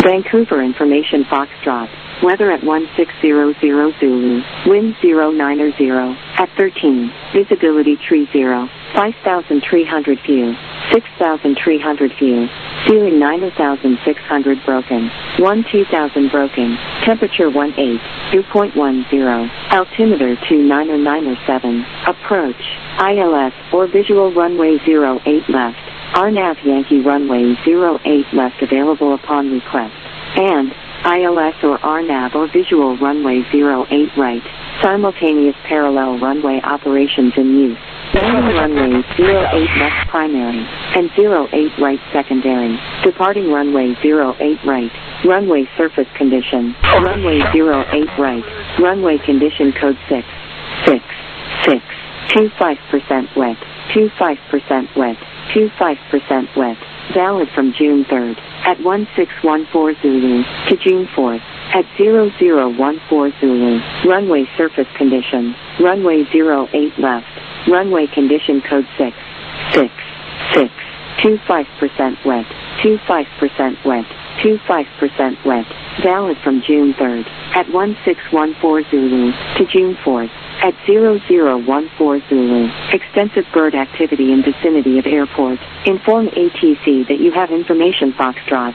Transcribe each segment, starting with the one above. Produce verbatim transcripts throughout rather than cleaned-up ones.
Vancouver Information Foxtrot. Weather at one six zero zero Zulu. Wind zero nine zero. At thirteen. Visibility tree zero. five thousand three hundred view. six thousand three hundred view. Ceiling nine thousand six hundred broken. one two thousand broken. Temperature one eight. dew point one zero. Altimeter two nine nine seven. Approach. I L S or visual runway zero eight left. R Nav Yankee runway zero eight left available upon request. And I L S or R Nav or visual runway zero eight right. Simultaneous parallel runway operations in use. Landing runway zero eight left primary and zero eight right secondary. Departing runway zero eight right. Runway surface condition. Runway zero eight right. Runway condition code six. six. six. twenty-five percent wet. twenty-five percent wet. twenty-five percent wet. Valid from June third at one six one four Zulu to June fourth at zero zero one four Zulu. Runway surface condition. Runway zero eight left. Runway condition code six. six. six. twenty-five percent wet. twenty-five percent wet. twenty-five percent wet. Valid from June third at one six one four Zulu to June fourth at zero zero one four Zulu. Extensive bird activity in vicinity of airport. Inform A T C that you have information Foxtrot.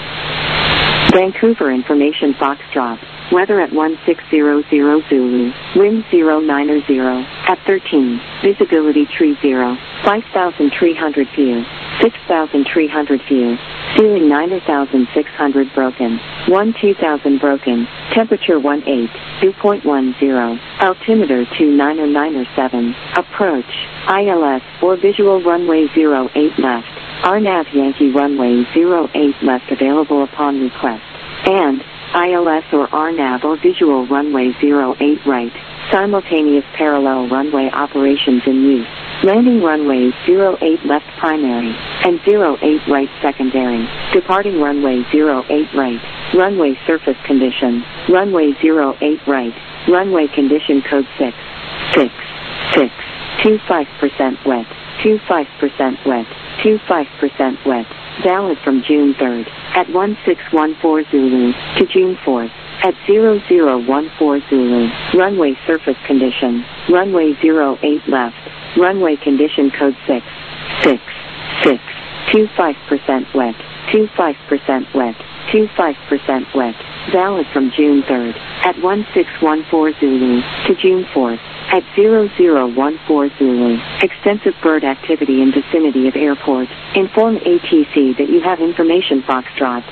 Vancouver Information Foxtrot. Weather at one six zero zero Zulu. Wind zero nine zero. At thirteen. Visibility tree zero. five thousand three hundred view. six thousand three hundred view. Ceiling nine thousand six hundred broken. one two thousand broken. Temperature one eight. dew point one zero. Altimeter two nine nine seven. Approach. I L S or visual runway zero eight left. R Nav Yankee runway zero eight left available upon request. And I L S or R Nav or visual runway zero eight right. Simultaneous parallel runway operations in use. Landing runway zero eight left primary and zero eight right secondary. Departing runway zero eight right. Runway surface condition. Runway zero eight right. Runway condition code six. six. six. twenty-five percent wet. twenty-five percent wet. twenty-five percent wet. Valid from June third at one six one four Zulu to June fourth at zero zero one four Zulu. Runway surface condition. Runway zero eight left. Runway condition code six. six. six. twenty-five percent wet. twenty-five percent wet. twenty-five percent wet. Valid from June third at one six one four Zulu to June fourth at zero zero one four Zulu. Extensive bird activity in vicinity of airport. Inform A T C that you have information Foxtrot.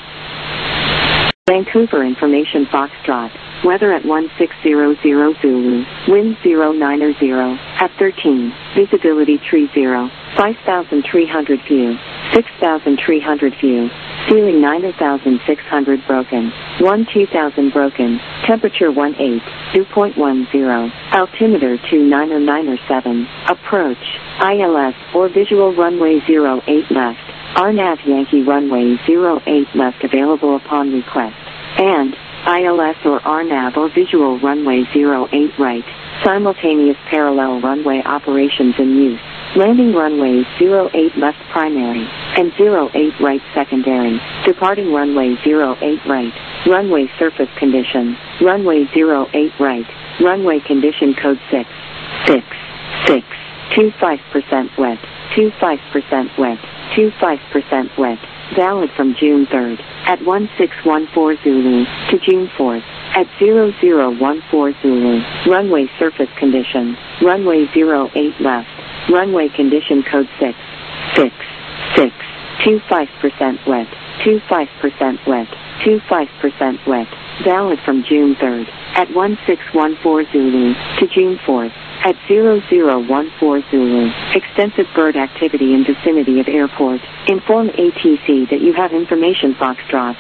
Vancouver Information Foxtrot. Weather at one six zero zero Zulu. Wind zero nine zero. At thirteen. Visibility tree zero. five thousand three hundred view. six thousand three hundred view. Ceiling nine thousand six hundred broken. one two thousand broken. Temperature one eight. dew point one zero. Altimeter two nine nine seven. Approach. I L S or visual runway zero eight left. R Nav Yankee runway zero eight left available upon request. And I L S or R Nav or visual runway zero eight right. Simultaneous parallel runway operations in use. Landing runway zero eight left primary and zero eight right secondary. Departing runway zero eight right. Runway surface condition. Runway zero eight right. Runway condition code six. six. six. twenty-five percent wet. twenty-five percent wet. twenty-five percent wet. Valid from June third at one six one four Zulu to June fourth at zero zero one four Zulu. Runway surface condition. Runway zero eight left. Runway condition code six. six. six. twenty-five percent wet. twenty-five percent wet. twenty-five percent wet. Valid from June third at one six one four Zulu to June fourth at zero zero one four Zulu. Extensive bird activity in vicinity of airport. Inform A T C that you have information Foxtrot.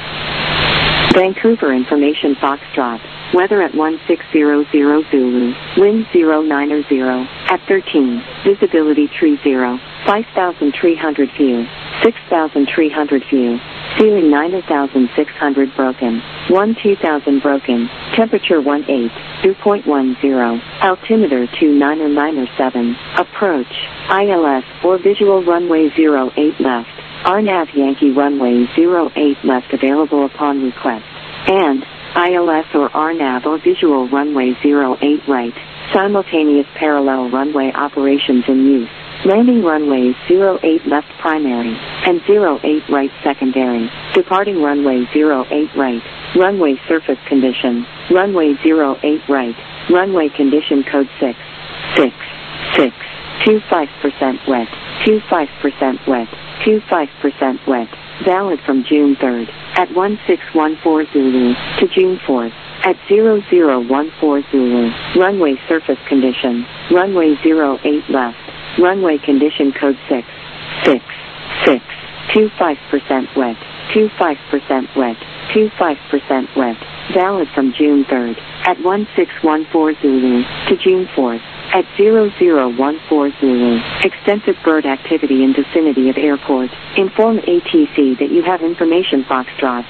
Vancouver Information Foxtrot. Weather at one six zero zero Zulu. Wind zero nine zero. At thirteen. Visibility tree zero. five thousand three hundred view. six thousand three hundred view. Ceiling nine thousand six hundred broken. one two thousand broken. Temperature one eight. dew point one zero. Altimeter two nine nine seven. Approach. I L S or visual runway zero eight left. R N A V Yankee runway zero eight left available upon request. And I L S or R N A V or visual runway zero eight right, simultaneous parallel runway operations in use. Landing runways zero eight left primary, and zero eight right secondary. Departing runway zero eight right. Runway surface condition. Runway zero eight right. Runway condition code six. six. six. twenty-five percent wet. twenty-five percent wet. twenty-five percent wet. Valid from June third, at one six one four Zulu, to June fourth, at zero zero one four Zulu. Runway surface condition. Runway zero eight left. Runway condition code six. six. six. twenty-five percent wet. twenty-five percent wet. twenty-five percent wet. Valid from June third, at one six one four Zulu, to June fourth, at zero zero one four Zulu. Extensive bird activity in vicinity of airport. Inform A T C that you have information Foxtrot.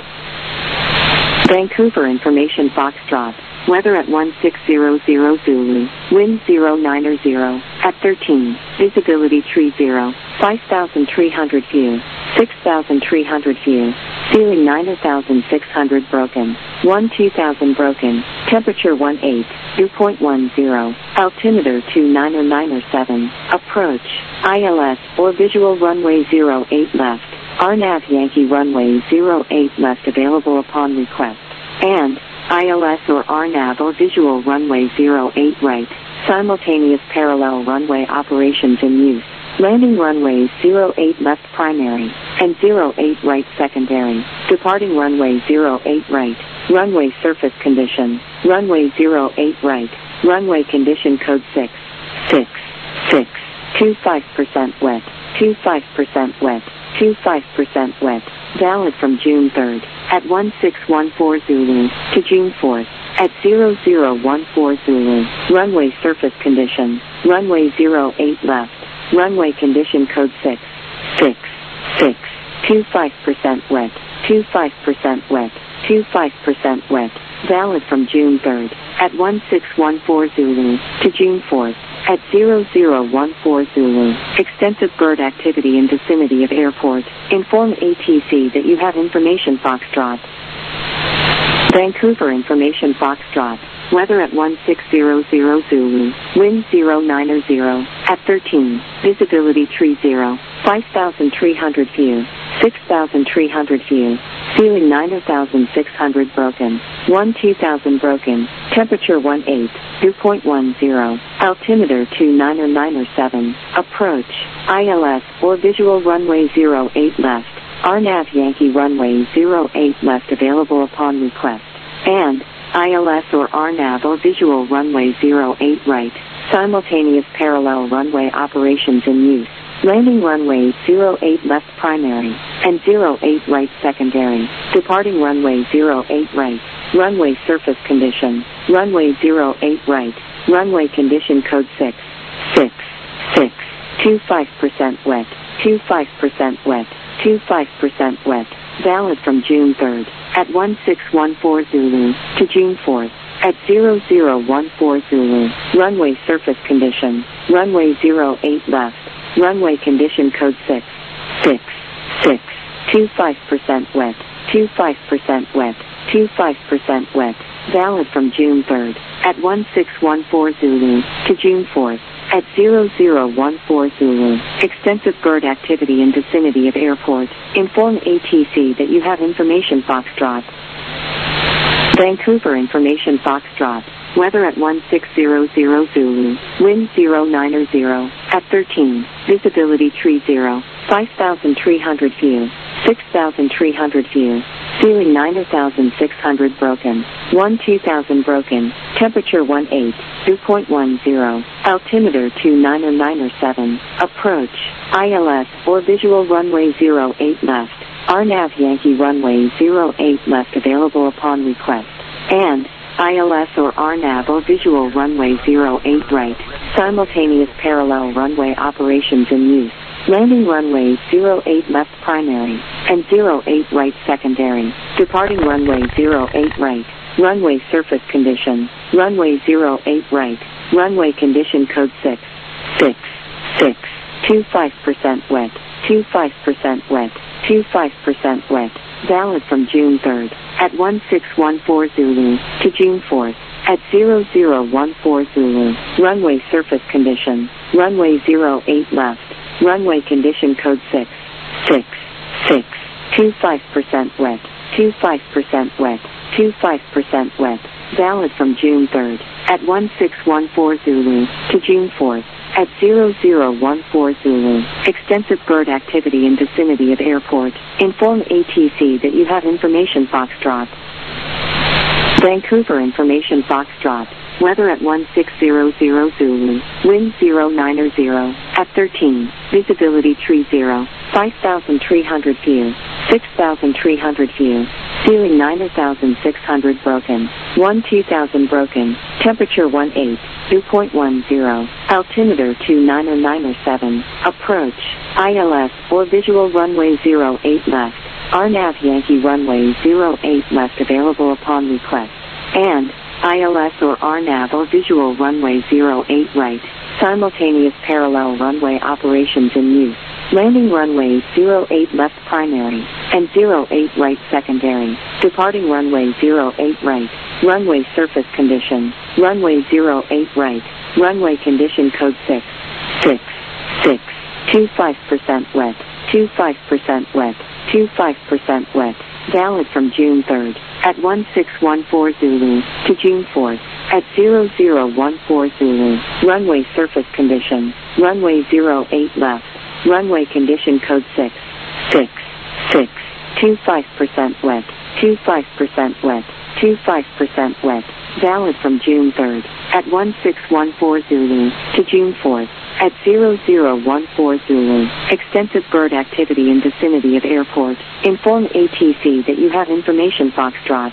Vancouver information Foxtrot. Weather at one six zero zero Zulu. Wind zero nine zero. At thirteen. Visibility tree zero. five thousand three hundred view. six thousand three hundred view. Ceiling nine thousand six hundred broken. one two thousand broken. Temperature one eight. Dew point one zero. Altimeter two nine nine seven. Approach. I L S or visual runway zero eight left. R N A V Yankee runway zero eight left available upon request. And I L S or R N A V or visual runway zero eight right. Simultaneous parallel runway operations in use. Landing runways zero eight left primary, and zero eight right secondary. Departing runway zero eight right. Runway surface condition. Runway zero eight right. Runway condition code six. six. six. twenty-five percent wet. twenty-five percent wet. twenty-five percent wet. Valid from June third, at one six one four Zulu, to June fourth, at zero zero one four Zulu. Runway surface condition. Runway zero eight left. Runway condition code six. six. six. twenty-five percent wet. twenty-five percent wet. twenty-five percent wet. Valid from June third, at one six one four Zulu, to June fourth, at zero zero one four Zulu. Extensive bird activity in vicinity of airport. Inform A T C that you have information Foxtrot. Vancouver information Foxtrot. Weather at one six zero zero Zulu. Wind zero nine zero. At thirteen. Visibility tree zero. five thousand three hundred view. six thousand three hundred view. Ceiling nine thousand six hundred broken. one two thousand broken. Temperature one eight. Dew point one zero. Altimeter two nine nine seven. Approach. I L S or visual runway zero eight left. R N A V Yankee runway zero eight left available upon request. And I L S or R N A V or visual runway zero eight right. Simultaneous parallel runway operations in use. Landing runway zero eight left primary, and zero eight right secondary. Departing runway zero eight right. Runway surface condition. Runway zero eight right. Runway condition code six. six. six. twenty-five percent wet. twenty-five percent wet. twenty-five percent wet. Valid from June third, at one six one four Zulu, to June fourth, at zero zero one four Zulu. Runway surface condition. Runway zero eight left. Runway condition code six. six. six. twenty-five percent wet. twenty-five percent wet. twenty-five percent wet. Valid from June third, at one six one four Zulu, to June fourth, at zero zero one four Zulu. Extensive bird activity in vicinity of airport. Inform A T C that you have information Foxtrot. Vancouver information Foxtrot. Weather at one six zero zero Zulu. Wind zero nine zero. At thirteen. Visibility tree zero. five thousand three hundred view. six thousand three hundred view. Ceiling nine thousand six hundred broken. one two thousand broken. Temperature one eight. Dew point one zero. Altimeter two nine nine seven. Approach. I L S or visual runway zero eight left. R N A V Yankee runway zero eight left available upon request. And I L S or R N A V or visual runway zero eight right. Simultaneous parallel runway operations in use. Landing runway zero eight left primary, and zero eight right secondary. Departing runway zero eight right. Runway surface condition. Runway zero eight right. Runway condition code six. six. six. twenty-five percent wet. twenty-five percent wet. twenty-five percent wet. Valid from June third at one six one four Zulu to June fourth at zero zero one four Zulu. Runway surface condition. Runway zero eight left. Runway condition code six six six. twenty-five percent wet. twenty-five percent wet. twenty-five percent wet. Valid from June third at one six one four Zulu to June fourth at zero zero one four Zulu. Extensive bird activity in vicinity of airport. Inform A T C that you have information Foxtrot. Vancouver information Foxtrot. Weather at one six zero zero Zulu. Wind zero nine zero at thirteen. Visibility tree zero. five thousand three hundred view. six thousand three hundred view. Ceiling nine thousand six hundred broken. one two thousand broken. Temperature one eight. dew point one zero. Altimeter two nine nine seven. Approach. I L S or visual runway zero eight left. R N A V Yankee runway zero eight left available upon request. And I L S or R N A V or visual runway zero eight right. Simultaneous parallel runway operations in use. Landing runway zero eight left primary and zero eight right secondary. Departing runway zero eight right. Runway surface condition. Runway zero eight right. Runway condition code six six six. twenty-five percent wet. twenty-five percent wet. twenty-five percent wet. Valid from June third at one six one four Zulu to June fourth at zero zero one four Zulu. Runway surface condition. Runway zero eight left. Runway condition code six six six. twenty-five percent wet. twenty-five percent wet. twenty-five percent wet. Valid from June third at one six one four Zulu to June fourth at zero zero one four Zulu. Extensive bird activity in vicinity of airport. Inform A T C that you have information Foxtrot.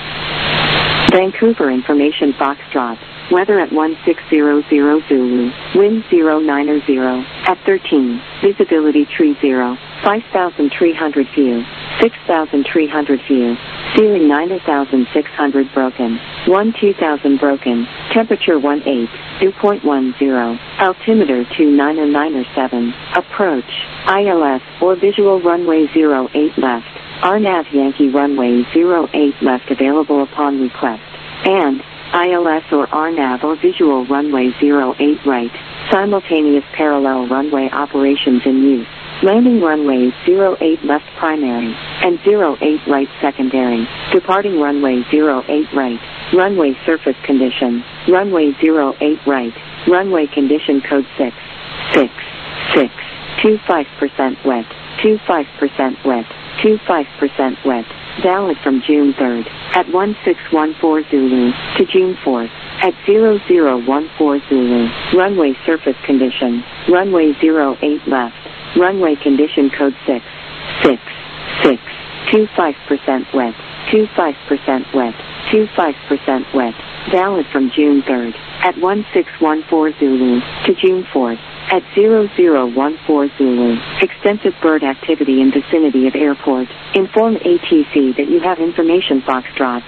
Vancouver information Foxtrot. Weather at one six zero zero Zulu. Wind zero nine zero at thirteen. Visibility tree zero. five thousand three hundred view. six thousand three hundred view. Ceiling nine thousand six hundred broken. one two thousand broken. Temperature one eight. dew point one zero. Altimeter two nine nine seven. Approach. I L S or visual runway zero eight left. R N A V Yankee runway zero eight left available upon request. And I L S or R N A V or visual runway zero eight right. Simultaneous parallel runway operations in use. Landing runway zero eight left primary and zero eight right secondary. Departing runway zero eight right. Runway surface condition. Runway zero eight right. Runway condition code six six six. twenty-five percent wet. twenty-five percent wet. twenty-five percent wet. Valid from June third at one six one four Zulu to June fourth at zero zero one four Zulu. Runway surface condition. Runway zero eight left. Runway condition code six six six. twenty-five percent wet. twenty-five percent wet. twenty-five percent wet. Valid from June third at one six one four Zulu to June fourth at zero zero one four Zulu. Extensive bird activity in vicinity of airport. Inform A T C that you have information Foxtrot.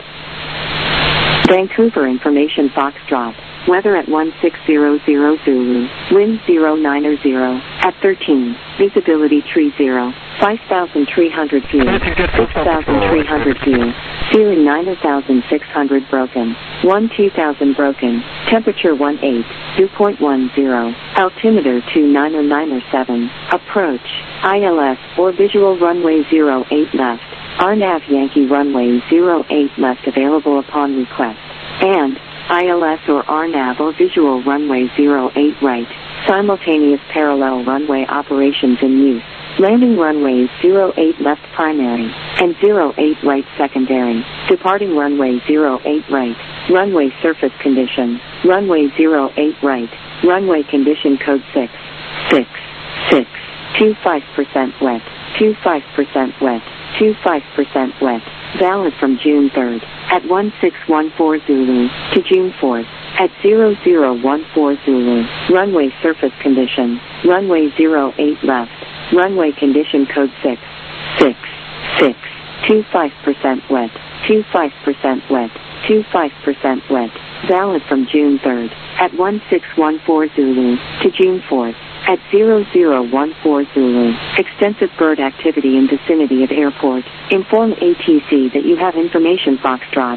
Vancouver information Foxtrot. Weather at one six zero zero Zulu. Wind zero nine zero at thirteen. Visibility tree zero. five thousand three hundred view. six thousand three hundred view. Ceiling nine thousand six hundred broken. one two thousand broken. Temperature one eight. dew point one zero. Altimeter two nine nine seven. Approach. I L S or visual runway zero eight left. R N A V Yankee runway zero eight left available upon request. And I L S or R N A V or visual runway zero eight right. Simultaneous parallel runway operations in use. Landing runway zero eight left primary and zero eight right secondary. Departing runway zero eight right. Runway surface condition. Runway zero eight right. Runway condition code six six six. twenty-five percent wet. twenty-five percent wet. twenty-five percent wet. Valid from June third at one six one four Zulu to June fourth at zero zero one four Zulu. Runway surface condition. Runway zero eight left. Runway condition code six six six. twenty-five percent wet. twenty-five percent wet. twenty-five percent wet. Valid from June third at one six one four Zulu to June fourth at zero zero one four Zulu. Extensive bird activity in vicinity of airport. Inform A T C that you have information Foxtrot.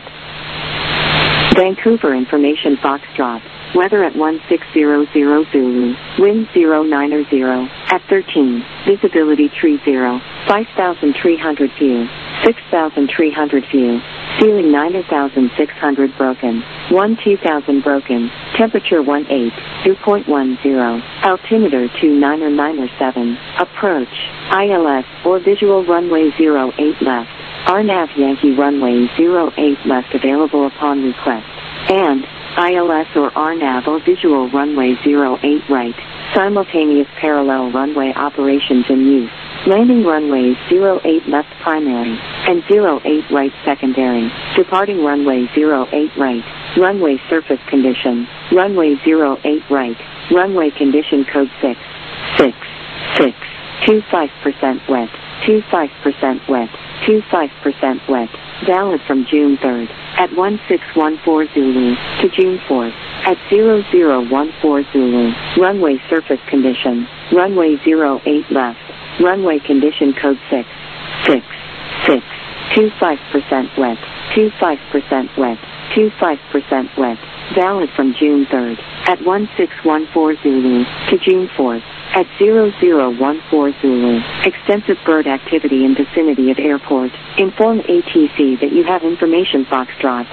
Vancouver information Foxtrot. Weather at one six zero zero Zulu. Wind zero nine zero. At thirteen. Visibility tree zero. five thousand three hundred view. six thousand three hundred view. Ceiling nine thousand six hundred broken. one two thousand broken. Temperature one eight. dew point one zero. Altimeter two nine nine seven. Approach. I L S or visual runway zero eight left. R NAV Yankee runway zero eight left available upon request. And I L S or R NAV or visual runway zero eight right. Simultaneous parallel runway operations in use. Landing runways zero eight left primary and zero eight right secondary. Departing runway zero eight right. Runway surface condition. Runway zero eight right. Runway condition code six. six. six. twenty-five percent wet. twenty-five percent wet. twenty-five percent wet. Valid from June third at one six one four Zulu to June fourth at zero zero one four Zulu. Runway surface condition. Runway zero eight left. Runway condition code six. six. six. twenty-five percent wet. twenty-five percent wet. twenty-five percent wet. Valid from June third at one six one four Zulu to June fourth at zero zero one four Zulu. Extensive bird activity in vicinity of airport. Inform A T C that you have information Foxtrot.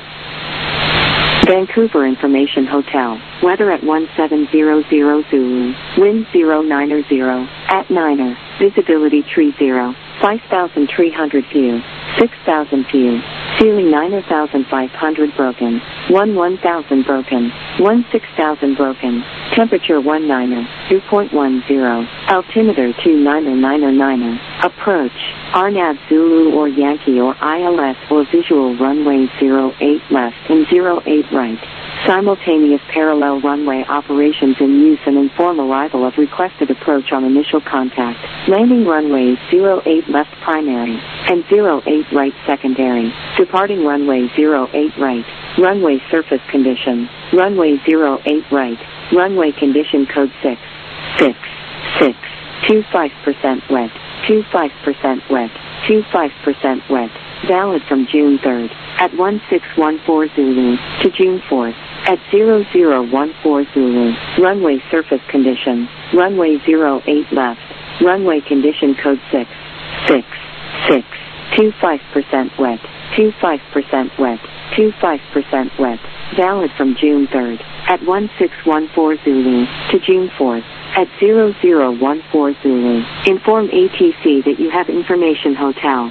Vancouver Information Hotel. Weather at one seven zero zero Zulu. Wind zero nine zero. At Niner. Visibility tree zero. five thousand three hundred view. six thousand view. Ceiling nine thousand five hundred broken. one one thousand broken. one six thousand broken. Temperature one niner. dew point one zero. Altimeter two nine nine nine. Approach. R NAV Zulu or Yankee or I L S or visual runway zero eight left and zero eight right. Simultaneous parallel runway operations in use and inform arrival of requested approach on initial contact. Landing runways zero eight left primary and zero eight right secondary. Departing runway zero eight right. Runway surface condition. Runway zero eight right. Runway condition code six. six. six. twenty-five percent wet. twenty-five percent wet. twenty-five percent wet. Valid from June third at one six one four Zulu to June fourth at zero zero one four Zulu. Runway surface condition. Runway zero eight left. Runway condition code six. six. six. twenty-five percent wet. twenty-five percent wet. twenty-five percent wet. Valid from June third at one six one four Zulu to June fourth at zero zero one four Zulu. Inform A T C that you have information hotel.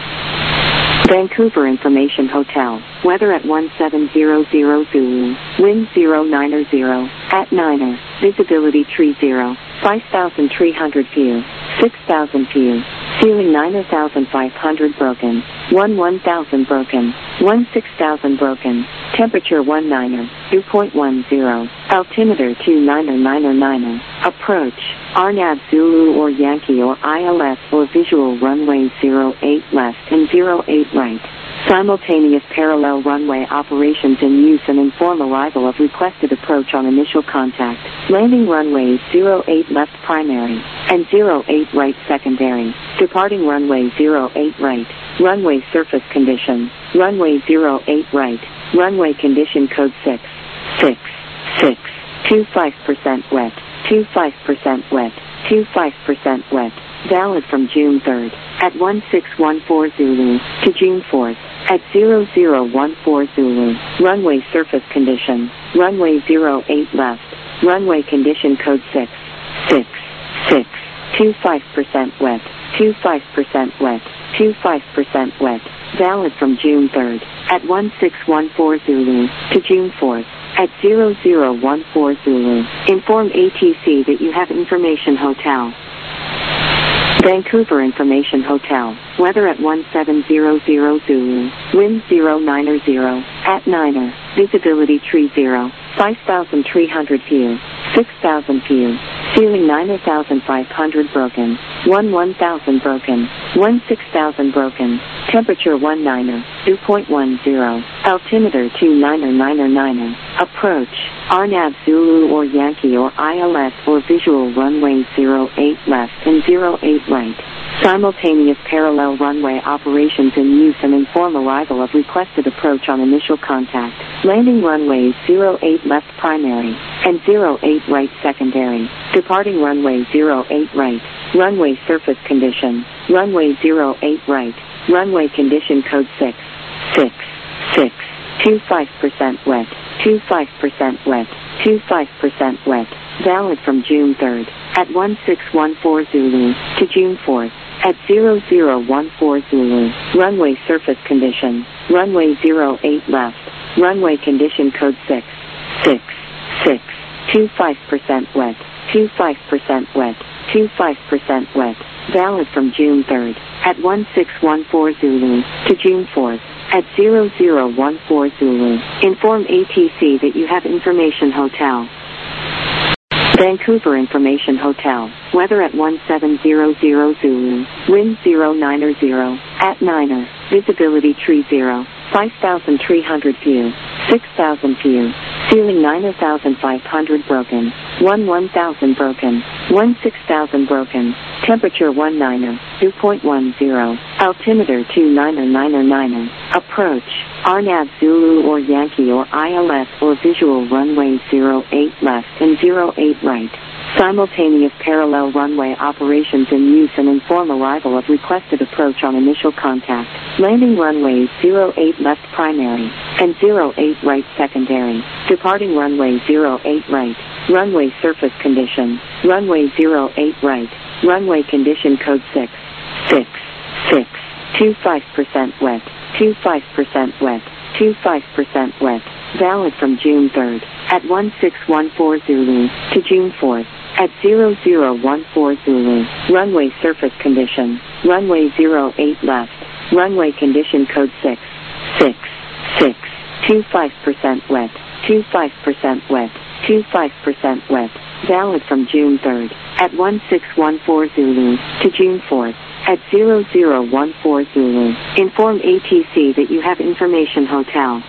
Vancouver Information Hotel. Weather at one seven zero zero Zulu. Wind zero nine zero. At Niner. Visibility tree zero. five thousand three hundred view. six thousand view. Ceiling nine thousand five hundred broken. one one thousand broken. one six thousand broken. Temperature one niner. dew point one zero. Altimeter two nine nine nine. Approach. R NAV Zulu or Yankee or I L S or visual runway zero eight left and zero eight right. Simultaneous parallel runway operations in use and inform arrival of requested approach on initial contact. Landing runways zero eight left primary and zero eight right secondary. Departing runway zero eight right. Runway surface condition. Runway zero eight right. Runway condition code six. six. six. twenty-five percent wet. twenty-five percent wet. twenty-five percent wet. Valid from June third at one six one four Zulu to June fourth at zero zero one four Zulu. Runway surface condition. Runway zero eight left. Runway condition code six. six. six. twenty-five percent wet. twenty-five percent wet. twenty-five percent wet. Valid from June third at one six one four Zulu to June fourth at zero zero one four Zulu. Inform A T C that you have information hotel. Vancouver Information Hotel. Weather at one seven zero zero Zulu. Wind zero nine zero. At Niner. Visibility tree zero. five thousand three hundred view. six thousand view. Ceiling nine thousand five hundred broken. one one thousand broken. one six thousand broken. Temperature one niner, dew point one zero. Altimeter two niner niner niner. Approach, R NAV Zulu or Yankee or I L S or visual runway zero eight left and zero eight right. Simultaneous parallel runway operations in use and inform arrival of requested approach on initial contact. Landing runways zero eight left primary and zero eight right secondary. Departing runway zero eight right. Runway surface condition. Runway zero eight right. Runway condition code six. six. six. twenty-five percent wet. twenty-five percent wet. twenty-five percent wet. Valid from June third at one six one four Zulu to June fourth at zero zero one four Zulu. Runway surface condition. Runway zero eight left. Runway condition code six. six. six. twenty-five percent wet. twenty-five percent wet. twenty-five percent wet. Valid from June third at one six one four Zulu to June fourth at zero zero one four Zulu. Inform A T C that you have Information Hotel. Vancouver Information Hotel. Weather at one seven zero zero Zulu. Wind zero niner zero. At niner. Visibility tree zero. five thousand three hundred view. six thousand view. Ceiling nine thousand five hundred broken. one one thousand broken. one six thousand broken. Temperature one niner. dew point one zero. Altimeter two niner niner niner. Approach, R NAV Zulu or Yankee or I L S or visual runway zero eight left and zero eight right. Simultaneous parallel runway operations in use and inform arrival of requested approach on initial contact. Landing runways zero eight left primary and zero eight right secondary. Departing runway zero eight right. Runway surface condition. Runway zero eight right. Runway condition code six. six. six. twenty-five percent wet. twenty-five percent wet. twenty-five percent wet. Valid from June third at one six one four Zulu to June fourth at zero zero one four Zulu. Runway surface condition. Runway zero eight left. Runway condition code six. six. six. twenty-five percent wet. twenty-five percent wet. twenty-five percent wet. Valid from June third at one six one four Zulu to June fourth at zero zero one four Zulu. Inform A T C that you have Information Hotel.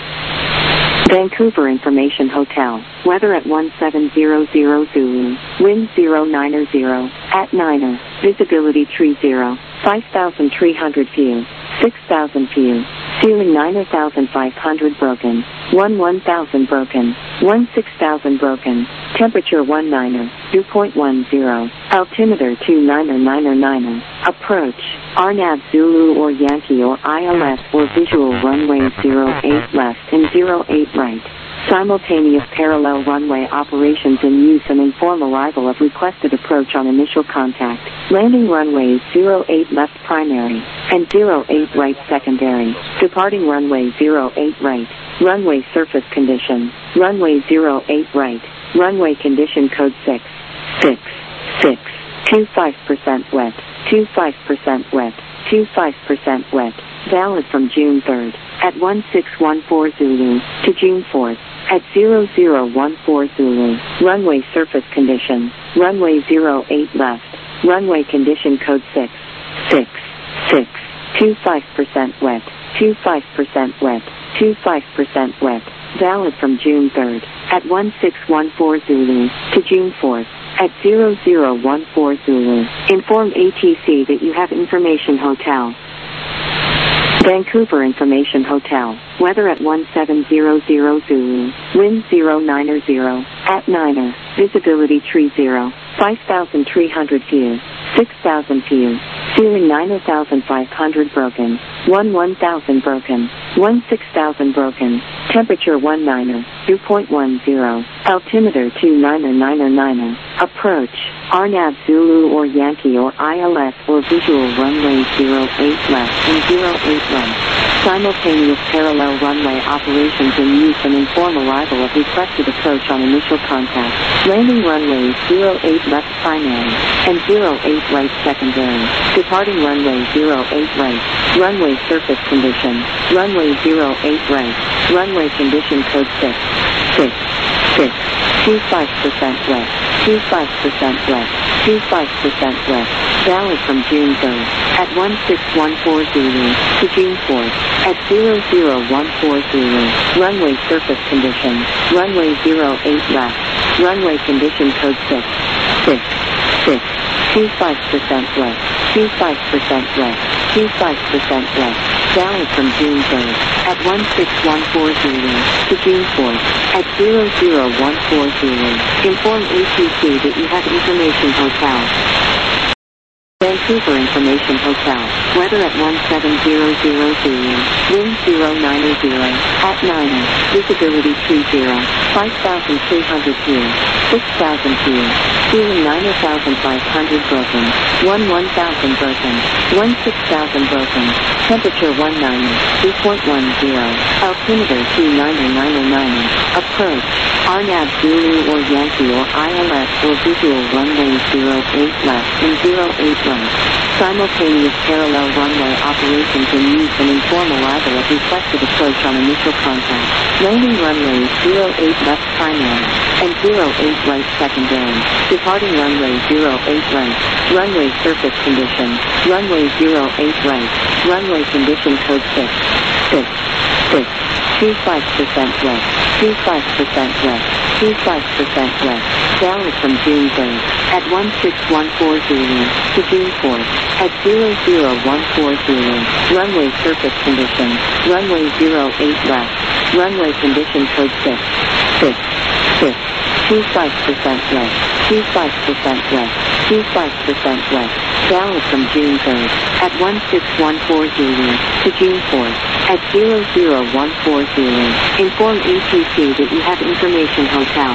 Vancouver Information Hotel. Weather at one seven zero zero Zulu. Wind zero niner zero. At niner. Visibility tree zero. five thousand three hundred view. six thousand view. Ceiling nine thousand five hundred broken. one one thousand broken. one six thousand broken. Temperature one niner. dew point one zero. Altimeter two niner niner niner. Approach, R NAV Zulu or Yankee or I L S or visual runway zero eight left and zero eight right. Simultaneous parallel runway operations in use and inform arrival of requested approach on initial contact. Landing runways zero eight left primary and zero eight right secondary. Departing runway zero eight right. Runway surface condition. Runway zero eight right. Runway condition code six. six. six. twenty-five percent wet. twenty-five percent wet. twenty-five percent wet. Valid from June third at one six one four Zulu to June fourth at zero zero one four Zulu. Runway surface condition. Runway zero eight left. Runway condition code six. six. six. twenty-five percent wet. twenty-five percent wet. twenty-five percent wet. Valid from June third at one six one four Zulu to June fourth at zero zero one four Zulu. Inform A T C that you have Information Hotel. Vancouver Information Hotel. Weather at one seven zero zero Zulu. Wind zero niner zero. At niner. Visibility tree zero. five thousand three hundred view. six thousand view. Ceiling nine thousand five hundred broken. one one thousand broken. one six thousand broken. Temperature one niner. dew point one zero. Altimeter two niner niner niner. Approach, R NAV Zulu or Yankee or I L S or visual runway zero eight left and zero eight right. Simultaneous parallel runway operations in use and inform arrival of requested approach on initial contact. Landing runways zero eight left primary and zero eight right secondary. Departing runway zero eight right. Runway surface condition. Runway zero eight right. Runway condition code six. six. six. Choose five percent left. Choose five percent left. Choose five percent left. Valid from June third at one six one four Zulu to June fourth at zero zero one four Zulu. Runway surface condition. Runway zero eight left. Runway condition code six. six. six. Choose five percent left. Choose five percent left. Choose five percent left. Valid from June third at one six one four Zulu to June fourth at zero zero one four Zulu. Inform A T C that you have information hotel. Vancouver Information Hotel. Weather at one seven zero zero Zulu. Wind zero nine zero. At nine. Visibility three zero. five thousand three hundred feet. six thousand feet. Ceiling nine thousand five hundred broken. one one thousand broken. one six thousand broken. Temperature one ninety. two point one zero. Altimeter two nine nine nine. Approach. R N A V Zulu or Yankee or I L S or visual runway zero eight left and zero eight right. Simultaneous parallel runway operations in use and inform arrival of requested approach on initial contact. Landing runway zero eight left primary and zero eight right secondary. Departing runway zero eight right. Runway surface condition. Runway zero eight right. Runway condition code six. six. six. Choose five percent left. Choose five percent left. Choose five percent left. Valid from June third at one six one four Zulu to June fourth at zero zero one four Zulu. Runway surface condition. Runway zero eight left. Runway condition code six. six. six. Choose five percent left. Choose five percent left. Choose five percent left. Valid from June third at one six one four Zulu to June fourth at zero zero one four Zulu. Inform A T C that you have information hotel.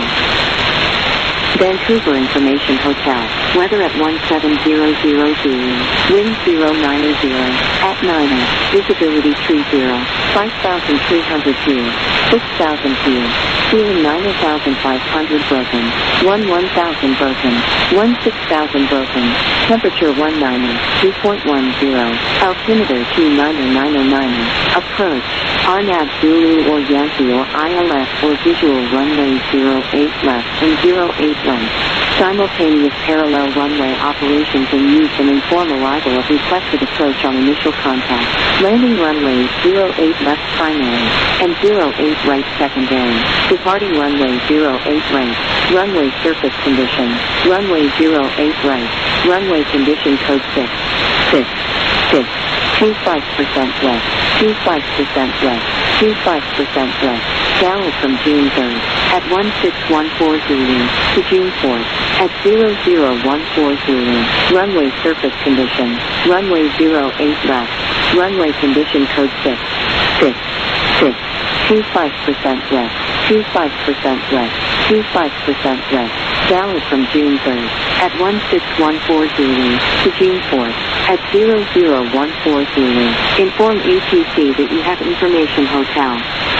Vancouver Information Hotel. Weather at one seven zero zero Zulu. Wind zero nine zero. At nine. Visibility three zero. five thousand three hundred feet. six thousand feet. Ceiling nine thousand five hundred broken. one one thousand broken. one six thousand broken. Temperature one ninety. two point one zero. Altimeter two nine nine nine. Approach. R N A V Zulu or Yankee or I L S or visual runway zero eight left and zero eight right. Simultaneous parallel runway operations in use and inform arrival of requested approach on initial contact. Landing runway zero eight left primary and zero eight right secondary. Departing runway zero eight right. Runway surface condition. Runway zero eight right. Runway condition code six. six. six. Choose five percent left. Choose five percent left. Choose five percent left. Valid from June third at one six one four Zulu to June fourth at zero zero one four Zulu. Runway surface condition. Runway zero eight left. Runway condition code six. six. six. Choose five percent left. Choose five percent left. Choose five percent left. Valid from June third at one six one four Zulu to June fourth at zero zero one four Zulu. Inform A T C that you have information hotel.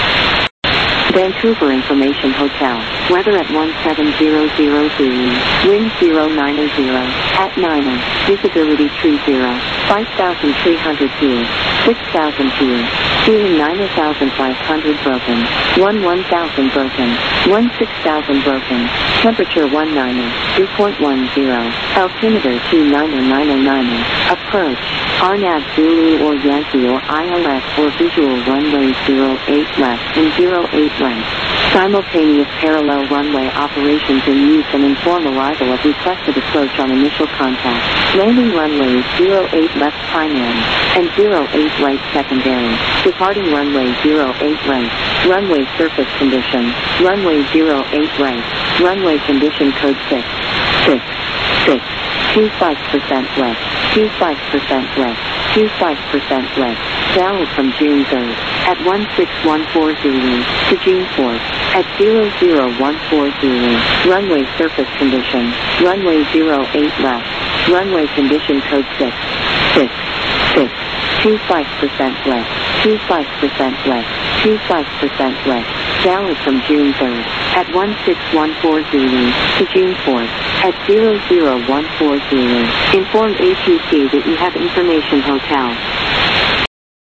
Vancouver Information Hotel. Weather at one seven zero zero Zulu. Wind zero nine zero. At nine. Visibility three zero. five thousand three hundred feet. six thousand feet. Ceiling nine thousand five hundred broken. one one thousand broken. one six thousand broken. Temperature one ninety. two point one zero. Altimeter two nine nine nine. Approach. R N A V Zulu or Yankee or I L S or visual runway zero eight left and zero eight right. Simultaneous parallel runway operations in use and inform arrival of requested approach on initial contact. Landing runway zero eight left primary and zero eight right secondary. Departing runway zero eight right. Runway surface condition. Runway zero eight right. Runway condition code six. six. six. Choose five percent left. Choose five percent left. Choose five percent left. Valid from June third at one six one four Zulu to June fourth at zero zero one four Zulu. Runway surface condition. Runway zero eight left. Runway condition code six. six. six. Choose five percent left. Choose five percent left. Choose five percent left. Valid from June third at one six one four Zulu to June fourth at zero zero one four Zulu. Inform A T C that you have information hotel.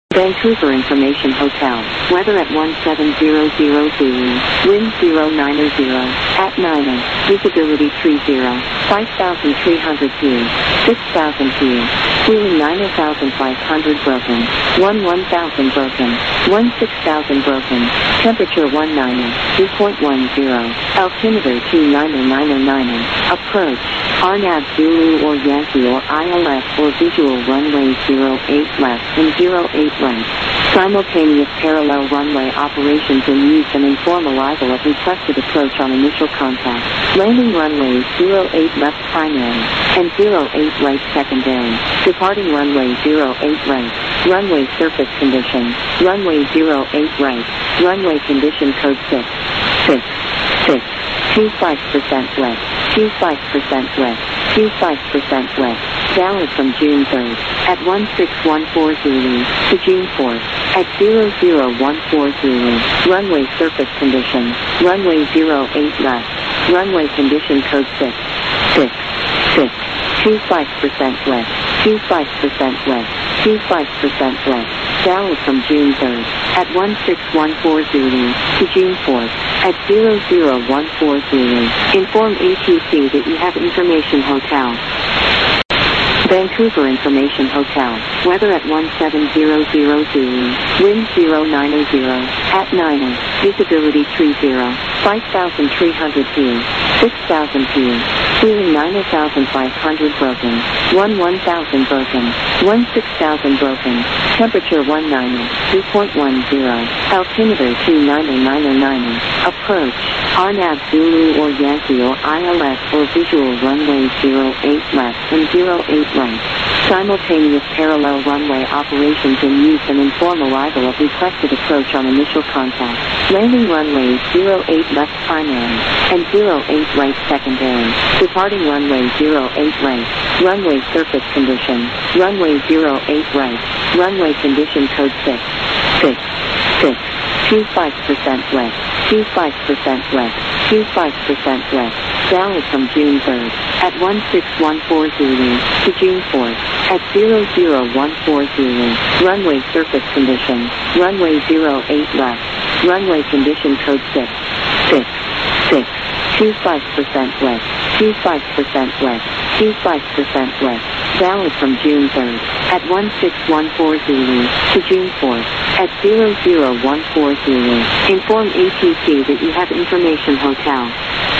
Vancouver Information Hotel. Weather at one seven zero zero Zulu. Wind zero nine zero. At niner. Visibility three zero. five thousand three hundred view. six thousand view. Ceiling nine thousand five hundred broken. one one thousand broken. one six thousand broken. Temperature one niner. two point one zero. Altimeter two niner niner niner. Approach. R N A V Zulu or Yankee or I L S or visual runway zero eight left and zero eight right. Simultaneous parallel runway operations in use and inform arrival of requested approach on initial contact. Landing runways zero eight left primary and zero eight right secondary. Departing runway zero eight right. Runway surface condition. Runway zero eight right. Runway condition code six. six. six. twenty-five percent wet. twenty-five percent wet. twenty-five percent wet. Valid from June third at one six one four Zulu to June fourth at zero zero one four Zulu. Runway surface condition. Runway zero eight left. Runway condition code six. six. six. twenty-five percent wet. twenty-five percent wet. twenty-five percent wet. Valid from June third at one six one four Zulu to June fourth at zero zero one four Zulu. Inform A T C that you have information hotel. Vancouver Information Hotel. Weather at one seven zero zero Zulu. Wind zero nine zero. At niner. Visibility three zero. five thousand three hundred view. six thousand view. Ceiling nine thousand five hundred broken. one one thousand broken. one six thousand broken. Temperature one niner. two point one zero. Altimeter two niner niner niner. Approach. R N A V Zulu or Yankee or I L S or visual runway zero eight left and zero eight right. Simultaneous parallel runway operations in use and inform arrival of requested approach on initial contact. Landing runways zero eight left primary and zero eight right secondary. Departing runway zero eight right. Runway surface condition. Runway zero eight right. Runway condition code six. six. six. twenty-five percent wet. twenty-five percent wet. twenty-five percent wet. Valid from June third at one six one four Zulu to June fourth at zero zero one four Zulu. Runway surface condition. Runway zero eight left. Runway condition code six. six. six. twenty-five percent wet. twenty-five percent wet. twenty-five percent wet. Valid from June third at one six one four Zulu to June fourth at zero zero one four Zulu. Inform A T C that you have information hotel.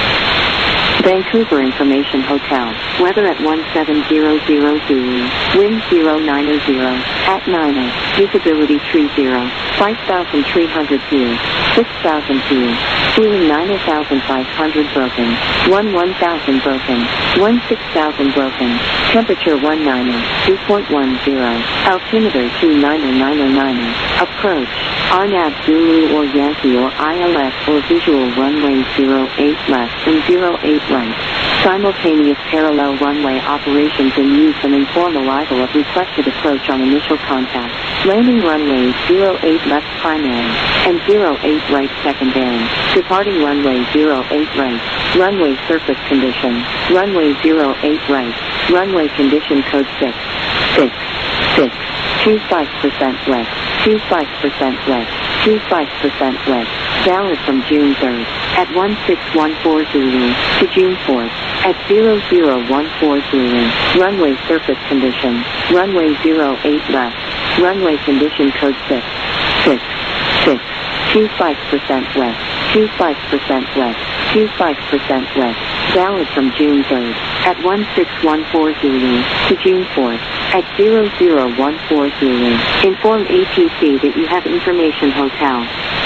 Vancouver Information Hotel. Weather at one seven zero zero Zulu. Wind zero nine zero. At niner. Visibility three zero. five thousand three hundred view. six thousand view. Ceiling nine thousand five hundred broken. one one thousand broken. one six thousand broken. Temperature one niner. two point one zero. Altimeter two niner niner niner. Approach. R N A V Zulu or Yankee or I L S or visual runway zero eight left and zero eight right. Simultaneous parallel runway operations in use and inform arrival of requested approach on initial contact. Landing runways zero eight left primary and zero eight right secondary. Departing runway zero eight right. Runway surface condition. Runway zero eight right. Runway condition code six. six. six. twenty-five percent wet. twenty-five percent wet. twenty-five percent wet. Valid from June third at one six one four Zulu to June fourth at zero zero one four Zulu. Runway surface condition. Runway zero eight left. Runway condition code six. six. six. twenty-five percent wet. twenty-five percent wet. twenty-five percent wet. Valid from June third at one six one four Zulu to June fourth at zero zero one four Zulu. Inform A T C that you have information hotel.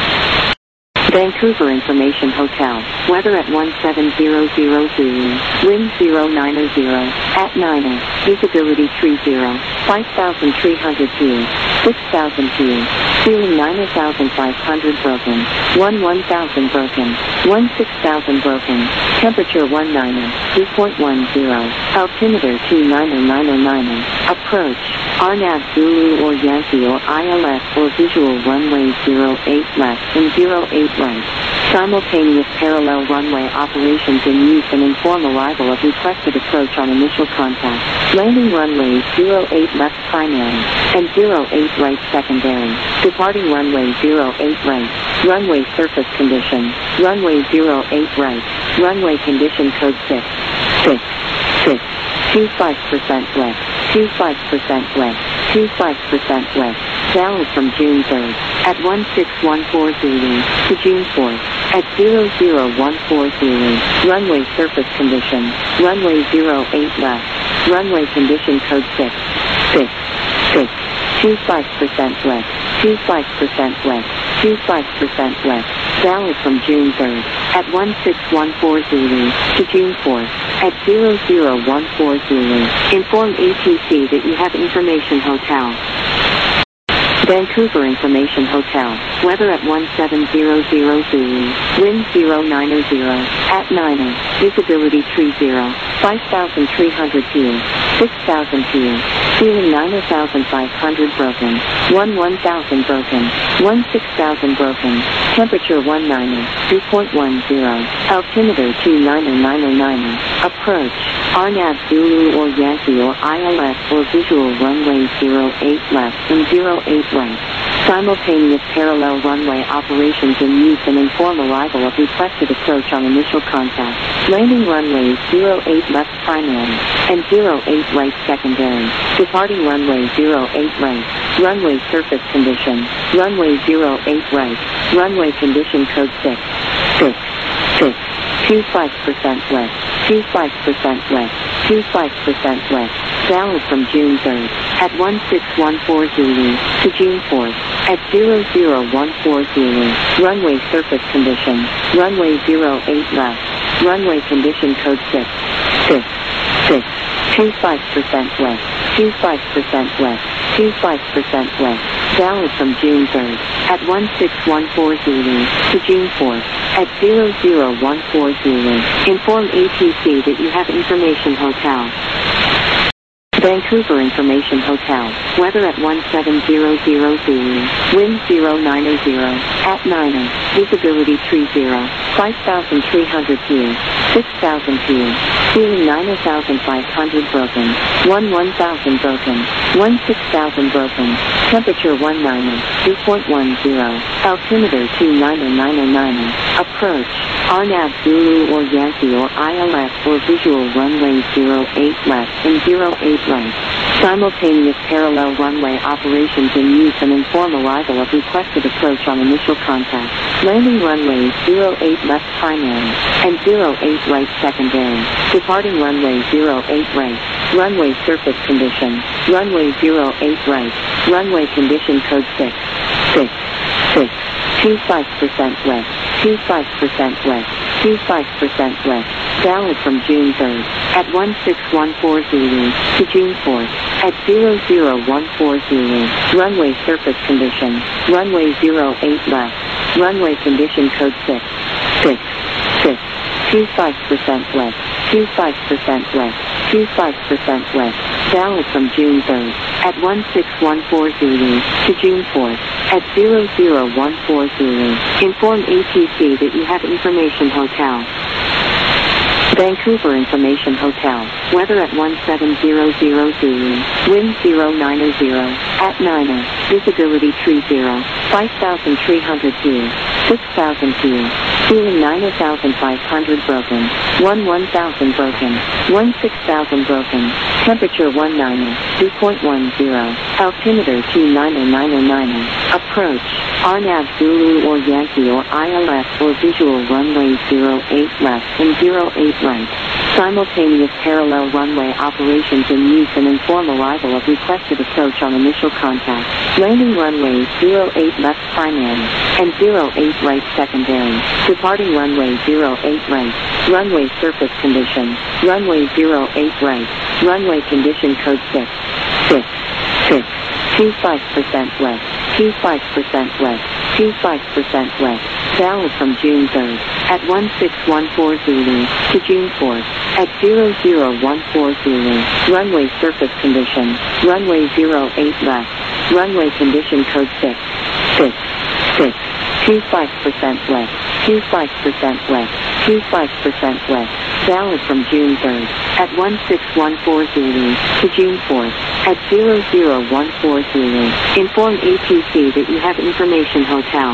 Vancouver Information Hotel. Weather at one seven zero zero Zulu. Wind zero nine zero. At niner. Visibility three zero. five thousand three hundred view. six thousand view. Ceiling nine thousand five hundred broken. one one thousand broken. one six thousand broken. Temperature one niner. two point one zero. Altimeter two niner niner niner. Approach. R N A V Zulu or Yankee or I L S or visual runway zero eight left and zero eight right. Simultaneous parallel runway operations in use and inform arrival of requested approach on initial contact. Landing runway zero eight left primary and zero eight right secondary. Departing runway zero eight right. Runway surface condition. Runway zero eight right. Runway condition code six. six. six. twenty-five percent west. twenty-five percent west. twenty-five percent west. Valid from June third at one six one four Zulu to June fourth at zero zero one four Zulu. Runway surface condition. Runway zero eight left. Runway condition code six. six. six. twenty-five percent west. twenty-five percent west. twenty-five percent west. Valid from June third at one six one four Zulu to June fourth at zero zero one four Zulu. Inform A T C that you have Information Hotel. Vancouver Information Hotel. Weather at one seven zero zero Zulu. Wind zero nine zero. At niner. Visibility three zero. five thousand three hundred feet. six thousand feet. Ceiling nine thousand five hundred broken. one one thousand broken. one six thousand broken. Temperature one niner. three point one zero. Altimeter two niner niner niner. Approach. R NAV Zulu or Yankee or I L S or visual runway zero eight left and zero eight right. Simultaneous parallel runway operations in use and inform arrival of requested approach on initial contact. Landing runway zero eight left primary and zero eight right secondary. Departing runway zero eight right. Runway surface condition. Runway zero eight right. Runway condition code six. six. six. twenty-five percent west. twenty-five percent west. twenty-five percent west. Valid from June third at one six one four Zulu to June fourth at zero zero one four Zulu. Runway surface condition. Runway zero eight left. Runway condition code six. six. six. twenty-five percent west. twenty-five percent west. twenty-five percent west. Valid from June third at one six one four Zulu to June fourth at zero zero one four Zulu. Inform A T C that you have Information Hotel. Vancouver Information Hotel. Weather at one seven zero zero Zulu. Wind zero nine zero. At niner. Visibility three zero. five thousand three hundred feet. six thousand feet. Ceiling nine thousand five hundred broken. one one thousand broken. one six thousand broken. Temperature one niner. two point one zero. Altimeter two niner niner niner. Approach. R NAV Zulu or Yankee or I L S or visual runway zero eight left and zero eight right. Simultaneous parallel runway operations in use and inform arrival of requested approach on initial contact. Landing runway zero eight left primary and zero eight right secondary. Departing runway zero eight right. Runway surface condition. Runway zero eight right. Runway condition code six. six. six. twenty-five percent west. twenty-five percent west. twenty-five percent west. Valid from June third at one six one four Zulu to June fourth at zero zero one four Zulu. Runway surface condition. Runway zero eight left. Runway condition code six. six. six. twenty-five percent west. twenty-five percent west. twenty-five percent west. Valid from June third at one six one four Zulu to June fourth at zero zero one four Zulu. Inform A T C that you have Information Hotel. Vancouver Information Hotel. Weather at one seven zero zero Zulu. Wind zero nine zero. At niner. Visibility three zero. five thousand three hundred feet. six thousand feet. Ceiling nine thousand five hundred broken. one one thousand broken. one six thousand broken. Temperature one niner. two point one zero. Altimeter two niner niner niner. Approach. R NAV Zulu or Yankee or I L S or visual runway zero eight left and zero eight right. Simultaneous parallel runway operations in use and inform arrival of requested approach on initial contact. Landing runway zero eight left primary and zero eight right secondary. Departing runway zero eight right. Runway surface condition. Runway zero eight right. Runway condition code six. six. six. twenty-five percent west. twenty-five percent west. twenty-five percent west. Valid from June third at one six one four Zulu to June fourth at zero zero one four Zulu. Runway surface condition. Runway zero eight left. Runway condition code six. six. six. Choose five percent west. Choose five percent west. Choose five percent west. Valid from June third at one six one four Zulu to June fourth at zero zero one four Zulu. Inform A T C that you have information hotel.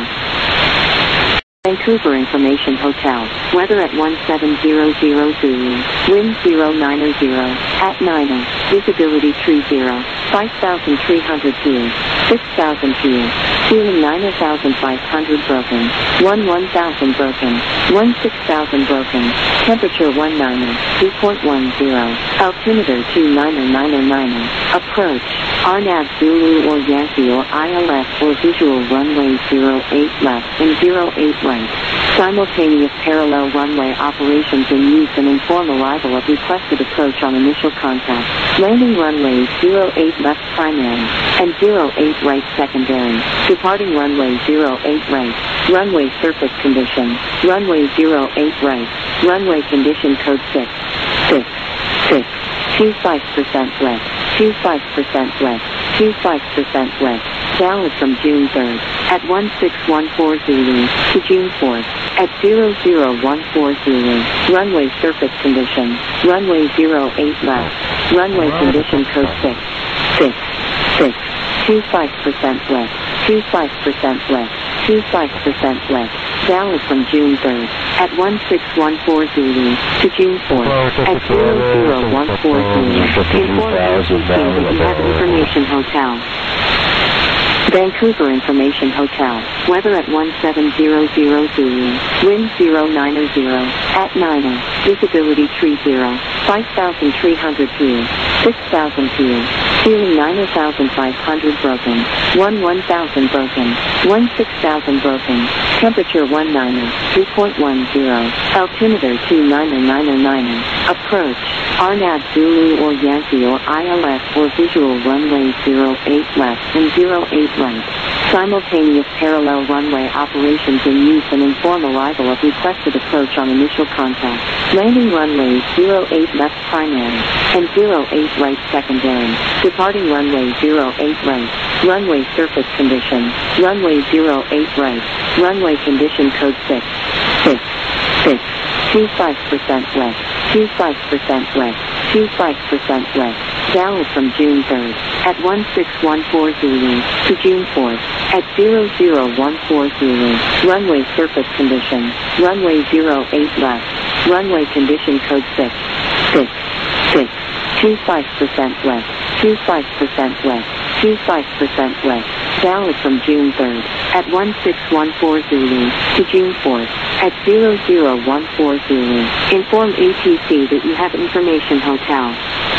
Vancouver Information Hotel. Weather at one seven zero zero Zulu. Wind zero nine zero. At nine. Visibility tree zero. five thousand three hundred feet. six thousand feet. Ceiling nine thousand five hundred broken. one one thousand broken. one six thousand broken. Temperature one nine. two point one zero. Altimeter two nine nine nine. Approach. R N A V Zulu or Yankee or I L S or visual runway zero eight left and zero eight right. Simultaneous parallel runway operations in use and inform arrival of requested approach on initial contact. Landing runway zero eight left primary and zero eight right secondary. Departing runway zero eight right. Runway surface condition. Runway zero eight right. Runway condition code six. six. six. Choose five percent west. Choose five percent west. Choose five percent west. Valid from June third at one six one four Zulu to June fourth at zero zero one four Zulu. Runway surface condition. Runway zero eight left. Runway condition code six. six. six. Choose five percent west. Choose five percent west. Choose five percent west. Valid from June third at one six one four Zulu to June fourth at zero zero one four Zulu. Inform A T C that you have information hotel. Vancouver Information Hotel. Weather at one seven zero zero Zulu. Wind zero nine zero. At nine. Visibility tree zero. five thousand three hundred feet. six thousand feet. Ceiling nine thousand five hundred broken. one one thousand broken. one six thousand broken. Temperature one nine. two point one zero. Altimeter two nine nine nine. Approach. R N A V Zulu or Yankee or I L S or visual runway zero eight left and zero eight right. Simultaneous parallel runway operations in use and inform arrival of requested approach on initial contact. Landing runway zero eight left primary and zero eight right secondary. Departing runway zero eight right. Runway surface condition. Runway zero eight right. Runway condition code six. six. six. Choose five percent west. Choose five percent west. Choose five percent west. Valid from June third at one six one four Zulu to June fourth at zero zero one four Zulu. Runway surface condition. Runway zero eight left. Runway condition code six. six. six. Choose five percent west. Choose five percent west. Choose five percent west. Valid from June third at one six one four Zulu to June fourth at zero zero one four Zulu. Inform A T C that you have information hotel.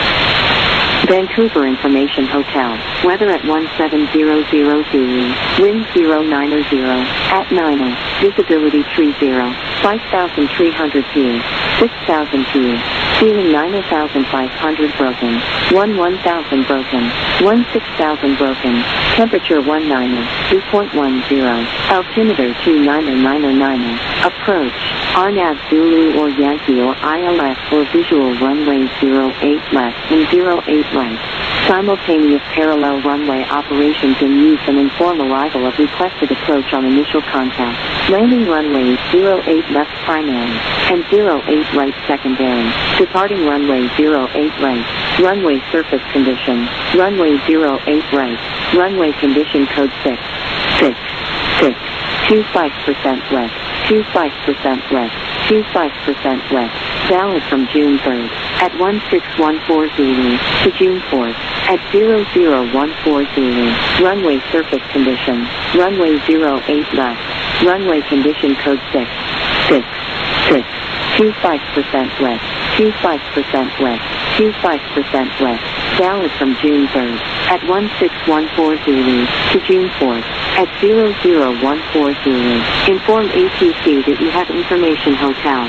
Vancouver Information Hotel. Weather at one seven zero zero Zulu. Wind zero nine zero. At nine. Visibility tree zero. five thousand three hundred feet. six thousand feet. Ceiling nine thousand five hundred broken. one one thousand broken. one six thousand broken. Temperature one nine. two point one zero. Altimeter two nine nine nine. Approach. R N A V Zulu or Yankee or I L S or visual runway zero eight left and zero eight right. Simultaneous parallel runway operations in use and inform arrival of requested approach on initial contact. Landing runway zero eight left primary and zero eight right secondary. Departing runway zero eight right. Runway surface condition. Runway zero eight right. Runway condition code six. six. six. Choose five percent west. Choose five percent west. Choose five percent west. Valid from June third at one six one four Zulu to June fourth at zero zero one four Zulu. Runway surface condition. Runway zero eight left. Runway condition code six. six. six. Choose five percent west. Choose five percent west. Choose five percent west. Valid from June third at one six one four Zulu to June fourth at zero zero one four Zulu. Inform A T C that you have information hotel.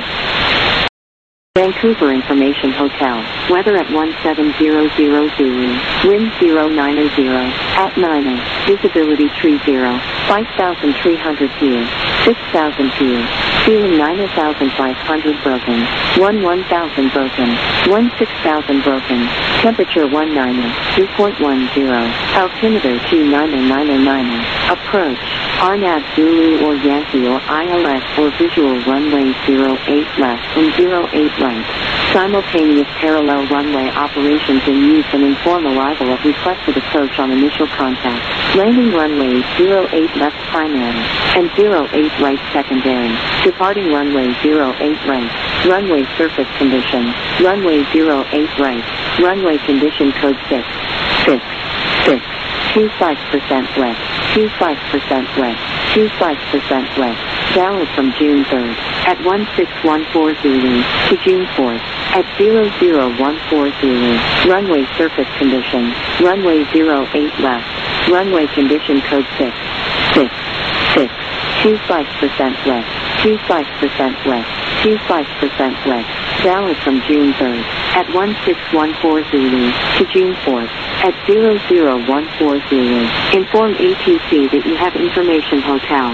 Vancouver Information Hotel. Weather at one seven zero zero Zulu. Wind zero nine zero. At nine. Visibility tree zero. five thousand three hundred feet. six thousand feet. Ceiling nine thousand five hundred broken. one one thousand broken. one six thousand broken. Temperature one nine. two point one zero. Altimeter two nine nine nine. Approach. R N A V Zulu or Yankee or I L S or visual runway zero eight left and zero eight right. Simultaneous parallel runway operations in use and inform arrival of requested approach on initial contact. Landing runway zero eight left primary and zero eight right secondary. Departing runway zero eight right. Runway surface condition. Runway zero eight right. Runway condition code six. six. six. twenty-five percent wet. twenty-five percent wet. twenty-five percent wet. Valid from June third at one six one four Zulu to June fourth at zero zero one four Zulu. Runway surface condition. Runway zero eight left. Runway condition code six. six. six. twenty-five percent wet. twenty-five percent wet. twenty-five percent wet. Valid from June third at one six one four Zulu to June fourth at zero zero one four Zulu. Inform A T C that you have Information Hotel.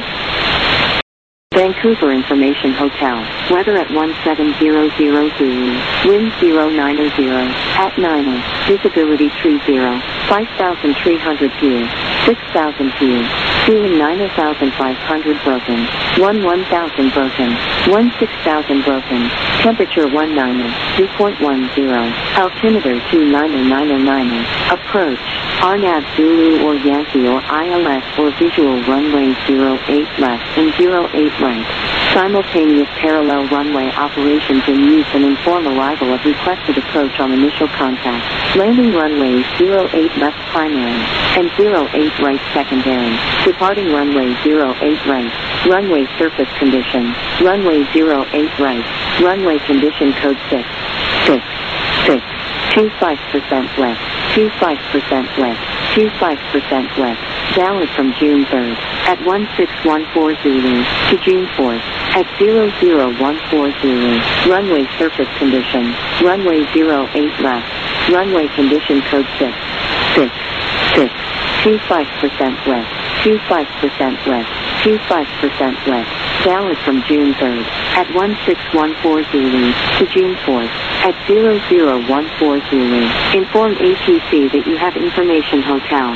Vancouver Information Hotel. Weather at one seven zero zero Zulu. Wind zero nine zero. At niner. Visibility tree zero. five thousand three hundred view. six thousand view. Ceiling nine thousand five hundred broken. one one thousand broken. one six thousand broken. Temperature one niner. two point one zero. Altimeter two niner niner niner. Approach. R N A V Zulu or Yankee or I L S or visual runway zero eight left and zero eight right. Simultaneous parallel runway operations in use and inform arrival of requested approach on initial contact. Landing runway zero eight left primary and zero eight right secondary. Departing runway zero eight right. Runway surface condition. Runway zero eight right. Runway condition code six. six. six. twenty-five percent wet. twenty-five percent wet. twenty-five percent wet. Valid from June third at one six one four Zulu to June fourth at zero zero one four Zulu. Runway surface condition. Runway zero eight left. Runway condition code six. six. six. twenty-five percent wet. twenty-five percent wet. twenty-five percent wet. Valid from June third at one six one four Zulu to June fourth at zero zero one four Zulu. Inform A T C that you have Information Hotel.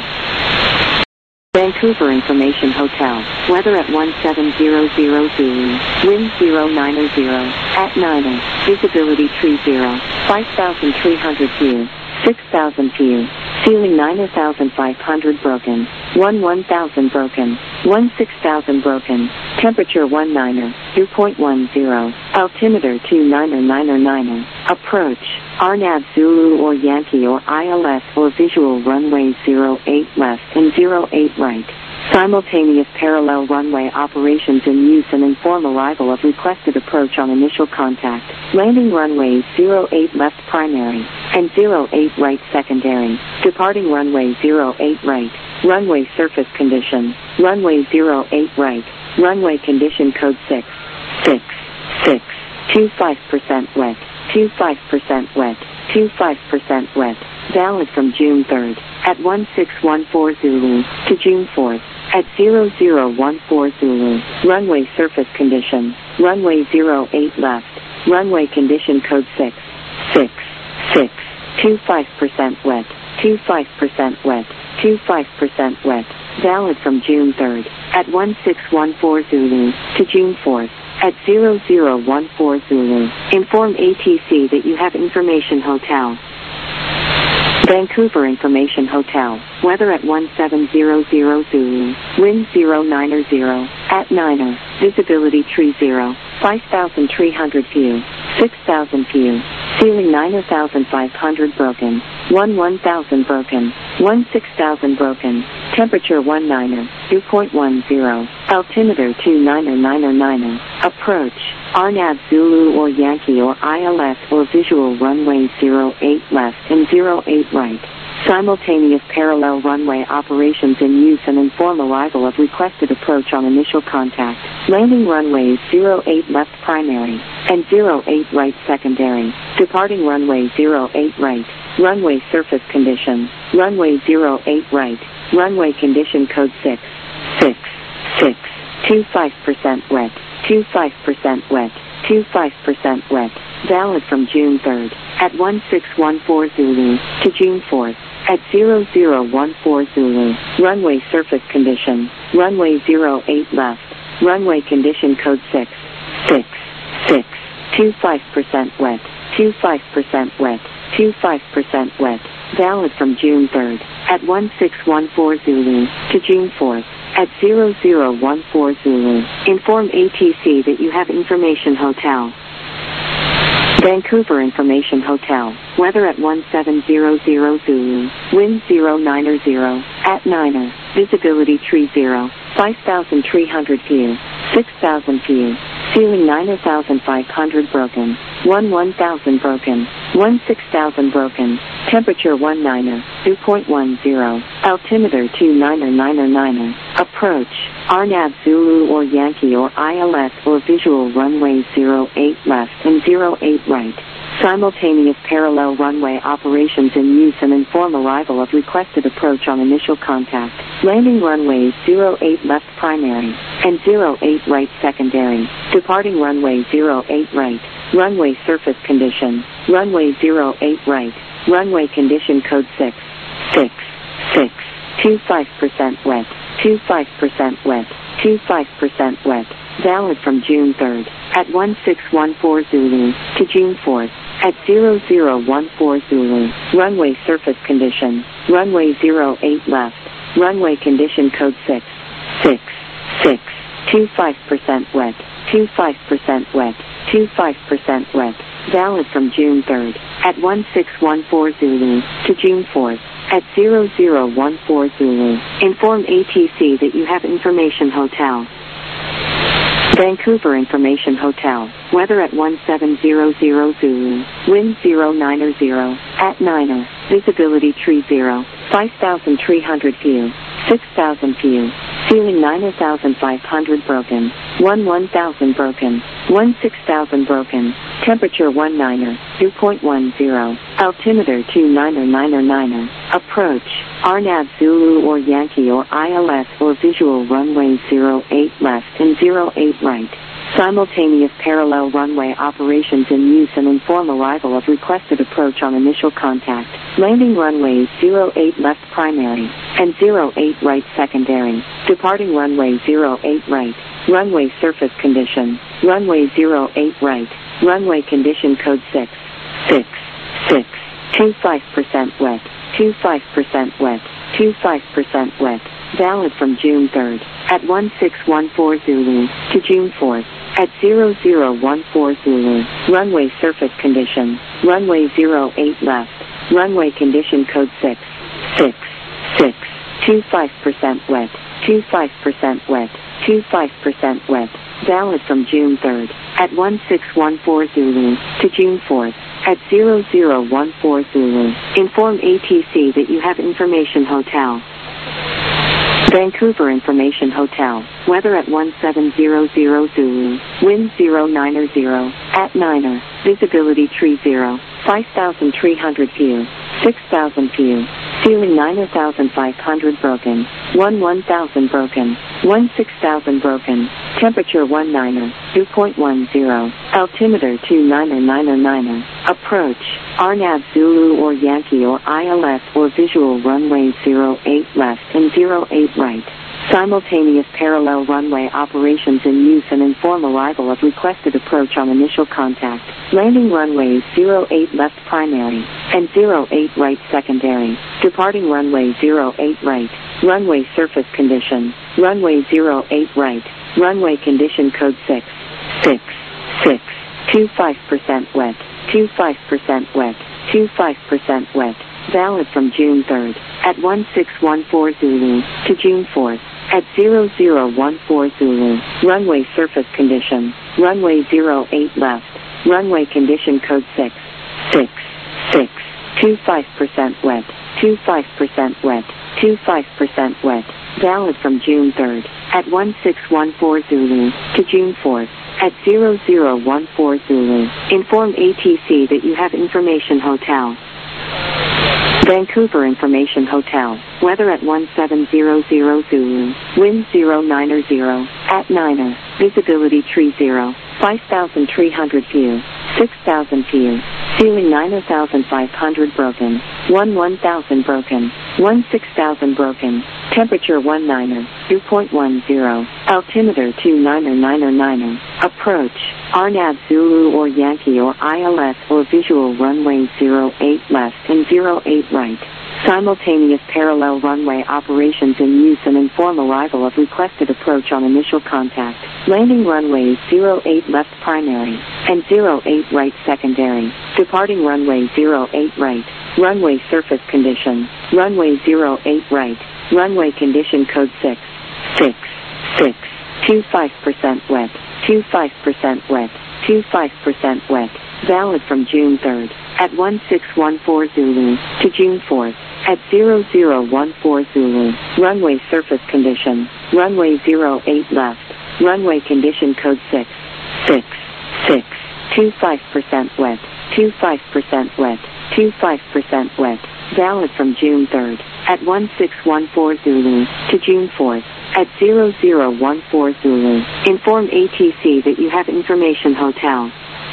Vancouver Information Hotel. Weather at one seven zero zero Zulu. Wind zero nine zero. At niner. Visibility tree zero. five thousand three hundred view. six thousand view. Ceiling nine thousand five hundred broken. one one thousand broken. one six thousand broken. Temperature one niner. two point one zero. Altimeter two niner niner niner. Approach. R N A V Zulu or Yankee or I L S or visual runway zero eight left and zero eight right. Simultaneous parallel runway operations in use and inform arrival of requested approach on initial contact. Landing runway zero eight left primary and zero eight right secondary. Departing runway zero eight right. Runway surface condition. Runway zero eight right. Runway condition code six. six. six. twenty-five percent wet. twenty-five percent wet. twenty-five percent wet. Valid from June third at one six one four Zulu to June fourth at zero zero one four Zulu. Runway surface condition. Runway zero eight left. Runway condition code six. six. six. twenty-five percent wet. twenty-five percent wet. twenty-five percent wet. Valid from June third at one six one four Zulu to June fourth at zero zero one four Zulu. Inform A T C that you have Information Hotel. Vancouver Information Hotel. Weather at one seven zero zero Zulu. Wind zero nine zero. At niner. Visibility tree zero. five thousand three hundred view. six thousand view. Ceiling nine thousand five hundred broken. one one thousand broken. one six thousand broken. Temperature one niner. two point one zero. Altimeter two niner niner niner. Approach. R N A V Zulu or Yankee or I L S or visual runway zero eight left and zero eight right. Simultaneous parallel runway operations in use and inform arrival of requested approach on initial contact. Landing runways zero eight left primary and zero eight right secondary. Departing runway zero eight right. Runway surface condition. Runway zero eight right. Runway condition code six. six. six. twenty-five percent wet. twenty-five percent wet. twenty-five percent wet. Valid from June third at one six one four Zulu to June fourth at zero zero one four Zulu. Runway surface condition, runway zero eight left. Runway condition code six six six. twenty-five percent wet, twenty-five percent wet, twenty-five percent wet. Valid from June third at one six one four Zulu to June fourth at zero zero one four Zulu. Inform A T C that you have Information Hotel. Vancouver Information Hotel. Weather at one seven zero zero Zulu. Wind zero nine zero. At niner. Visibility tree zero. five thousand three hundred view. six thousand view. Ceiling nine thousand five hundred broken. one one thousand broken. one six thousand broken. Temperature one niner. two point one zero. Altimeter two niner niner niner. Approach. R N A V Zulu or Yankee or I L S or visual runway zero eight left and zero eight right. Simultaneous parallel runway operations in use and inform arrival of requested approach on initial contact. Landing runways zero eight left primary and zero eight right secondary. Departing runway zero eight right. Runway surface condition. Runway zero eight right. Runway condition code six six six. twenty-five percent wet. twenty-five percent wet. twenty-five percent wet. Valid from June third at one six one four Zulu to June fourth at zero zero one four Zulu. Runway surface condition. Runway zero eight left. Runway condition code six six six. twenty-five percent wet. twenty-five percent wet. twenty-five percent wet. Valid from June third at one six one four Zulu to June fourth at zero zero one four Zulu. Inform A T C that you have Information Hotel. Vancouver Information Hotel. Weather at one seven zero zero Zulu. Wind zero nine zero. At niner. Visibility tree zero. five thousand three hundred view. six thousand view. Ceiling nine thousand five hundred broken. one one thousand broken. one six thousand broken. Temperature one niner. two point one zero. Altimeter two niner niner niner. Approach. R N A V Zulu or Yankee or I L S or visual runway zero eight left and zero eight right. Simultaneous parallel runway operations in use and inform arrival of requested approach on initial contact. Landing runways zero eight left primary and zero eight right secondary. Departing runway zero eight right. Runway surface condition. Runway zero eight right. Runway condition code six six six. twenty-five percent wet. twenty-five percent wet. twenty-five percent wet. Valid from June third at one six one four Zulu to June fourth at zero zero one four Zulu. Runway surface condition. Runway zero eight left. Runway condition code six six six. twenty-five percent wet. twenty-five percent wet. twenty-five percent wet. Valid from June third at one six one four Zulu to June fourth at zero zero one four Zulu. Inform A T C that you have Information Hotel. Vancouver Information Hotel. Weather at one seven zero zero Zulu. Wind zero nine zero. At niner. Visibility tree zero. five thousand three hundred view. six thousand view. Ceiling nine thousand five hundred broken. one one thousand broken. one six thousand broken. Temperature one niner. two point one zero. Altimeter two niner niner niner. Approach. R N A V Zulu or Yankee or I L S or visual runway zero eight left and zero eight right. Simultaneous parallel runway operations in use and inform arrival of requested approach on initial contact. Landing runways zero eight left primary and zero eight right secondary. Departing runway zero eight right. Runway surface condition. Runway zero eight right. Runway condition code six six six. twenty-five percent wet. twenty-five percent wet. twenty-five percent wet. Valid from June third at one six one four Zulu to June fourth at zero zero one four Zulu. Runway surface condition. Runway zero eight left. Runway condition code six six six. twenty-five percent wet. twenty-five percent wet. twenty-five percent wet. Valid from June third at one six one four Zulu to June fourth at zero zero one four Zulu. Inform A T C that you have Information Hotel. Vancouver Information Hotel. Weather at one seven zero zero Zulu. Wind zero nine zero. At niner. Visibility tree zero. five thousand three hundred view. six thousand view. Ceiling nine thousand five hundred broken. one one thousand broken. one six thousand broken. Temperature one niner. dew point one zero. Altimeter two niner niner niner. Approach. R N A V Zulu or Yankee or I L S or visual runway zero eight left and zero eight right. Simultaneous parallel runway operations in use and inform arrival of requested approach on initial contact. Landing runways zero eight left primary and zero eight right secondary. Departing runway zero eight right. Runway surface condition. Runway zero eight right. Runway condition code six. six. six. twenty-five percent wet. twenty-five percent wet. twenty-five percent wet. Valid from June third at one six one four Zulu to June fourth at zero zero one four Zulu. Runway surface condition. Runway zero eight left. Runway condition code six. six. six. twenty-five percent wet. twenty-five percent wet. twenty-five percent wet. Valid from June third at one six one four Zulu to June fourth at zero zero one four Zulu. Inform A T C that you have Information Hotel.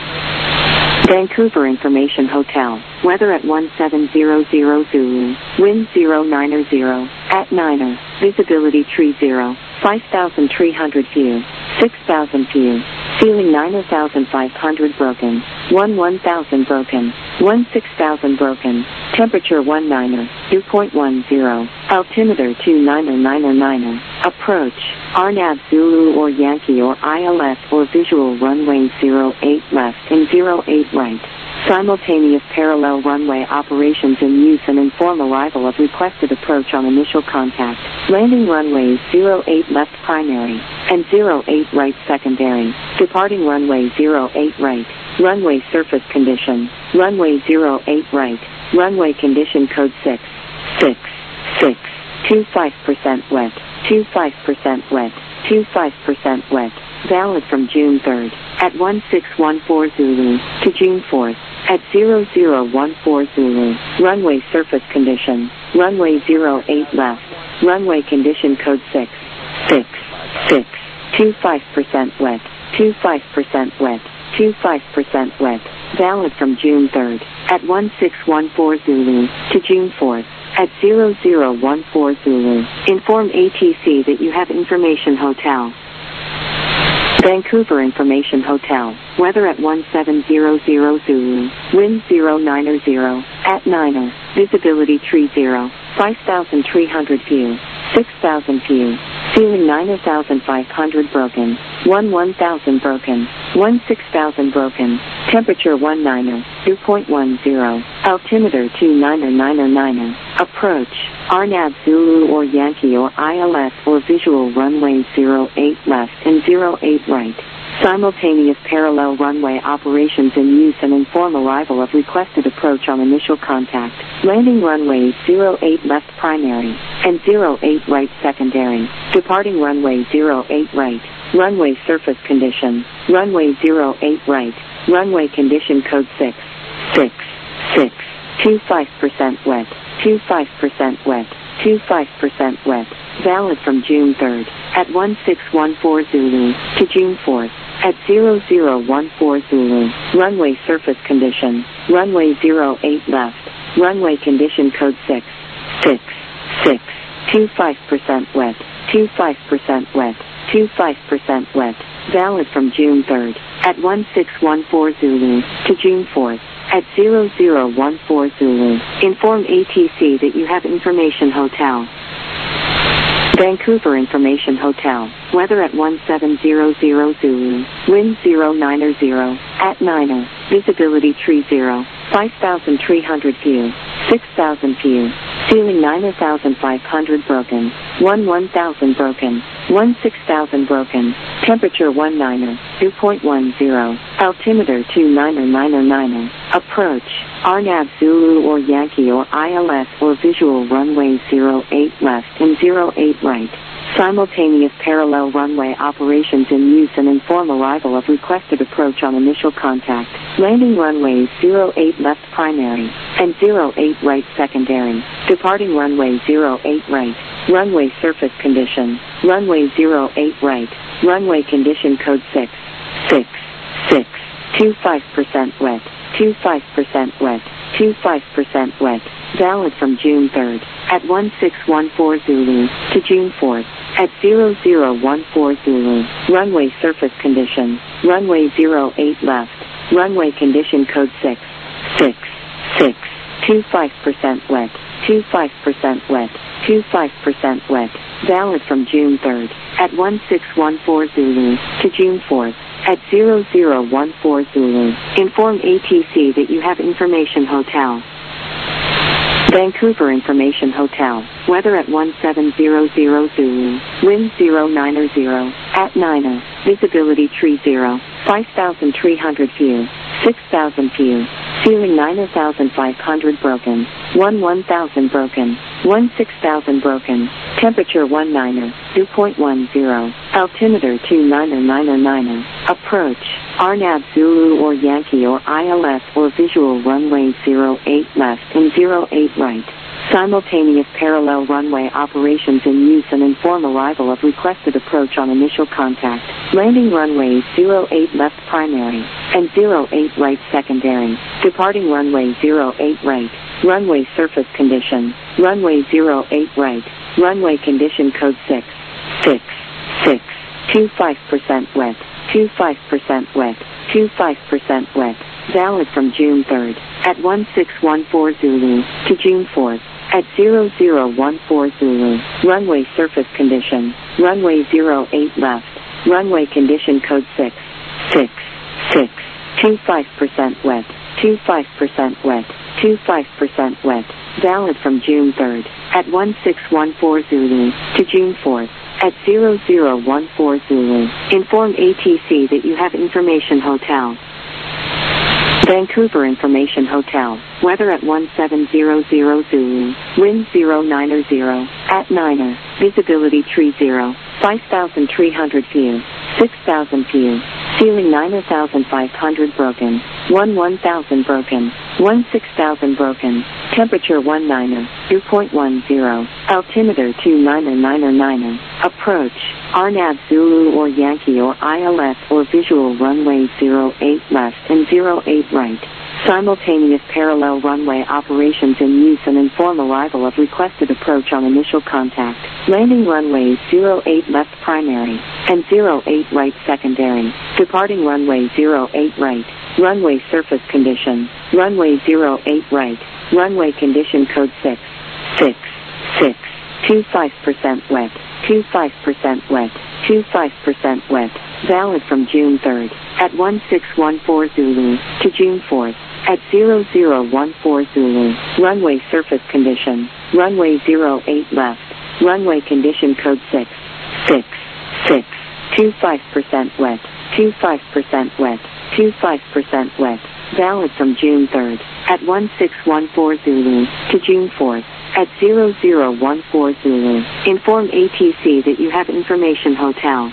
Vancouver Information Hotel. Weather at one seven zero zero Zulu. Wind zero niner zero. At niner. Visibility tree zero. five thousand three hundred view. six thousand view. Ceiling nine thousand five hundred broken. one one thousand broken. one six thousand broken. Temperature one niner. dew point one zero. Altimeter two niner niner niner. Approach. R N A V Zulu or Yankee or I L S or visual runway zero eight left and zero eight right. Simultaneous parallel runway operations in use and inform arrival of requested approach on initial contact. Landing runways zero eight left primary and zero eight right secondary. Departing runway zero eight right. Runway surface condition. Runway zero eight right. Runway condition code six. six. six. twenty-five percent wet. twenty-five percent wet. twenty-five percent wet. Valid from June third at one six one four Zulu to June fourth at zero zero one four Zulu. Runway surface condition. Runway zero eight left. Runway condition code six. six. six. twenty-five percent wet. twenty-five percent wet. twenty-five percent wet. Valid from June third at one six one four Zulu to June fourth at zero zero one four Zulu. Inform A T C that you have Information Hotel. Vancouver Information Hotel. Weather at one seven zero zero Zulu. Wind zero niner zero. At niner. Visibility tree zero. five thousand three hundred view. six thousand view. Ceiling nine thousand five hundred broken. one one thousand broken. one six thousand broken. Temperature one niner. dew point one zero. Altimeter two niner niner niner. Approach. R N A V Zulu or Yankee or I L S or visual runway zero eight left and zero eight right. Simultaneous parallel runway operations in use and inform arrival of requested approach on initial contact. Landing runways zero eight left primary and zero eight right secondary. Departing runway zero eight right. Runway surface condition. Runway zero eight right. Runway condition code six. six. six. twenty-five percent wet. twenty-five percent wet. twenty-five percent wet. Valid from June third at one six one four Zulu to June fourth at zero zero one four Zulu. Runway surface condition. Runway zero eight left. Runway condition code six. six. six. twenty-five percent wet. twenty-five percent wet. twenty-five percent wet. Valid from June third at one six one four Zulu to June fourth at zero zero one four Zulu. Inform A T C that you have Information Hotel. Vancouver Information Hotel. Weather at one seven zero zero Zulu. Wind zero niner zero. At niner. Visibility tree zero. five thousand three hundred view. six thousand view. Ceiling nine thousand five hundred broken. one one thousand broken. one six thousand broken. Temperature one niner. dew point one zero. Altimeter two niner niner niner. Approach. R N A V Zulu or Yankee or I L S or visual runway zero eight left and zero eight right. Simultaneous parallel runway operations in use and inform arrival of requested approach on initial contact. Landing runways zero eight left primary and zero eight right secondary. Departing runway zero eight right. Runway surface condition. Runway zero eight right. Runway condition code six. six. six. twenty-five percent wet. twenty-five percent wet, twenty-five percent wet. Valid from June third at one six one four Zulu to June fourth at zero zero one four Zulu. Runway surface condition, runway zero eight left, runway condition code six six six. twenty-five percent wet, twenty-five percent wet, twenty-five percent wet. Valid from June third at one six one four Zulu to June fourth at zero zero one four Zulu. Inform A T C that you have Information Hotel. Vancouver Information Hotel. Weather at one seven zero zero Zulu. Wind zero nine zero. At nine. Visibility tree zero. five thousand three hundred view. six thousand view. Ceiling nine thousand five hundred broken. one one thousand broken. one six thousand broken. Temperature one nine. dew point one zero. Altimeter two nine nine nine. Approach. R N A V Zulu or Yankee or I L S or visual runway zero eight left and zero eight right. Simultaneous parallel runway operations in use and inform arrival of requested approach on initial contact. Landing runways zero eight left primary and zero eight right secondary. Departing runway zero eight right. Runway surface condition. Runway zero eight right. Runway condition code six six six. twenty-five percent wet. twenty-five percent wet. twenty-five percent wet. Valid from June third at one six one four Zulu to June fourth at zero zero one four Zulu. Runway surface condition. Runway zero eight left. Runway condition code six six six. twenty-five percent wet. twenty-five percent wet. twenty-five percent wet. Valid from June third at one six one four Zulu to June fourth at zero zero one four Zulu. Inform A T C that you have Information Hotel. Vancouver Information Hotel. Weather at one seven zero zero Zulu. Wind zero nine zero. At nine. Visibility tree zero. five thousand three hundred view. six thousand view. Ceiling nine thousand five hundred broken. one one thousand broken. one six thousand broken. Temperature one nine. dew point one zero. Altimeter two nine nine nine. Approach. R N A V Zulu or Yankee or I L S or visual runway zero eight left and zero eight right. Simultaneous parallel runway operations in use and inform arrival of requested approach on initial contact. Landing runways zero eight left primary and zero eight right secondary. Departing runway zero eight right. Runway surface condition. Runway zero eight right. Runway condition code six six six. twenty-five percent wet. twenty-five percent wet. twenty-five percent wet. Valid from June third at one six one four Zulu to June fourth at zero zero one four Zulu. Runway surface condition. Runway zero eight left. Runway condition code six six six. twenty-five percent wet. twenty-five percent wet. twenty-five percent wet. Valid from June third at one six one four Zulu to June fourth at zero zero one four Zulu. Inform A T C that you have Information Hotel.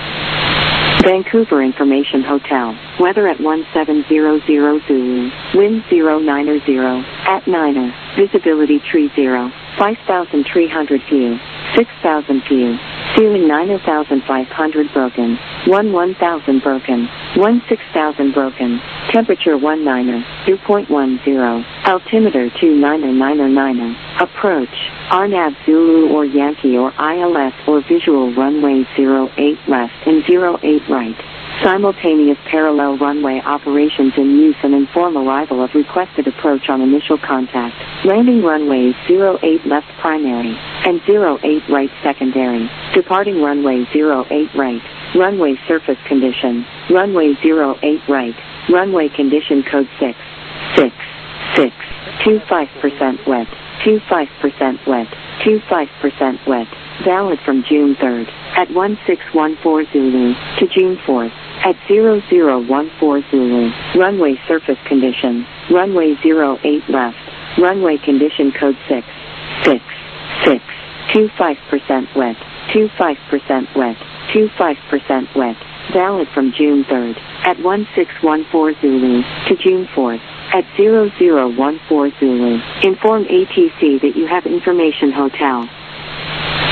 Vancouver Information Hotel. Weather at one seven zero zero Zulu. Wind zero nine zero. At nine. Visibility tree zero. five thousand three hundred view. six thousand view. Ceiling nine thousand five hundred broken. one one thousand broken. one six thousand broken. Temperature one nine. dew point one zero. Altimeter two nine nine nine. Approach. R N A V Zulu or Yankee or I L S or visual runway zero eight left and zero eight right. Simultaneous parallel runway operations in use and inform arrival of requested approach on initial contact. Landing runways zero eight left primary and zero eight right secondary. Departing runway zero eight right. Runway surface condition. Runway zero eight right. Runway condition code six six six. twenty-five percent wet. twenty-five percent wet. twenty-five percent wet. Valid from June third at one six one four Zulu to June fourth at zero zero one four Zulu. Runway surface condition. Runway zero eight left. Runway condition code six six six. twenty-five percent wet. twenty-five percent wet. twenty-five percent wet. Valid from June third at one six one four Zulu to June fourth at zero zero one four Zulu. Inform A T C that you have Information Hotel.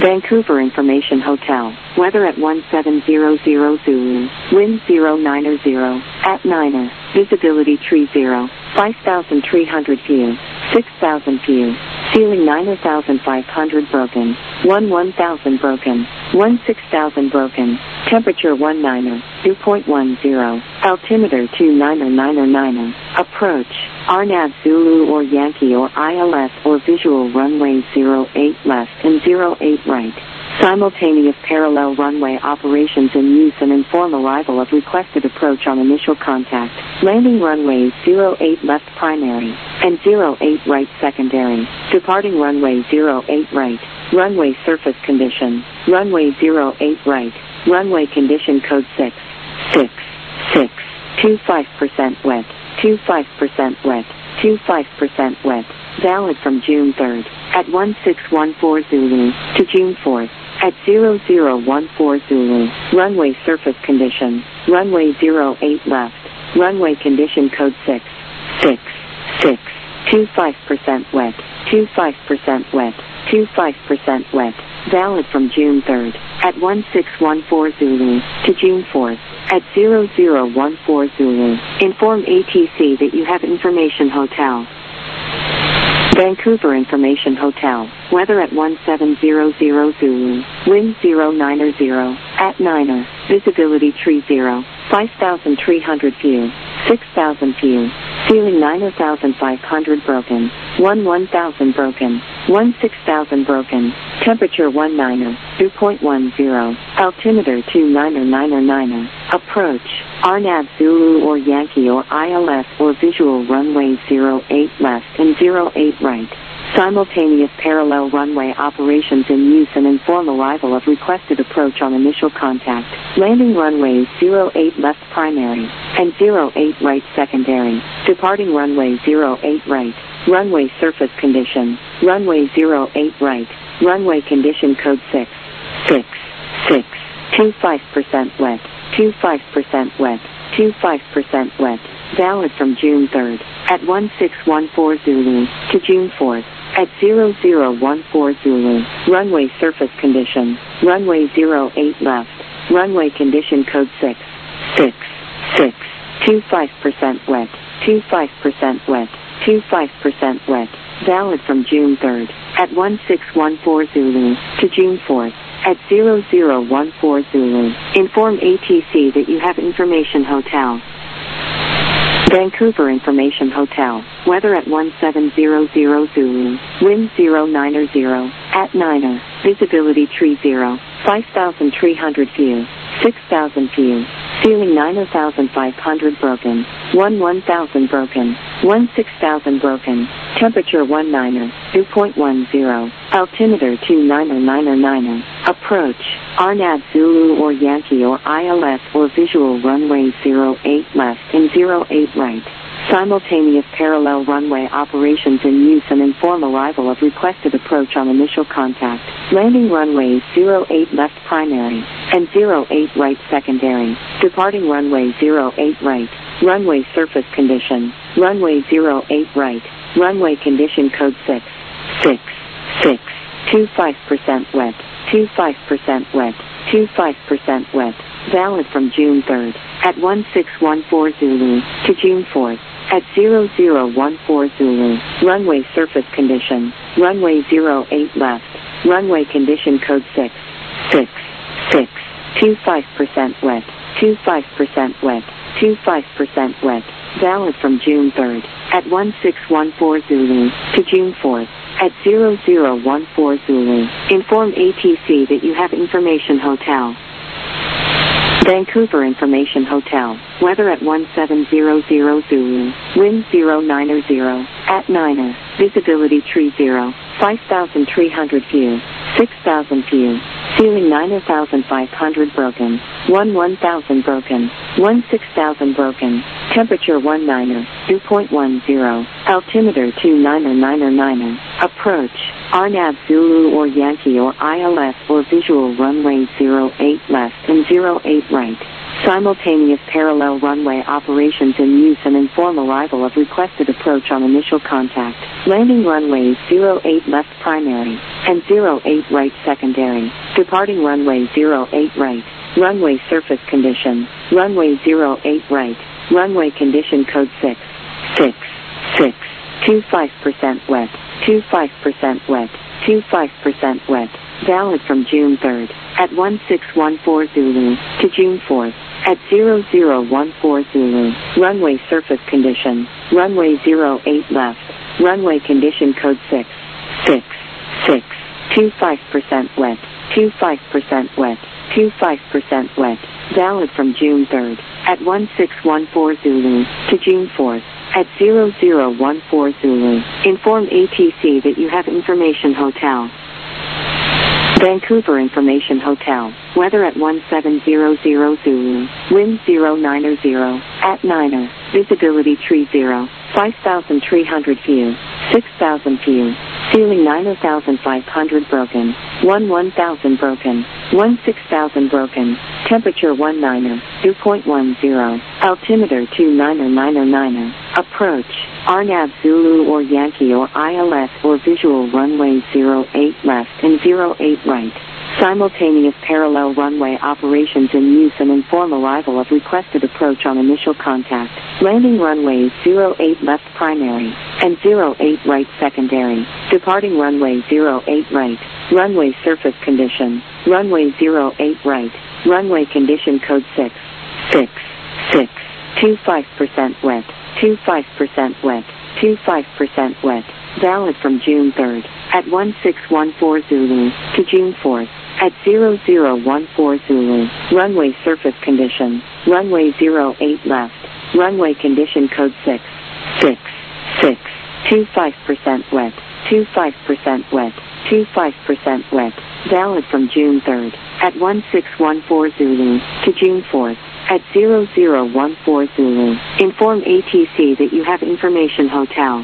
Vancouver Information Hotel. Weather at one seven zero zero Zulu. Wind zero nine zero. At Niner. Visibility tree zero. five thousand three hundred view. six thousand view. Ceiling nine thousand five hundred broken. one one thousand broken. one six thousand broken. Temperature one niner. dew point one zero. Altimeter two niner niner niner. Approach. R N A V Zulu or Yankee or I L S or visual runway zero eight left and zero eight right. Simultaneous parallel runway operations in use and inform arrival of requested approach on initial contact. Landing runways zero eight left primary and zero eight right secondary. Departing runway zero eight right. Runway surface condition. Runway zero eight right. Runway condition code six. six. six. twenty-five percent wet. twenty-five percent wet. twenty-five percent wet. Valid from June third at one six one four Zulu to June fourth at zero zero one four Zulu. Runway surface condition. Runway zero eight left. Runway condition code six. six. six. twenty-five percent wet. twenty-five percent wet. twenty-five percent wet. Valid from June third at one six one four Zulu to June fourth at zero zero one four Zulu. Inform A T C that you have Information Hotel. Vancouver Information Hotel. Weather at one seven zero zero Zulu. Wind zero nine zero. At Niner. Visibility tree zero. five thousand three hundred view. six thousand view. Ceiling nine thousand five hundred broken. one one thousand broken. one six thousand broken. Temperature one niner. dew point one zero. Altimeter two niner niner niner. Approach. R N A V Zulu or Yankee or I L S or visual runway zero eight left and zero eight right. Simultaneous parallel runway operations in use and inform arrival of requested approach on initial contact. Landing runways zero eight left primary and zero eight right secondary. Departing runway zero eight right. Runway surface condition. Runway zero eight right. Runway condition code six. six. six. twenty-five percent wet. twenty-five percent wet. twenty-five percent wet. Valid from June third at one six one four Zulu to June fourth at zero zero one four Zulu. Runway surface condition. Runway zero eight left. Runway condition code six. six. six. twenty-five percent wet. twenty-five percent wet. twenty-five percent wet. Valid from June third at one six one four Zulu to June fourth at zero zero one four Zulu. Inform A T C that you have Information Hotel. Vancouver Information Hotel. Weather at one seven zero zero Zulu. Wind zero nine zero. At Niner. Visibility tree zero. five thousand three hundred view. six thousand view. Ceiling nine thousand five hundred broken. one one thousand broken. one six thousand broken. Temperature one niner. dew point one zero. Altimeter two niner niner niner. Approach. R N A V Zulu or Yankee or I L S or visual runway zero eight left and zero eight right. Simultaneous parallel runway operations in use and inform arrival of requested approach on initial contact. Landing runways zero eight left primary and zero eight right secondary. Departing runway zero eight right. Runway surface condition. Runway zero eight right. Runway condition code six. six. six. twenty-five percent wet. twenty-five percent wet. twenty-five percent wet. Valid from June third at one six one four Zulu to June fourth at zero zero one four Zulu. Runway surface condition. Runway zero eight left. Runway condition code six. six. six. twenty-five percent wet. twenty-five percent wet. twenty-five percent wet. Valid from June third at one six one four Zulu to June fourth at zero zero one four Zulu. Inform A T C that you have Information Hotel. Vancouver Information Hotel. Weather at one seven zero zero Zulu. Wind zero nine zero. At Niner. Visibility tree zero. five thousand three hundred view. six thousand view. Ceiling nine thousand five hundred broken. one one thousand broken. one six thousand broken. Temperature one niner. dew point one zero. Altimeter two niner niner niner. Approach. R N A V Zulu or Yankee or I L S or visual runway zero eight left and zero eight right. Simultaneous parallel runway operations in use and inform arrival of requested approach on initial contact. Landing runways zero eight left primary and zero eight right secondary. Departing runway zero eight right. Runway surface condition. Runway zero eight right. Runway condition code six. six. six. twenty-five percent wet. twenty-five percent wet. twenty-five percent wet. Valid from June third at one six one four Zulu to June fourth at zero zero one four Zulu. Runway surface condition. Runway zero eight left. Runway condition code six. six. six. twenty-five percent wet. twenty-five percent wet. twenty-five percent wet. Valid from June third at one six one four Zulu to June fourth at zero zero one four Zulu. Inform A T C that you have information hotel. Vancouver Information Hotel. Weather at one seven zero zero Zulu. Wind zero nine zero. At niner. Visibility tree zero. five thousand three hundred view. six thousand view. Ceiling nine thousand five hundred broken. one one thousand broken. one six thousand broken. Temperature one niner. dew point one zero. Altimeter two niner niner niner. Approach. R N A V Zulu or Yankee or I L S or visual runway zero eight left and zero eight right. Simultaneous parallel runway operations in use and inform arrival of requested approach on initial contact. Landing runways zero eight left primary and zero eight right secondary. Departing runway zero eight right. Runway surface condition. Runway zero eight right. Runway condition code six. six. six. twenty-five percent wet. twenty-five percent wet. twenty-five percent wet. Valid from June third at one six one four Zulu to June fourth at zero zero one four Zulu. Runway surface condition. Runway zero eight left. Runway condition code six. six. six. twenty-five percent wet. twenty-five percent wet. twenty-five percent wet. Valid from June third at one six one four Zulu to June fourth at zero zero one four Zulu. Inform A T C that you have information hotel.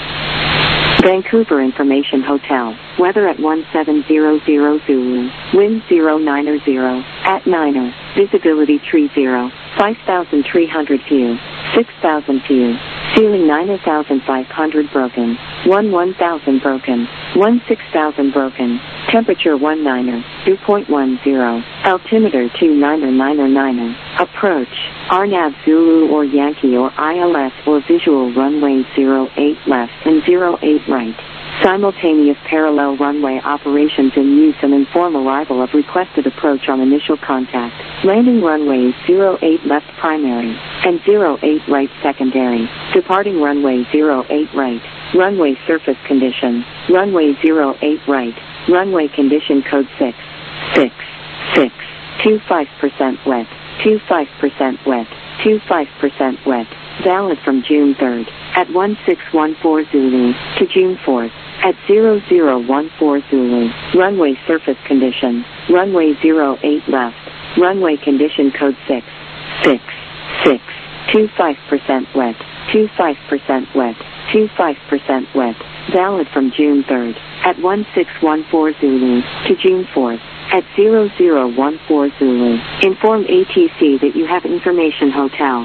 Vancouver Information Hotel. Weather at one seven zero zero Zulu. Wind zero nine zero. At niner. Visibility tree zero. five thousand three hundred view. six thousand view. Ceiling nine thousand five hundred broken. one one thousand broken. one six thousand broken. Temperature one niner. dew point one zero. Altimeter two niner niner niner. Approach. R N A V Zulu or Yankee or I L S or visual runway zero eight left and zero eight right. Simultaneous parallel runway operations in use and inform arrival of requested approach on initial contact. Landing runways zero eight left primary and zero eight right secondary. Departing runway zero eight right. Runway surface condition. Runway zero eight right. Runway condition code six. six. six. twenty-five percent wet. twenty-five percent wet. twenty-five percent wet. Valid from June third at one six one four Zulu to June fourth at zero zero one four Zulu. Runway surface condition. Runway zero eight left. Runway condition code six. six. six. twenty-five percent wet. twenty-five percent wet. twenty-five percent wet. Valid from June third at one six one four Zulu to June fourth at zero zero one four Zulu. Inform A T C that you have information hotel.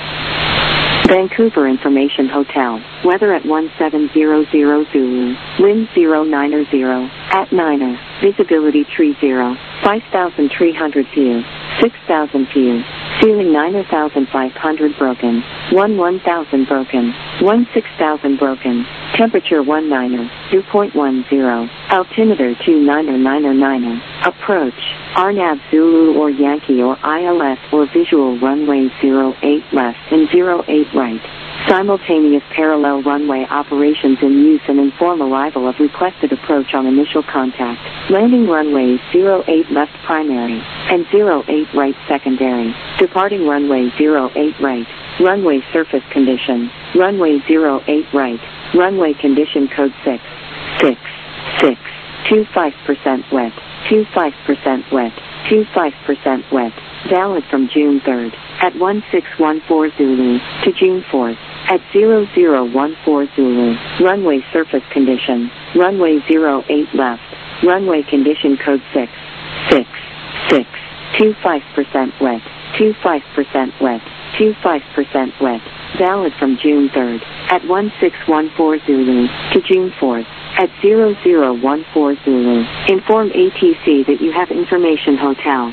Vancouver Information Hotel. Weather at one seven zero zero Zulu. Wind zero nine zero. At niner. Visibility tree zero. five thousand three hundred view. six thousand view. Ceiling nine thousand five hundred broken. one one thousand broken. one six thousand broken. Temperature one niner. dew point one zero. Altimeter two niner niner niner. Approach. R N A V Zulu or Yankee or I L S or visual runway zero eight left and zero eight right. Simultaneous parallel runway operations in use and inform arrival of requested approach on initial contact. Landing runways zero eight left primary and zero eight right secondary. Departing runway zero eight right. Runway surface condition. Runway zero eight right. Runway condition code six. six. six. twenty-five percent wet. twenty-five percent wet. twenty-five percent wet. Valid from June third at one six one four Zulu to June fourth at zero zero one four Zulu. Runway surface condition. Runway zero eight left. Runway condition code six. six. six. twenty-five percent wet. twenty-five percent wet, twenty-five percent wet. Valid from June third at one six one four Zulu to June fourth at zero zero one four Zulu. Inform A T C that you have Information Hotel.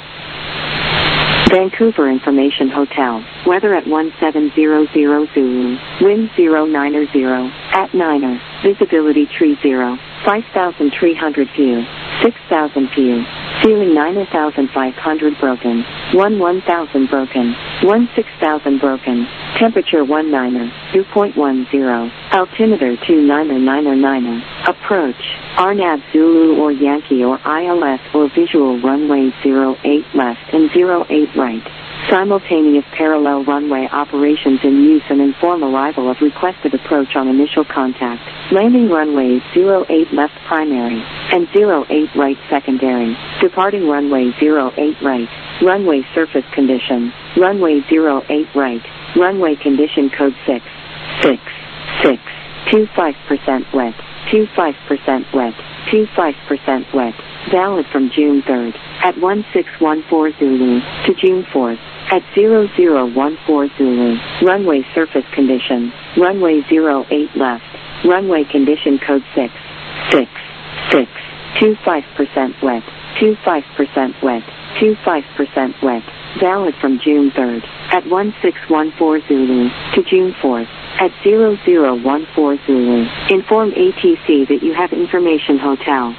Vancouver Information Hotel. Weather at one seven zero zero Zulu. Wind zero nine zero. At niner. Visibility tree zero. five thousand three hundred view. six thousand view. Ceiling nine thousand five hundred broken. one one thousand broken. one six thousand broken. Temperature one niner. dew point one zero. Altimeter two niner niner niner. Approach. R N A V Zulu or Yankee or I L S or visual runway zero eight left and zero eight right. Simultaneous parallel runway operations in use and inform arrival of requested approach on initial contact. Landing runway zero eight left primary and zero eight right secondary. Departing runway zero eight right. Runway surface condition. Runway zero eight right. Runway condition code six. six. six. twenty-five percent wet. twenty-five percent wet. twenty-five percent wet. Valid from June third at one six one four Zulu to June fourth at zero zero one four Zulu. Runway surface condition. Runway zero eight left. Runway condition code six. six. six. twenty-five percent wet. twenty-five percent wet. twenty-five percent wet. Valid from June third at one six one four Zulu to June fourth at zero zero one four Zulu. Inform A T C that you have Information Hotel.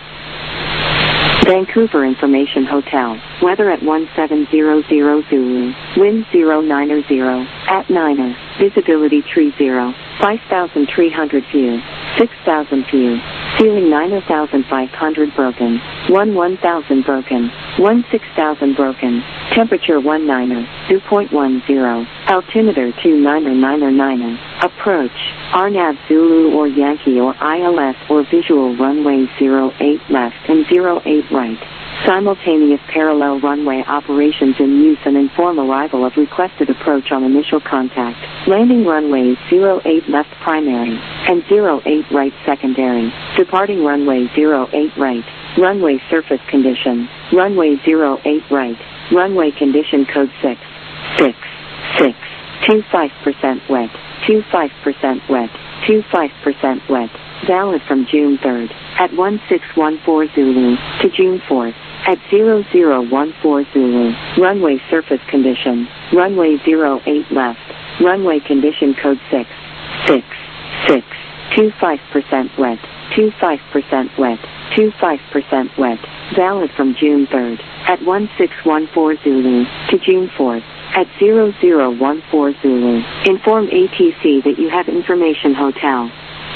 Vancouver Information Hotel. Weather at one seven zero zero Zulu. Wind zero nine zero. At niner. Visibility tree zero. five thousand three hundred view. six thousand view. Ceiling nine thousand five hundred broken. one one thousand broken. one six thousand broken. Temperature one niner. dew point one zero. Altimeter two niner niner niner. Approach. R N A V Zulu or Yankee or I L S or visual runway zero eight left and zero eight right. Simultaneous parallel runway operations in use and inform arrival of requested approach on initial contact. Landing runways zero eight left primary and zero eight right secondary. Departing runway zero eight right. Runway surface condition. Runway zero eight right. Runway condition code six. six. six. twenty-five percent wet. twenty-five percent wet. twenty-five percent wet. Valid from June third at one six one four Zulu to June fourth at zero zero one four Zulu. Runway surface condition. Runway zero eight left. Runway condition code six. six. six. twenty-five percent wet. twenty-five percent wet. twenty-five percent wet. Valid from June third at one six one four Zulu to June fourth at zero zero one four Zulu. Inform A T C that you have Information Hotel.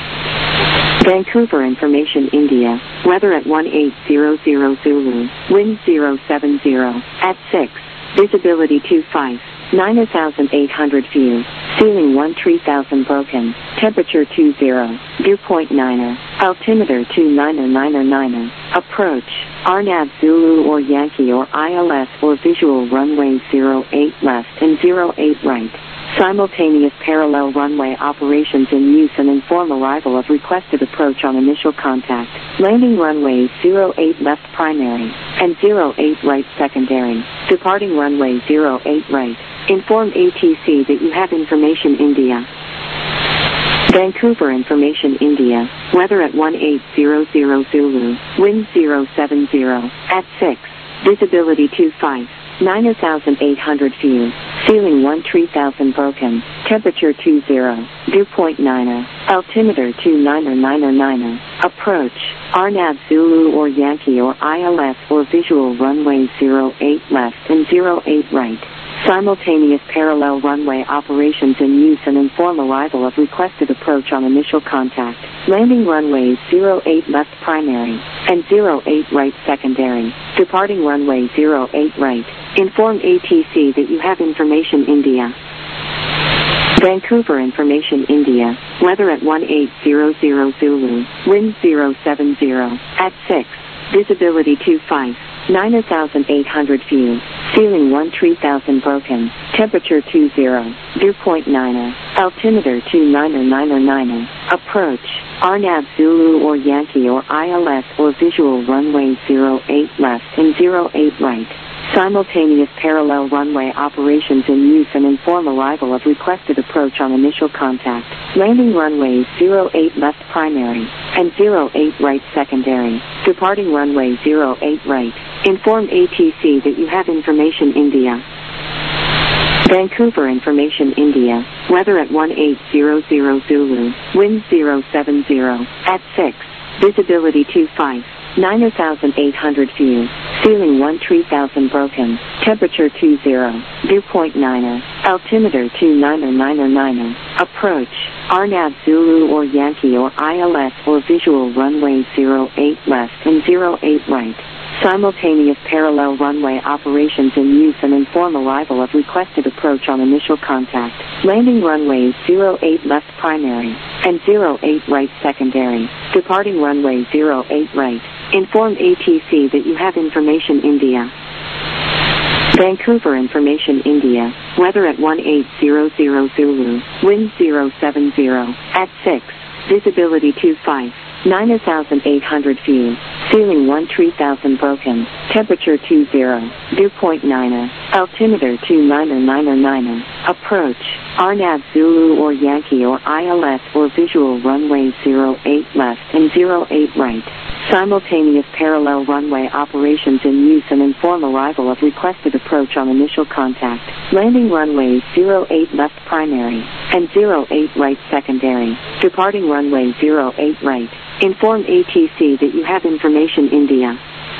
Vancouver Information India. Weather at one eight zero zero Zulu. Wind zero seven zero. At six. Visibility two five. nine thousand eight hundred view. Ceiling one three thousand broken. Temperature two zero. dew point niner. Altimeter two niner niner niner. Approach. R N A V Zulu or Yankee or I L S or visual runway zero eight left and zero eight right. Simultaneous parallel runway operations in use and inform arrival of requested approach on initial contact. Landing runways zero eight left primary and zero eight right secondary. Departing runway zero eight right. Inform A T C that you have Information India. Vancouver Information India. Weather at one eight zero zero Zulu. Wind zero seven zero. At six. Visibility two five. nine thousand eight hundred view. Ceiling one three thousand broken. Temperature two zero. dew point niner. Altimeter two niner niner niner. Approach. R N A V Zulu or Yankee or I L S or visual runway zero eight left and zero eight right. Simultaneous parallel runway operations in use and inform arrival of requested approach on initial contact. Landing runways zero eight left primary and zero eight right secondary. Departing runway zero eight right. Inform A T C that you have Information India. Vancouver Information India. Weather at one eight zero zero Zulu. Wind zero seven zero. At six. Visibility two five. nine thousand eight hundred view. Ceiling one three thousand broken. Temperature two zero. dew point niner. Altimeter two niner niner niner. Approach. R N A V Zulu or Yankee or I L S or visual runway zero eight left and zero eight right. Simultaneous parallel runway operations in use and inform arrival of requested approach on initial contact. Landing runways zero eight left primary and zero eight right secondary. Departing runway zero eight right. Inform A T C that you have information India. Vancouver information India. Weather at one eight zero zero Zulu. Wind zero seven zero. At six. Visibility two five. nine thousand eight hundred view. Ceiling one three thousand broken. Temperature two zero. Dew point niner. Altimeter two niner niner niner. Approach. R N A V Zulu or Yankee or I L S or visual runway zero eight left and zero eight right. Simultaneous parallel runway operations in use and inform arrival of requested approach on initial contact. Landing runways zero eight left primary and zero eight right secondary. Departing runway zero eight right. Inform A T C that you have information India. Vancouver information India. Weather at one eight zero zero Zulu. Wind zero seven zero. At six. Visibility two five. nine thousand eight hundred view. Ceiling one three thousand broken. Temperature two zero. Dew point niner. Altimeter two niner niner niner. Approach. R N A V Zulu or Yankee or I L S or visual runway zero eight left and zero eight right. Simultaneous parallel runway operations in use and inform arrival of requested approach on initial contact. Landing runways zero eight left primary and zero eight right secondary. Departing runway zero eight right. Inform A T C that you have information India.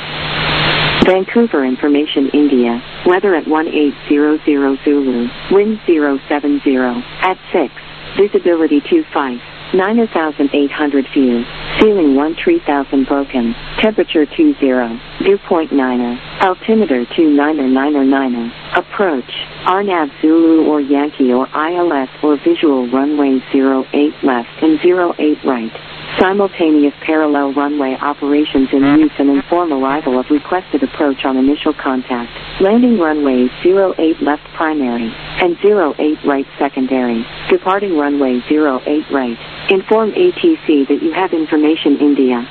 Vancouver information India. Weather at one eight zero zero Zulu. Wind zero seven zero. At six. Visibility two five. nine thousand eight hundred view. Ceiling one three thousand broken. Temperature two zero. Dew point niner. Altimeter two niner niner niner. Approach. R N A V Zulu or Yankee or I L S or visual runway zero eight left and zero eight right. Simultaneous parallel runway operations in use and inform arrival of requested approach on initial contact. Landing runways zero eight left primary and zero eight right secondary. Departing runway zero eight right. Inform A T C that you have information India.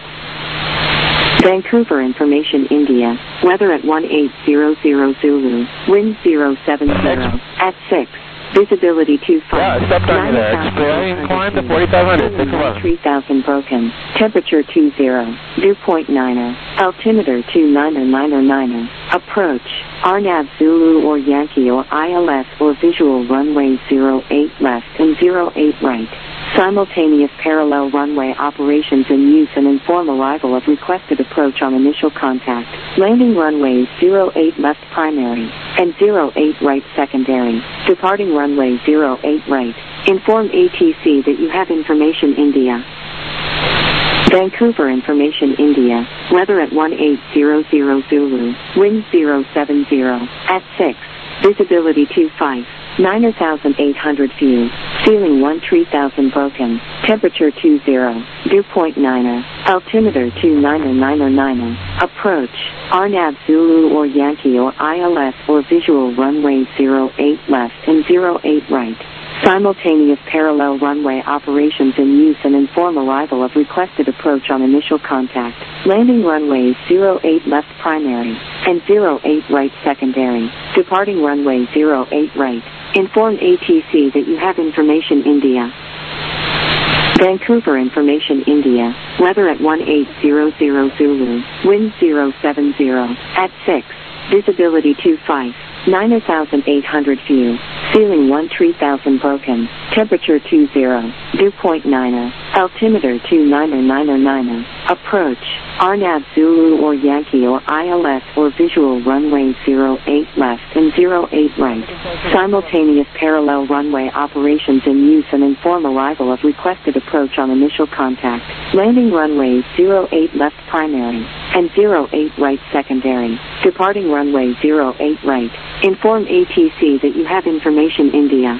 Vancouver information India. Weather at one eight zero zero Zulu. Wind zero seven zero. At six. Visibility two five. Yeah, step down there. Exploring climb to forty-five hundred. three thousand broken. Temperature two zero. Dew point niner. Altimeter two niner niner niner. Approach. R N A V Zulu or Yankee or I L S or visual runway zero eight left and zero eight right. Simultaneous parallel runway operations in use and inform arrival of requested approach on initial contact. Landing runways zero eight left primary and zero eight right secondary. Departing runway zero eight right. Inform A T C that you have information India. Vancouver information India. Weather at one eight zero zero Zulu. Wind zero seven zero. At six. Visibility two five. nine thousand eight hundred view. Ceiling one three thousand broken. Temperature two zero. Dew point niner. Altimeter two niner niner niner. Approach. R N A V Zulu or Yankee or I L S or visual runway zero eight left and zero eight right. Simultaneous parallel runway operations in use and inform arrival of requested approach on initial contact. Landing runways zero eight left primary and zero eight right secondary. Departing runway zero eight right. Inform A T C that you have information India. Vancouver information India. Weather at one eight zero zero Zulu. Wind zero seven zero. At six. Visibility two five. nine thousand eight hundred view. Ceiling one three thousand broken. Temperature two zero. Dew point niner. Altimeter two niner niner niner. Approach. R N A V Zulu or Yankee or I L S or visual runway zero eight left and zero eight right. Simultaneous parallel runway operations in use and inform arrival of requested approach on initial contact. Landing runways zero eight left primary and zero eight right secondary. Departing runway zero eight right. Inform A T C that you have information India.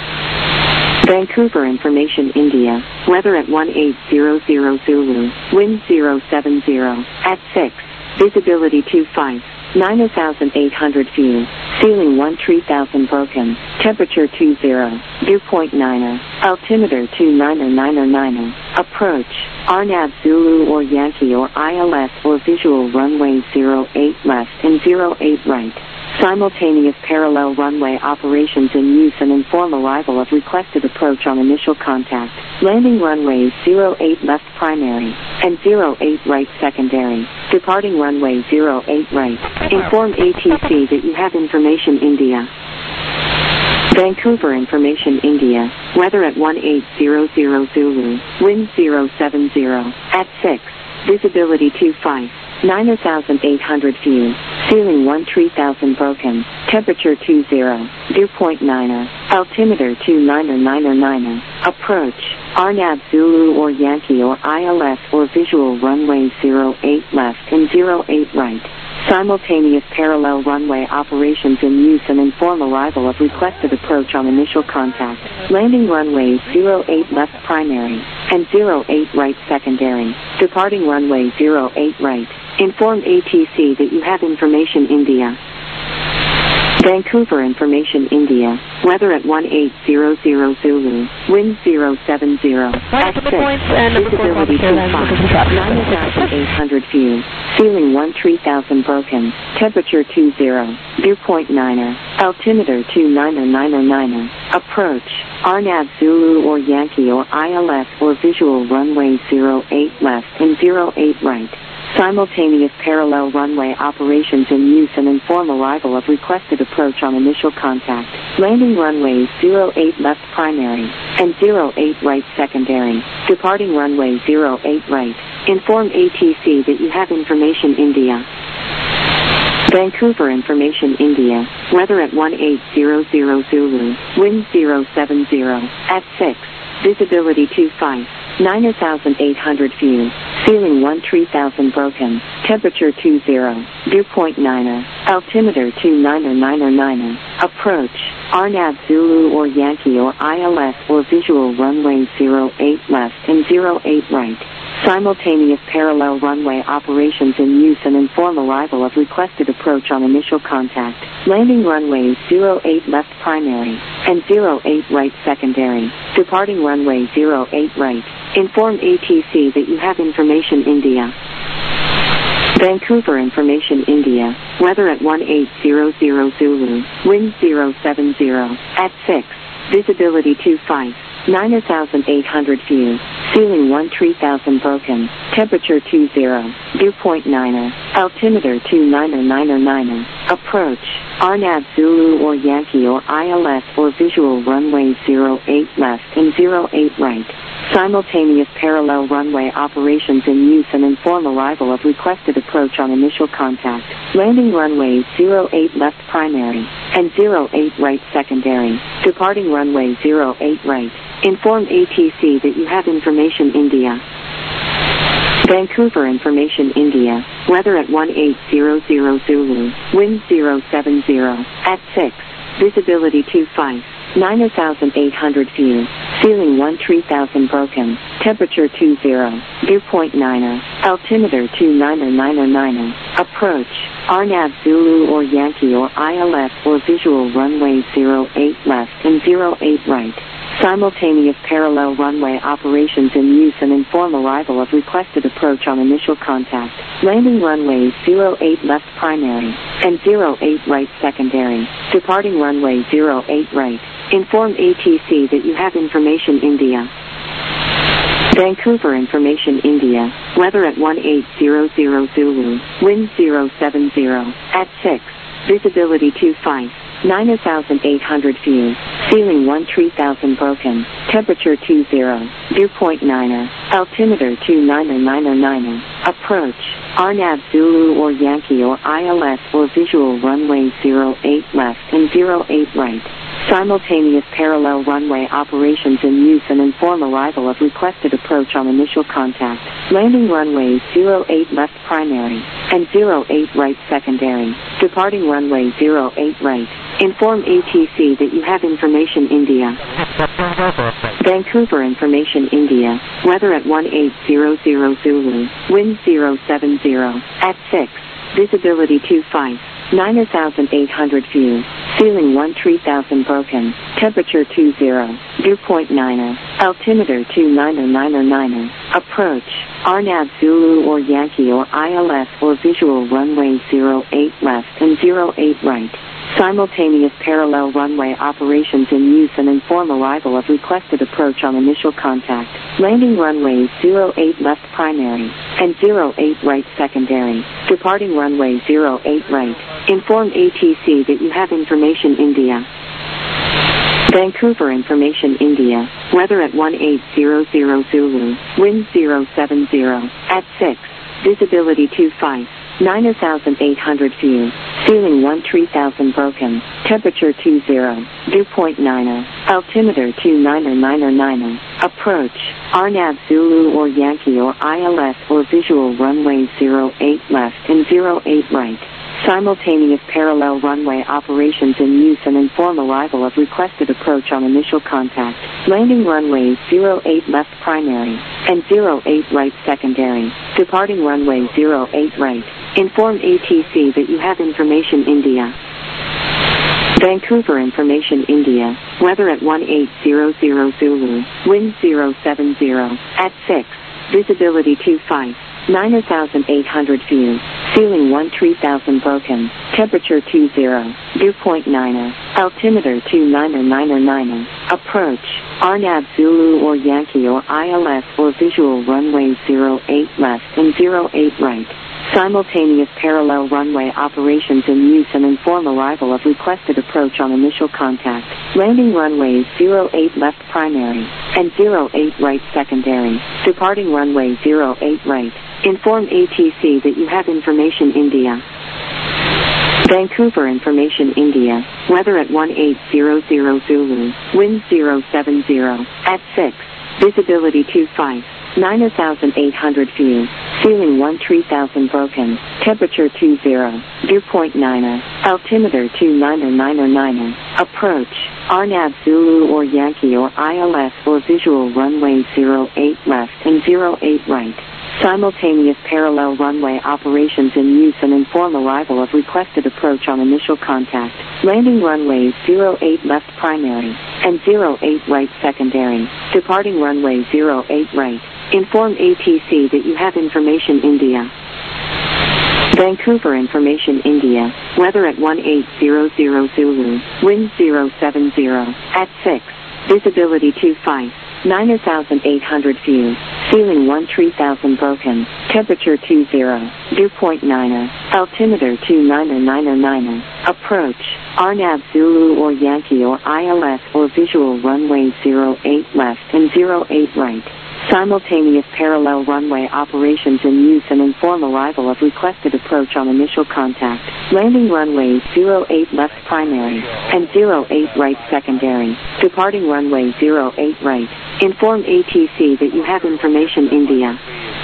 Vancouver information India. Weather at one eight zero zero Zulu. Wind zero seven zero. At six. Visibility two five. nine thousand eight hundred view. Ceiling one three thousand broken. Temperature two zero. Dew point niner. Altimeter two niner niner niner. Approach. R N A V Zulu or Yankee or I L S or visual runway zero eight left and zero eight right. Simultaneous parallel runway operations in use and inform arrival of requested approach on initial contact. Landing runways zero eight left primary and zero eight right secondary. Departing runway zero eight right. Inform A T C that you have information India. Vancouver information India. Weather at one eight zero zero Zulu. Wind zero seven zero. At six. Visibility two five. nine thousand eight hundred view. Ceiling one three thousand broken. Temperature two zero. Dew point niner. Altimeter two niner niner niner. Approach. Arnab Zulu or Yankee or I L S or visual runway zero eight left and zero eight right. Simultaneous parallel runway operations in use and inform arrival of requested approach on initial contact. Landing runways zero eight left primary and zero eight right secondary. Departing runway zero eight right. Inform A T C that you have information India. Vancouver information India. Weather at one eight zero zero Zulu. Wind zero seven zero. At six. Visibility two five. nine thousand eight hundred view. Ceiling one three thousand broken. Temperature two zero. Dew point niner. Altimeter two niner niner niner. Approach. Arnab Zulu or Yankee or I L S or visual runway zero eight left and zero eight right. Simultaneous parallel runway operations in use and inform arrival of requested approach on initial contact. Landing runways zero eight left primary and zero eight right secondary. Departing runway zero eight right. Inform A T C that you have information India. Vancouver information India. Weather at one eight zero zero Zulu. Wind zero seven zero. At six. Visibility two five. nine thousand eight hundred view. Ceiling one three thousand broken. Temperature two zero. Dew point niner. Altimeter two niner niner niner. Approach. Arnab Zulu or Yankee or I L S or visual runway zero eight left and zero eight right. Simultaneous parallel runway operations in use and inform arrival of requested approach on initial contact. Landing runways zero eight left primary and zero eight right secondary. Departing runway zero eight right. Inform A T C that you have information India. Vancouver information India. Weather at one eight zero zero Zulu. Wind zero seven zero. At six. Visibility two five. nine thousand eight hundred view. Ceiling one three thousand broken. Temperature two zero. Dew point niner. Altimeter two niner niner niner. Approach. Arnab Zulu or Yankee or I L S or visual runway zero eight left and zero eight right. Simultaneous parallel runway operations in use and inform arrival of requested approach on initial contact. Landing runways zero eight left primary and zero eight right secondary. Departing runway zero eight right. Inform A T C that you have information India. Vancouver information India. Weather at one eight zero zero Zulu. Wind zero seven zero. At six. Visibility two five. nine thousand eight hundred view. Ceiling one three thousand broken. Temperature two zero. Dew point niner. Altimeter two niner niner niner. Approach. Arnab Zulu or Yankee or I L S or visual runway zero eight left and zero eight right. Simultaneous parallel runway operations in use and inform arrival of requested approach on initial contact. Landing runways zero eight left primary and zero eight right secondary. Departing runway zero eight right. Inform A T C that you have information India. Vancouver information India. Weather at one eight zero zero Zulu. Wind zero seven zero. At six. Visibility two five. nine thousand eight hundred view. Ceiling one three thousand broken. Temperature two zero. Dew point niner. Altimeter two niner niner niner. Approach. Arnab Zulu or Yankee or I L S or visual runway zero eight left and zero eight right. Simultaneous parallel runway operations in use and inform arrival of requested approach on initial contact. Landing runways zero eight left primary and zero eight right secondary. Departing runway zero eight right. Inform A T C that you have information India. Vancouver information India. Weather at one eight zero zero Zulu. Wind zero seven zero. At six. Visibility two five. nine thousand eight hundred view. Ceiling one three thousand broken. Temperature two zero. Dew point niner. Altimeter two niner niner niner. Approach. R N A V Zulu or Yankee or I L S or visual runway zero eight left and zero eight right. Simultaneous parallel runway operations in use and inform arrival of requested approach on initial contact. Landing runways zero eight left primary and zero eight right secondary. Departing runway zero eight right. Inform A T C that you have information India. Vancouver information India. Weather at one eight zero zero Zulu. Wind zero seven zero. At six. Visibility two five. nine thousand eight hundred view. Ceiling one three thousand broken. Temperature two zero. Dew point niner. Altimeter two niner niner niner. Approach. R N A V Zulu or Yankee or I L S or visual runway zero eight left and zero eight right. Simultaneous parallel runway operations in use and inform arrival of requested approach on initial contact. Landing runways zero eight left primary and zero eight right secondary. Departing runway zero eight right. Inform A T C that you have information India. Vancouver information India. Weather at one eight zero zero Zulu. Wind zero seven zero. At six. Visibility two five. nine thousand eight hundred view. Ceiling one three thousand broken. Temperature two zero. Dew point niner. Altimeter two niner niner niner. Approach. R N A V Zulu or Yankee or I L S or visual runway zero eight left and zero eight right. Simultaneous parallel runway operations in use and inform arrival of requested approach on initial contact. Landing runways zero eight left primary and zero eight right secondary. Departing runway zero eight right. Inform A T C that you have information India. Vancouver information India. Weather at one eight zero zero Zulu. Wind zero seven zero. At six. Visibility two five. nine thousand eight hundred view. Ceiling one three thousand broken. Temperature two zero. Dew point niner. Altimeter two niner niner niner. Approach. R N A V Zulu or Yankee or I L S or visual runway zero eight left and zero eight right. Simultaneous parallel runway operations in use and inform arrival of requested approach on initial contact. Landing runways zero eight left primary and zero eight right secondary. Departing runway zero eight right. Inform A T C that you have information India. Vancouver information India. Weather at one eight zero zero Zulu. Wind zero seven zero. At six. Visibility two five. nine thousand eight hundred view. Ceiling one three thousand broken. Temperature two zero. Dew point niner. Altimeter two niner niner niner. Approach. R N A V Zulu or Yankee or I L S or visual runway zero eight left and zero eight right. Simultaneous parallel runway operations in use and inform arrival of requested approach on initial contact. Landing runways zero eight left primary and zero eight right secondary. Departing runway zero eight right. Inform A T C that you have information India.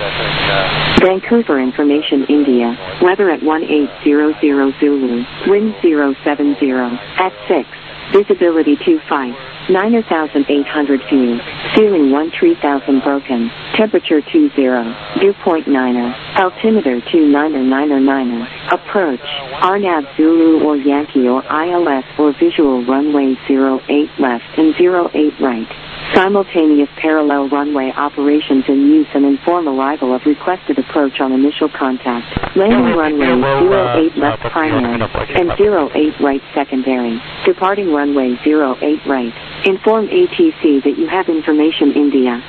Vancouver information India. Weather at one eight zero zero Zulu. Wind zero seven zero. At six. Visibility two five. nine thousand eight hundred view. Ceiling one three thousand broken. Temperature two zero. Dew point niner. Altimeter two niner niner niner. Approach. R N A V Zulu or Yankee or I L S or visual runway zero eight left and zero eight right. Simultaneous parallel runway operations in use and inform arrival of requested approach on initial contact. Landing runway zero eight left primary and zero eight right secondary. Departing runway zero eight right. Inform A T C that you have information India.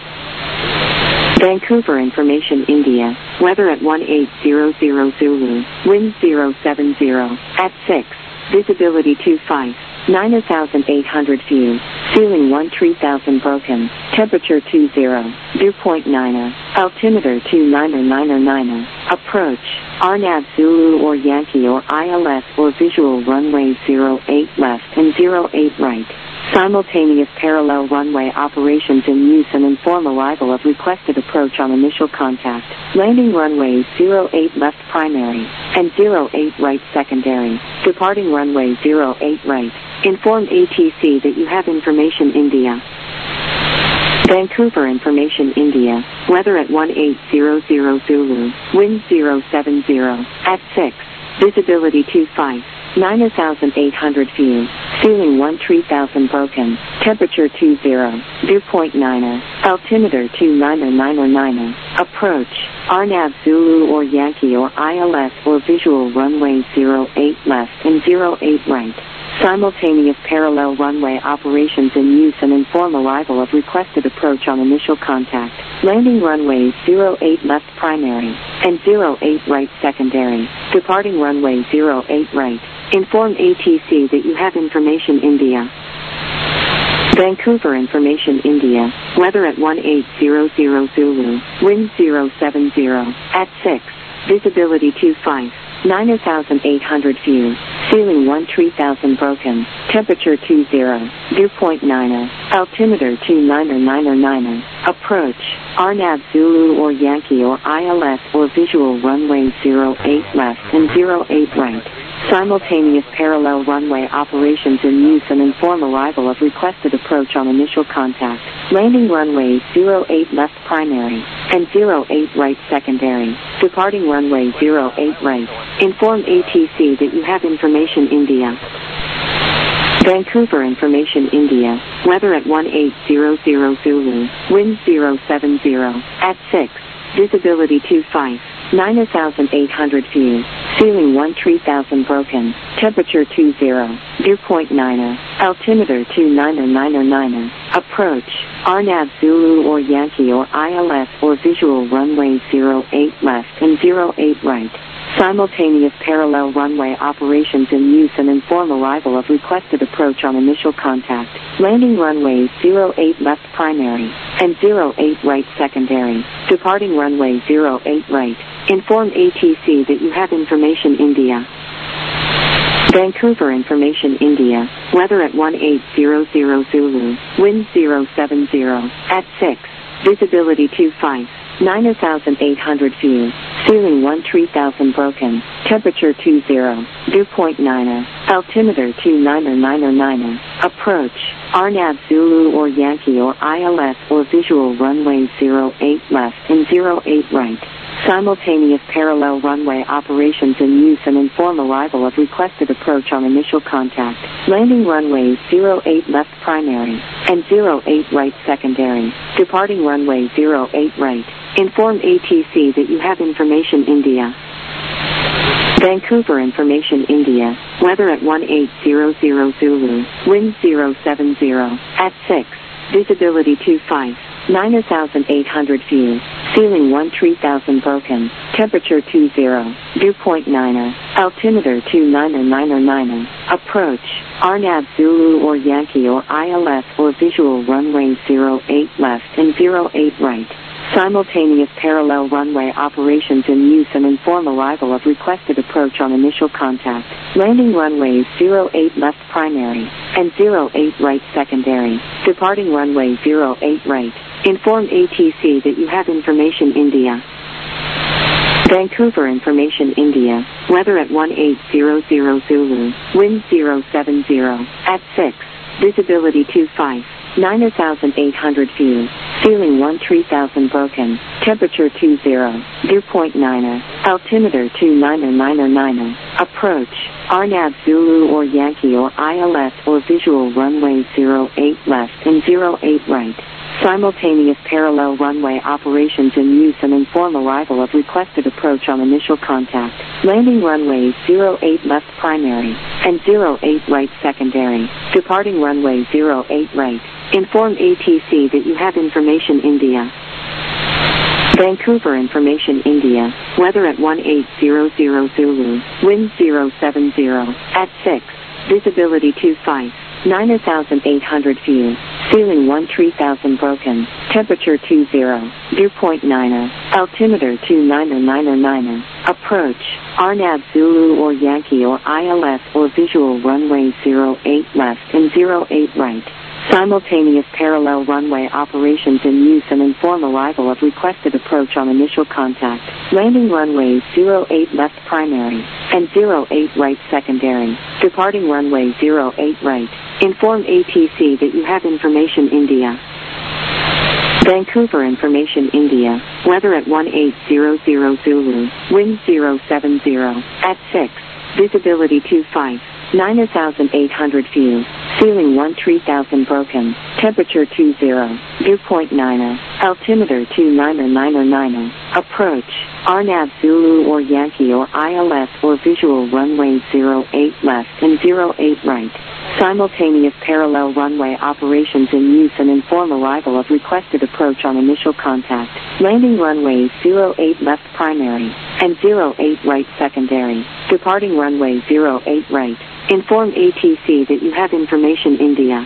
Vancouver information India. Weather at one eight zero zero Zulu. Wind zero seven zero. At six. Visibility two five. nine thousand eight hundred view. Ceiling one three thousand broken. Temperature two zero. Dew point niner. Altimeter two niner niner niner. Approach. R N A V Zulu or Yankee or I L S or visual runway zero eight left and zero eight right. Simultaneous parallel runway operations in use and inform arrival of requested approach on initial contact. Landing runways zero eight left primary and zero eight right secondary. Departing runway zero eight right. Inform A T C that you have information India. Vancouver information India. Weather at one eight zero zero Zulu. Wind zero seven zero. At six. Visibility two five. nine thousand eight hundred view. Ceiling one three thousand broken. Temperature two zero. Dew point niner. Altimeter two niner niner niner. Approach. R NAV Zulu or Yankee or I L S or visual runway zero eight left and zero eight right. Simultaneous parallel runway operations in use and inform arrival of requested approach on initial contact. Landing runway zero eight left primary and zero eight right secondary. Departing runway zero eight right. Inform A T C that you have information India. Vancouver information India. Weather at one eight zero zero Zulu. Wind zero seven zero. At six. Visibility two five. nine thousand eight hundred view. Ceiling one three thousand broken. Temperature two zero. Dew point niner. Altimeter two niner niner niner. Approach. R NAV Zulu or Yankee or I L S or visual runway zero eight left and zero eight right. Simultaneous parallel runway operations in use and inform arrival of requested approach on initial contact. Landing runway zero eight left primary and zero eight right secondary. Departing runway zero eight right. Inform A T C that you have information India. Vancouver information India. Weather at one eight zero zero Zulu. Wind zero seven zero. At six. Visibility two five. nine thousand eight hundred view. Ceiling one three thousand broken. Temperature two zero. Dew point niner. Altimeter two niner niner niner. Approach. R NAV Zulu or Yankee or I L S or visual runway zero eight left and zero eight right. Simultaneous parallel runway operations in use and inform arrival of requested approach on initial contact. Landing runway zero eight left primary and zero eight right secondary. Departing runway zero eight right. Inform A T C that you have information India. Vancouver information India. Weather at one eight zero zero Zulu. Wind zero seven zero. At six. Visibility two five. nine thousand eight hundred view. Ceiling one three thousand broken. Temperature two zero. Dew point niner. Altimeter two niner niner niner. Approach. R NAV Zulu or Yankee or I L S or visual runway zero eight left and zero eight right. Simultaneous parallel runway operations in use and inform arrival of requested approach on initial contact. Landing runway zero eight left primary and zero eight right secondary. Departing runway zero eight right. Inform A T C that you have information India. Vancouver information India. Weather at one eight zero zero Zulu. Wind zero seven zero. At six. Visibility two five. nine thousand eight hundred view. Ceiling one three thousand broken. Temperature two zero. Dew point niner. Altimeter two niner niner niner. Approach. R NAV Zulu or Yankee or I L S or visual runway zero eight left and zero eight right. Simultaneous parallel runway operations in use and inform arrival of requested approach on initial contact. Landing runway zero eight left primary and zero eight right secondary. Departing runway zero eight right. Inform A T C that you have information India. Vancouver information India. Weather at one eight zero zero Zulu. Wind zero seven zero. At six. Visibility two five. nine thousand eight hundred view. Ceiling one three thousand broken. Temperature two zero. Dew point niner. Altimeter two niner niner niner. Approach. R NAV Zulu or Yankee or I L S or visual runway zero eight left and zero eight right. Simultaneous parallel runway operations in use and inform arrival of requested approach on initial contact. Landing runway zero eight left primary and zero eight right secondary. Departing runway zero eight right. Inform A T C that you have information India. Vancouver information India. Weather at one eight zero zero Zulu. Wind zero seven zero. At six. Visibility two five. nine thousand eight hundred view. Ceiling one three thousand broken. Temperature two zero. Dew point niner. Altimeter two niner niner niner. Approach. R NAV Zulu or Yankee or I L S or visual runway zero eight left and zero eight right. Simultaneous parallel runway operations in use and inform arrival of requested approach on initial contact. Landing runway zero eight left primary and zero eight right secondary. Departing runway zero eight right. Inform A T C that you have information India. Vancouver information India. Weather at one eight zero zero Zulu. Wind zero seven zero. At six. visibility two five, nine thousand eight hundred view, ceiling one three thousand broken, temperature two zero, dew point nine, altimeter two nine nine nine, approach, R N A V Zulu or Yankee or I L S or visual runway zero eight left and zero eight right. Simultaneous parallel runway operations in use and inform arrival of requested approach on initial contact. Landing runway zero eight left primary and zero eight right secondary. Departing runway zero eight right. Inform A T C that you have information India.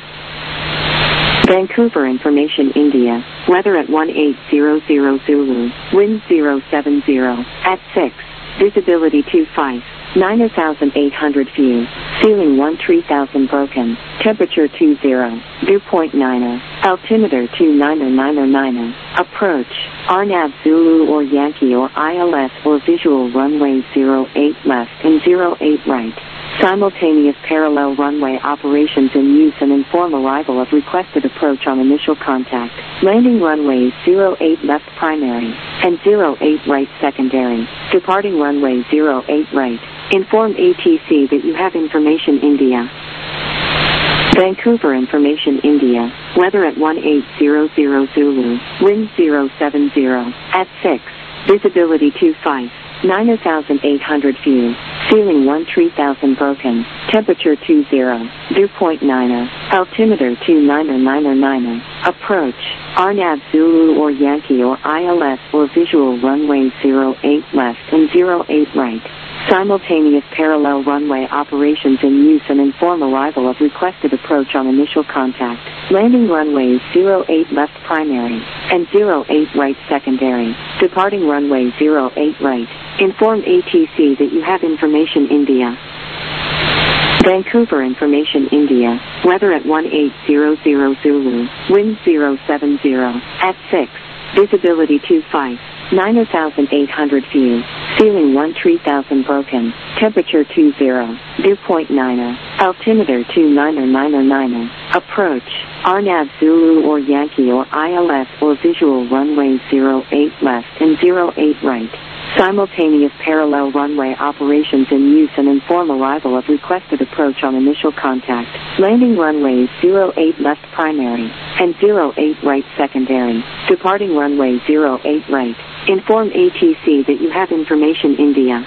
Vancouver information India. Weather at one eight zero zero Zulu. Wind zero seven zero. At six. Visibility two five. nine thousand eight hundred view. Ceiling one three thousand broken. Temperature two zero. Dew point nine. Altimeter two nine nine nine. Approach. R N A V Zulu or Yankee or I L S or visual runway zero eight left and zero eight right. Simultaneous parallel runway operations in use and inform arrival of requested approach on initial contact. Landing runway zero eight left primary and zero eight right secondary. Departing runway zero eight right. Inform A T C that you have information India. Vancouver information India. Weather at one eight zero zero Zulu. Wind zero seven zero. At six. Visibility two five. nine thousand eight hundred view. Ceiling one three thousand broken. Temperature two zero. Dew point nine. Altimeter two nine nine nine. Approach. R N A V Zulu or Yankee or I L S or visual runway zero eight left and zero eight right. Simultaneous parallel runway operations in use and inform arrival of requested approach on initial contact. Landing runways zero eight left primary and zero eight right secondary. Departing runway zero eight right. Inform A T C that you have information India. Vancouver information India. Weather at one eight zero zero Zulu. Wind zero seven zero. At six. Visibility two five. nine thousand eight hundred view. Ceiling one three thousand broken. Temperature two zero. Dew point nine. Altimeter two nine nine nine. Approach. R N A V Zulu or Yankee or I L S or visual runway zero eight left and zero eight right. Simultaneous parallel runway operations in use and inform arrival of requested approach on initial contact. Landing runways zero eight left primary and zero eight right secondary. Departing runway zero eight right. Inform A T C that you have information India.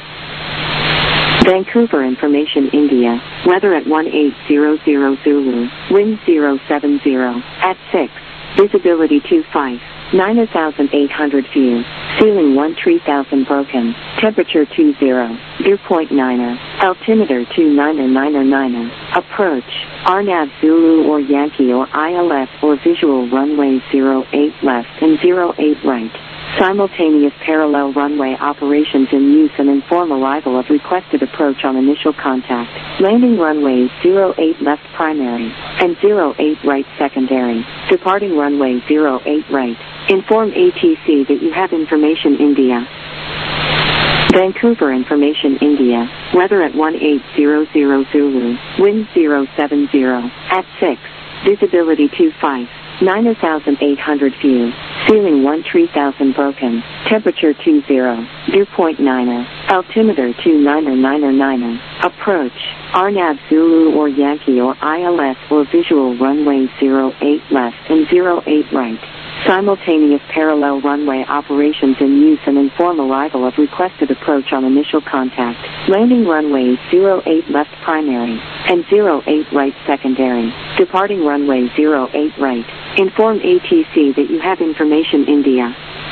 Vancouver information India. Weather at one eight zero zero Zulu. Wind zero seven zero. At six. Visibility two five. nine thousand eight hundred view. Ceiling one three thousand broken. Temperature two zero. Dew point nine. Altimeter two nine nine nine. Approach. R N A V Zulu or Yankee or I L S or visual runway zero eight left and zero eight right. Simultaneous parallel runway operations in use and inform arrival of requested approach on initial contact. Landing runways zero eight left primary and zero eight right secondary. Departing runway zero eight right. Inform A T C that you have information India. Vancouver information India. Weather at one eight zero zero Zulu. Wind zero seven zero. At six. Visibility two five. nine thousand eight hundred view. Ceiling one three thousand broken. Temperature two zero. Dew point nine. Altimeter two nine nine nine. Approach. R N A V Zulu or Yankee or I L S or visual runway zero eight left and zero eight right. Simultaneous parallel runway operations in use and inform arrival of requested approach on initial contact. Landing runways zero eight left primary and zero eight right secondary. Departing runway zero eight right. Inform A T C that you have information India.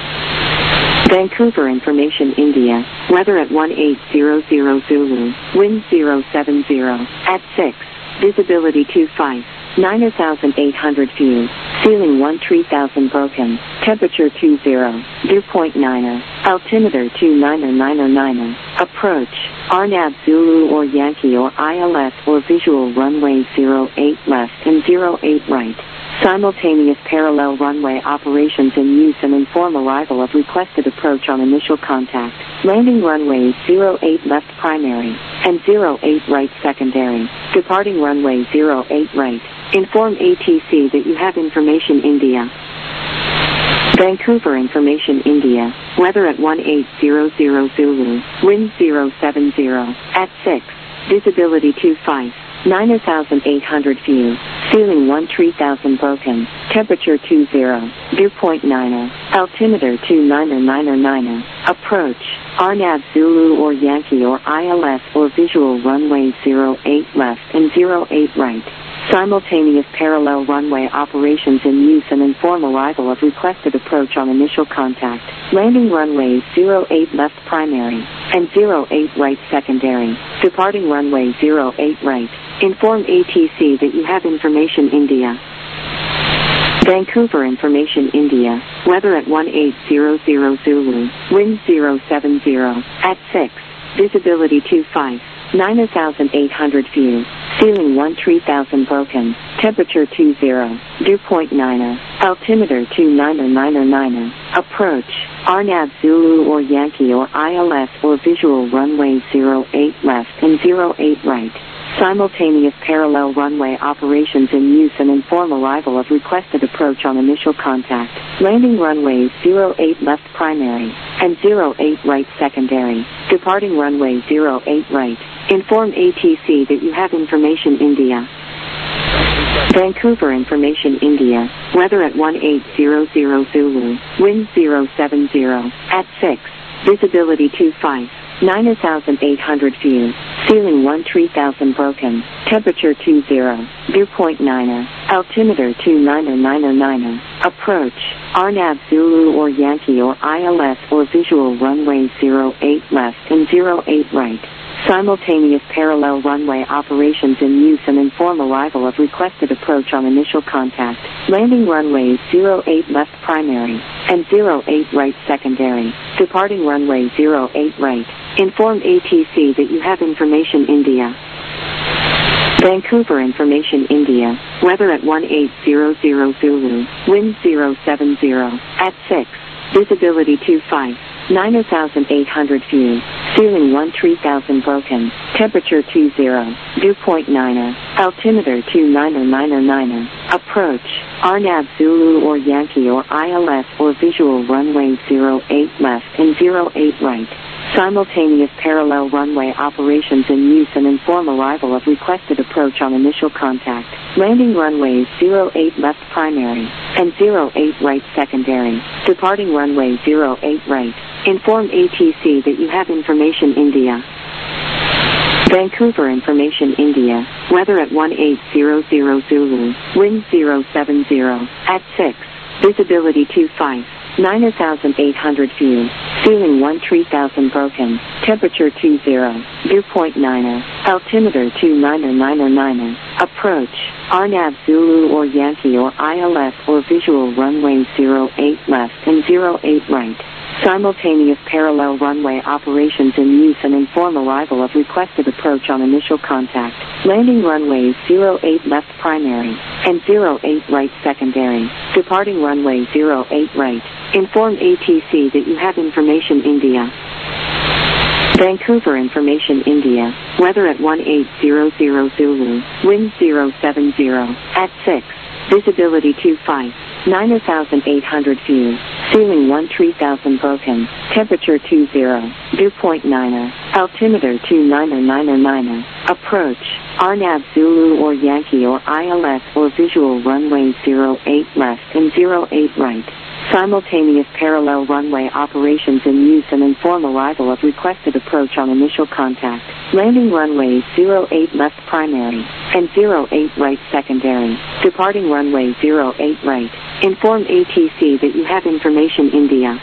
Vancouver information India. Weather at one eight zero zero Zulu. Wind zero seven zero. At six. Visibility two five. nine thousand eight hundred view. Ceiling one three thousand broken. Temperature two zero. Dew point nine. Altimeter two nine nine nine. Approach. R N A V Zulu or Yankee or I L S or visual runway zero eight left and zero eight right. Simultaneous parallel runway operations in use and inform arrival of requested approach on initial contact. Landing runways zero eight left primary and zero eight right secondary. Departing runway zero eight right. Inform A T C that you have information India. Vancouver Information India. Weather at one eight zero zero Zulu. Wind zero seven zero. At six. Visibility two five. nine thousand eight hundred view. Ceiling one three thousand broken. Temperature two zero. Dew point nine. Altimeter two nine nine nine. Approach. R N A V Zulu or Yankee or I L S or visual runway zero eight left and zero eight right. Simultaneous parallel runway operations in use and inform arrival of requested approach on initial contact. Landing runway zero eight left primary and zero eight right secondary. Departing runway zero eight right. Inform A T C that you have information India. Vancouver Information India. Weather at one eight zero zero Zulu. Wind zero seven zero. At six. Visibility two five. nine thousand eight hundred view. Ceiling one three thousand broken. Temperature two zero. Dew point nine. Altimeter two nine nine nine. Approach. R N A V Zulu or Yankee or I L S or visual runway zero eight left and zero eight right. Simultaneous parallel runway operations in use and inform arrival of requested approach on initial contact. Landing runway zero eight left primary and zero eight right secondary. Departing runway zero eight right. Inform A T C that you have information India. Vancouver Information India. Weather at one eight zero zero Zulu. Wind zero seven zero. At six. Visibility two five. nine thousand eight hundred view. Ceiling one three thousand broken. Temperature two zero. Dew point nine. Altimeter two nine nine nine. Approach. R N A V Zulu or Yankee or I L S or visual runway zero eight left and zero eight right. Simultaneous parallel runway operations in use and inform arrival of requested approach on initial contact. Landing runway zero eight left primary and zero eight right secondary. Departing runway zero eight right. Inform A T C that you have information India. Vancouver Information India. Weather at one eight zero zero Zulu. Wind zero seven zero. At six. Visibility two five. nine thousand eight hundred view. Ceiling one three thousand broken. Temperature two zero. Dew point nine. Altimeter two nine nine nine. Approach. R N A V Zulu or Yankee or I L S or visual runway zero eight left and zero eight right. Simultaneous parallel runway operations in use and inform arrival of requested approach on initial contact. Landing runway zero eight left primary and zero eight right secondary. Departing runway zero eight right. Inform A T C that you have information India. Vancouver Information India. Weather at one eight zero zero Zulu. Wind zero seven zero. At six. Visibility two five. nine thousand eight hundred view. Ceiling one three thousand broken. Temperature two zero. Dew point nine. Altimeter two nine nine nine. Approach. R N A V Zulu or Yankee or I L S or visual runway zero eight left and zero eight right. Simultaneous parallel runway operations in use and inform arrival of requested approach on initial contact. Landing runway zero eight left primary and zero eight right secondary. Departing runway zero eight right. Inform A T C that you have information India. Vancouver Information India. Weather at one eight zero zero Zulu. Wind zero seven zero. At six. Visibility two five. nine thousand eight hundred view. Ceiling one three thousand broken. Temperature two zero. Dew point nine. Altimeter two nine nine nine. Approach. R N A V Zulu or Yankee or I L S or visual runway zero eight left and zero eight right. Simultaneous parallel runway operations in use and inform arrival of requested approach on initial contact. Landing runway zero eight left primary and zero eight right secondary. Departing runway zero eight right. Inform A T C that you have information India.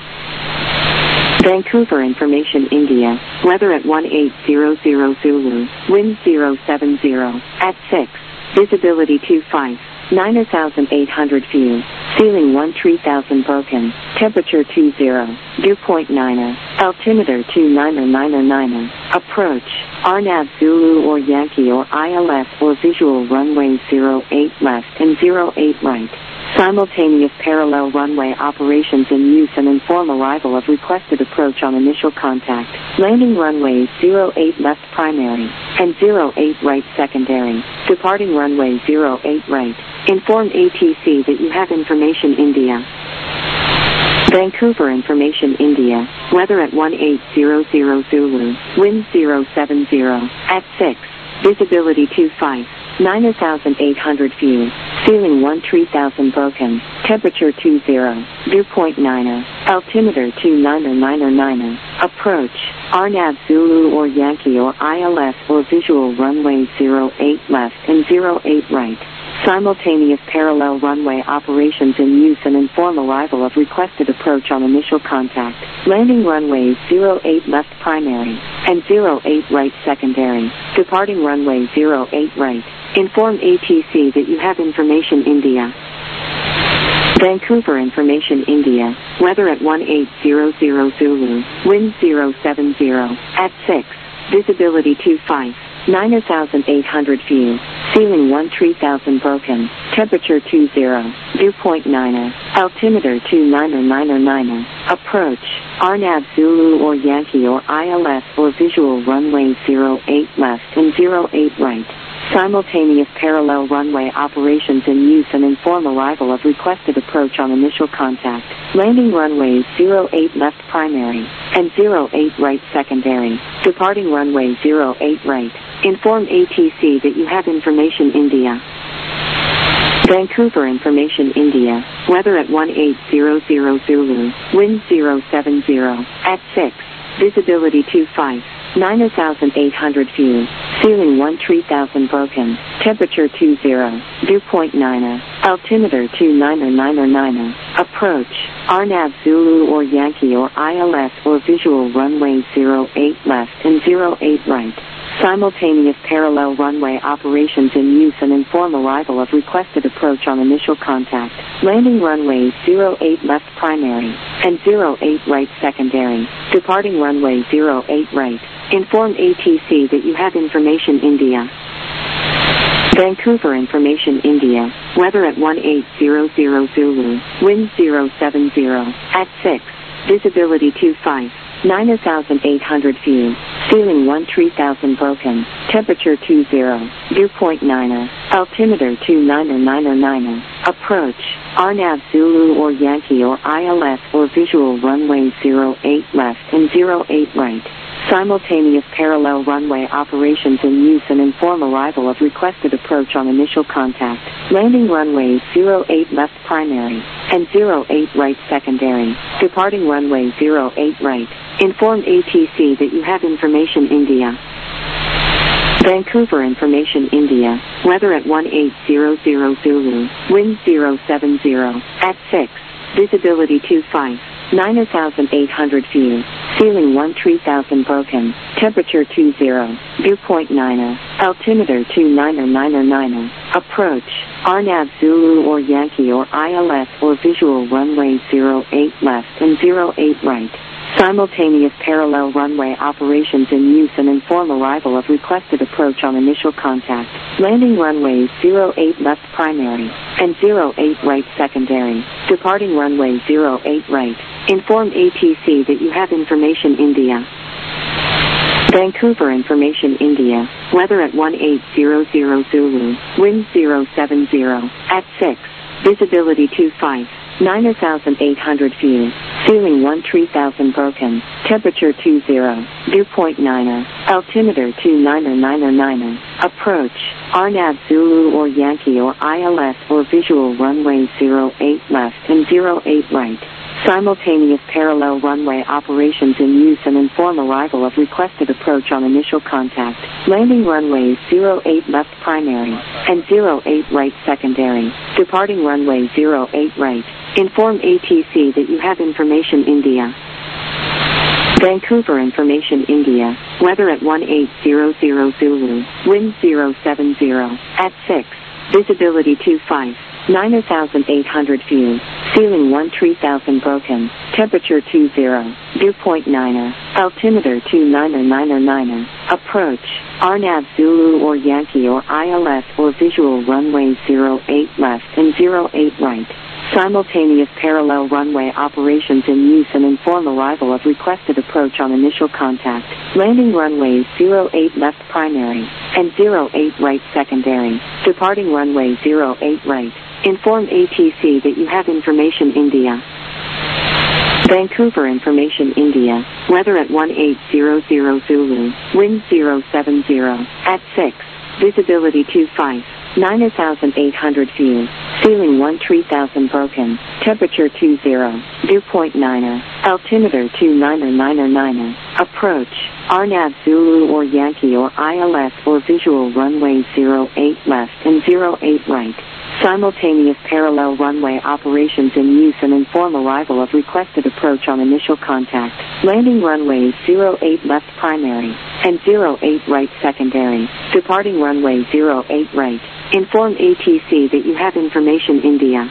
Vancouver Information India. Weather at one eight zero zero Zulu. Wind zero seven zero. At six. Visibility two five. nine thousand eight hundred view. Ceiling one three thousand broken. Temperature two zero. Dew point nine. Altimeter two nine nine nine. Approach. R N A V Zulu or Yankee or I L S or visual runway zero eight left and zero eight right. Simultaneous parallel runway operations in use and inform arrival of requested approach on initial contact. Landing runway zero eight left primary and zero eight right secondary. Departing runway zero eight right. Inform A T C that you have information India. Vancouver Information India, weather at one eight zero zero Zulu, wind zero seven zero, at six, visibility two five, nine thousand eight hundred view, ceiling one three thousand broken, temperature two zero, dew point nine, altimeter two nine nine nine, approach, R NAV Zulu or Yankee or I L S or visual runway zero eight left and zero eight right. Simultaneous parallel runway operations in use and inform arrival of requested approach on initial contact. Landing runways zero eight left primary and zero eight right secondary. Departing runway zero eight right. Inform A T C that you have information India. Vancouver Information India, weather at one eight zero zero Zulu, wind zero seven zero, at six, visibility two five. nine thousand eight hundred view, ceiling one three thousand broken, temperature two zero, dew point nine, altimeter two nine nine nine, approach, R NAV Zulu or Yankee or I L S or visual runway zero eight left and zero eight right. Simultaneous parallel runway operations in use and inform arrival of requested approach on initial contact. Landing runways zero eight left primary and zero eight right secondary. Departing runway zero eight right. Inform A T C that you have information India. Vancouver Information India, weather at one eight zero zero Zulu, wind zero seven zero, at six, visibility two five. nine thousand eight hundred view, ceiling one three thousand broken, temperature two zero, dew point nine, altimeter two nine nine nine, approach, R NAV Zulu or Yankee or I L S or visual runway zero eight left and zero eight right. Simultaneous parallel runway operations in use and inform arrival of requested approach on initial contact. Landing runways zero eight left primary and zero eight right secondary. Departing runway zero eight right. Inform A T C that you have information India. Vancouver Information India, weather at one eight zero zero Zulu, wind zero seven zero, at six, visibility two five. nine thousand eight hundred view, ceiling one three thousand broken, temperature two zero, dew point nine, altimeter two nine nine nine, approach, R NAV Zulu or Yankee or I L S or visual runway zero eight left and zero eight right. Simultaneous parallel runway operations in use and inform arrival of requested approach on initial contact. Landing runways zero eight left primary and zero eight right secondary. Departing runway zero eight right. Inform A T C that you have information India. Vancouver Information India, weather at one eight zero zero Zulu, wind zero seven zero, at six, visibility two five. nine thousand eight hundred view, ceiling one three thousand broken, temperature two zero, dew point nine, altimeter two nine nine nine, approach, R NAV Zulu or Yankee or I L S or visual runway zero eight left and zero eight right. Simultaneous parallel runway operations in use and inform arrival of requested approach on initial contact. Landing runways zero eight left primary and zero eight right secondary. Departing runway zero eight right. Inform A T C that you have information India. Vancouver Information India, weather at one eight zero zero Zulu, wind zero seven zero, at six, visibility two five. nine thousand eight hundred view, ceiling one three thousand broken, temperature two zero, dew point nine, altimeter two nine nine nine, approach, R NAV Zulu or Yankee or I L S or visual runway zero eight left and zero eight right. Simultaneous parallel runway operations in use and inform arrival of requested approach on initial contact. Landing runways zero eight left primary and zero eight right secondary. Departing runway zero eight right. Inform A T C that you have information India. Vancouver Information India, weather at one eight zero zero Zulu, wind zero seven zero, at six, visibility two five. nine thousand eight hundred view, ceiling one three thousand broken, temperature two zero, dew point nine, altimeter two nine nine nine, approach, R NAV Zulu or Yankee or I L S or visual runway zero eight left and zero eight right. Simultaneous parallel runway operations in use and inform arrival of requested approach on initial contact. Landing runways zero eight left primary and zero eight right secondary. Departing runway zero eight right. Inform A T C that you have information India. Vancouver Information India. Weather at one eight zero zero Zulu. Wind zero seven zero. At six. Visibility two five. nine thousand eight hundred view. Ceiling one three thousand broken. Temperature two zero. Dew point niner. Altimeter two niner niner niner. Approach. R NAV Zulu or Yankee or I L S or visual runway zero eight left and zero eight right. Simultaneous parallel runway operations in use and inform arrival of requested approach on initial contact. Landing runway zero eight left primary and zero eight right secondary. Departing runway zero eight right. Inform A T C that you have information India.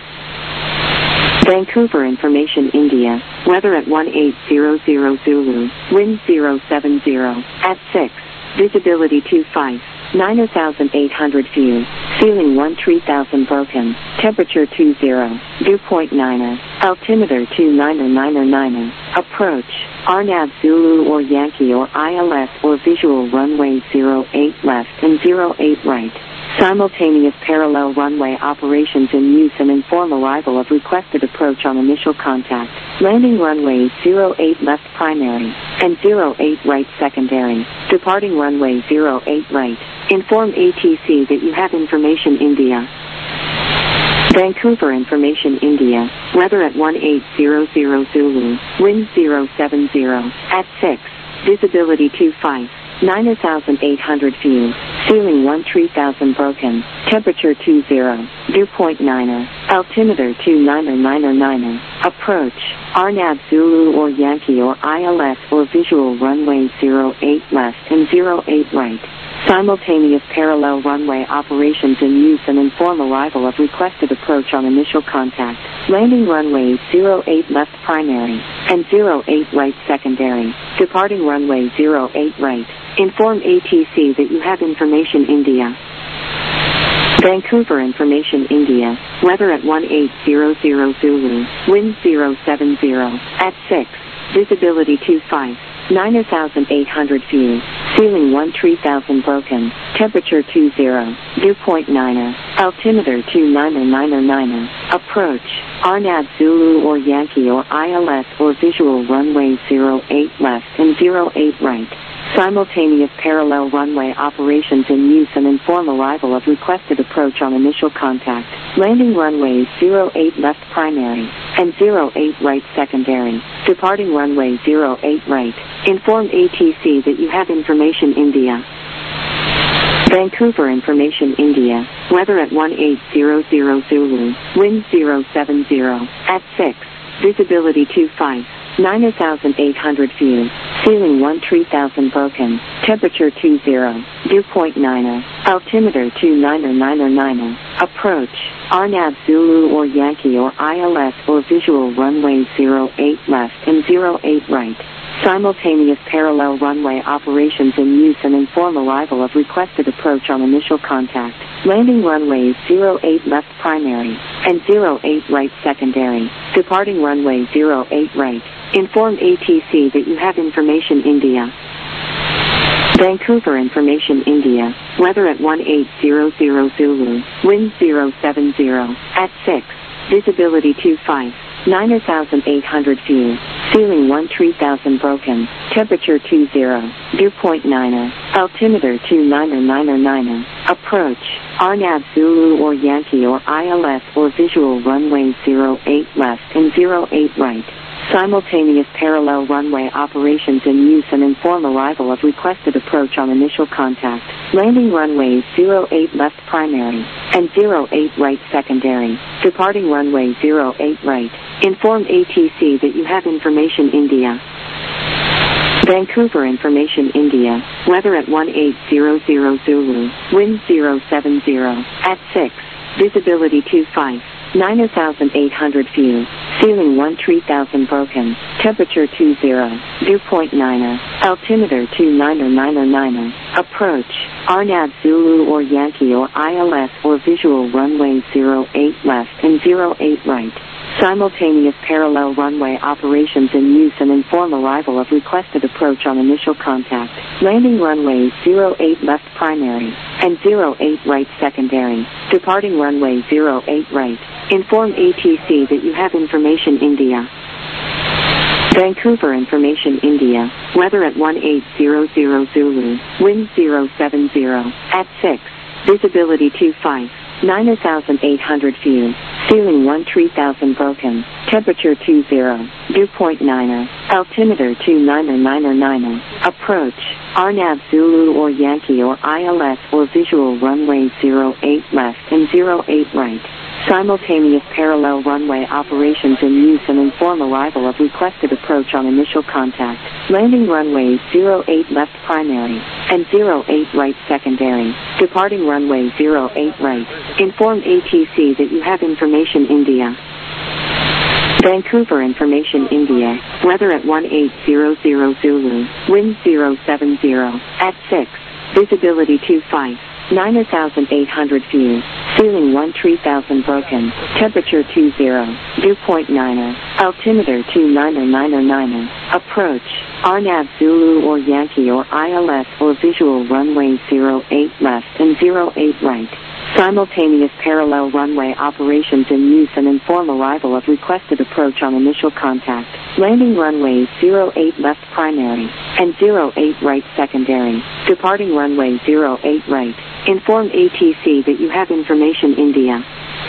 Vancouver Information India. Weather at one eight zero zero Zulu. Wind zero seven zero. At six. Visibility two five. nine thousand eight hundred view. Ceiling one three thousand broken. Temperature two zero. Dew point niner. Altimeter two niner niner niner. Approach. R NAV Zulu or Yankee or I L S or visual runway zero eight left and zero eight right. Simultaneous parallel runway operations in use and inform arrival of requested approach on initial contact. Landing runway zero eight left primary and zero eight right secondary. Departing runway zero eight right. Inform A T C that you have information India. Vancouver Information India. Weather at one eight zero zero Zulu. Wind zero seven zero. At six. Visibility two five. nine thousand eight hundred view. Ceiling one three thousand broken. Temperature two zero. Dew point niner. Altimeter two niner niner niner. Approach. R NAV Zulu or Yankee or I L S or visual runway zero eight left and zero eight right. Simultaneous parallel runway operations in use and inform arrival of requested approach on initial contact. Landing runway zero eight left primary and zero eight right secondary. Departing runway zero eight right. Inform A T C that you have information India. Vancouver Information India. Weather at one eight zero zero Zulu. Wind zero seven zero. At six. Visibility two five. nine thousand eight hundred view. Ceiling one three thousand broken. Temperature two zero. Dew point niner. Altimeter two niner niner niner. Approach. R NAV Zulu or Yankee or I L S or visual runway zero eight left and zero eight right. Simultaneous parallel runway operations in use and inform arrival of requested approach on initial contact. Landing runway zero eight left primary and zero eight right secondary. Departing runway zero eight right. Inform A T C that you have information India. Vancouver Information India. Weather at one eight zero zero Zulu. Wind zero seven zero. At six. Visibility two five. nine thousand eight hundred view. Ceiling one three thousand broken. Temperature two zero. Dew point niner. Altimeter two niner niner niner. Approach. R NAV Zulu or Yankee or I L S or visual runway zero eight left and zero eight right. Simultaneous parallel runway operations in use and inform arrival of requested approach on initial contact. Landing runway zero eight left primary and zero eight right secondary. Departing runway zero eight right. Inform A T C that you have information India. Vancouver Information India. Weather at one eight zero zero Zulu. Wind zero seven zero. At six. Visibility two five. nine thousand eight hundred view. Ceiling one three thousand broken. Temperature two zero. Dew point niner. Altimeter two niner niner niner. Approach. R NAV Zulu or Yankee or I L S or visual runway zero eight left and zero eight right. Simultaneous parallel runway operations in use and inform arrival of requested approach on initial contact. Landing runway zero eight left primary and zero eight right secondary. Departing runway zero eight right. Inform A T C that you have information India. Vancouver Information India. Weather at one eight zero zero Zulu. Wind zero seven zero. At six. Visibility two five. nine thousand eight hundred view. Ceiling one three thousand broken. Temperature two zero. Dew point niner. Altimeter two niner niner niner. Approach. R NAV Zulu or Yankee or I L S or visual runway zero eight left and zero eight right. Simultaneous parallel runway operations in use and inform arrival of requested approach on initial contact. Landing runway zero eight left primary and zero eight right secondary. Departing runway zero eight right. Inform A T C that you have information India. Vancouver Information India, weather at one eight zero zero Zulu, wind zero seven zero, at six, visibility two five, nine thousand eight hundred view, ceiling one three thousand broken, temperature two zero, dew point nine, altimeter two nine nine nine, approach, R N A V Zulu or Yankee or I L S or visual runway zero eight left and zero eight right. Simultaneous parallel runway operations in use and inform arrival of requested approach on initial contact. Landing runways zero eight left primary and zero eight right secondary. Departing runway zero eight right. Inform A T C that you have information India. Vancouver Information India, weather at one eight zero zero Zulu, wind zero seven zero, at six, visibility two five. nine thousand eight hundred view, ceiling one three thousand broken, temperature two zero, dew point nine, altimeter two nine nine nine, approach, R N A V Zulu or Yankee or I L S or visual runway zero eight left and zero eight right. Simultaneous parallel runway operations in use and inform arrival of requested approach on initial contact. Landing runways zero eight left primary and zero eight right secondary. Departing runway zero eight right. Inform A T C that you have information India.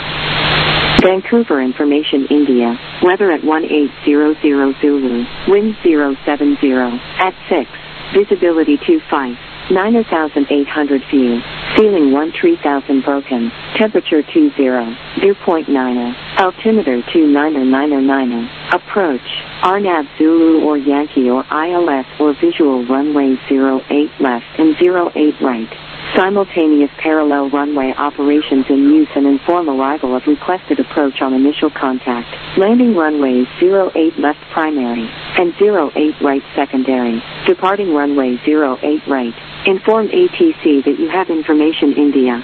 Vancouver Information India, weather at one eight zero zero Zulu, wind zero seven zero, at six, visibility two five, nine thousand eight hundred view, ceiling one three thousand broken, temperature two zero, dew point nine, altimeter two nine nine nine, approach, R N A V Zulu or Yankee or I L S or visual runway zero eight left and zero eight right. Simultaneous parallel runway operations in use and inform arrival of requested approach on initial contact. Landing runways zero eight left primary and zero eight right secondary. Departing runway zero eight right. Inform A T C that you have information India.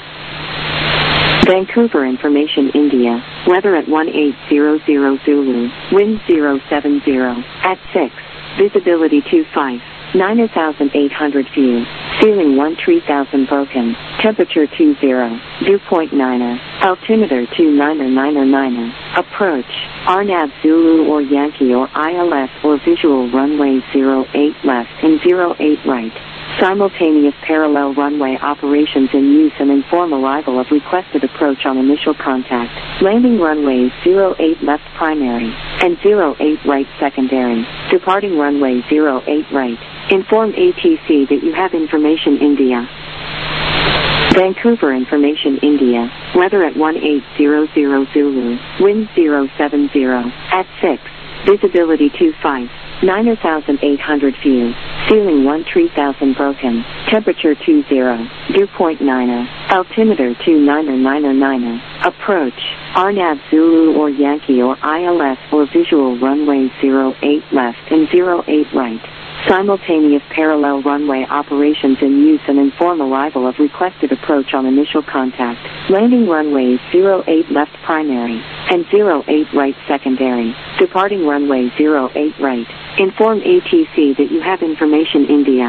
Vancouver Information India, weather at one eight zero zero Zulu, wind zero seven zero, at six, visibility two five, nine thousand eight hundred view, ceiling one three thousand broken, temperature two zero, dew point nine, altimeter two nine nine nine, approach, R N A V Zulu or Yankee or I L S or visual runway zero eight left and zero eight right. Simultaneous parallel runway operations in use and inform arrival of requested approach on initial contact. Landing runways zero eight left primary and zero eight right secondary. Departing runway zero eight right. Inform A T C that you have information India. Vancouver Information India, weather at one eight zero zero Zulu, wind zero seven zero, at six, visibility two five, nine thousand eight hundred view, ceiling one three thousand broken, temperature two zero, dew point nine, altimeter two nine nine nine, approach, R N A V Zulu or Yankee or I L S or visual runway zero eight left and zero eight right. Simultaneous parallel runway operations in use and inform arrival of requested approach on initial contact. Landing runways zero eight left primary and zero eight right secondary. Departing runway zero eight right. Inform A T C that you have information India.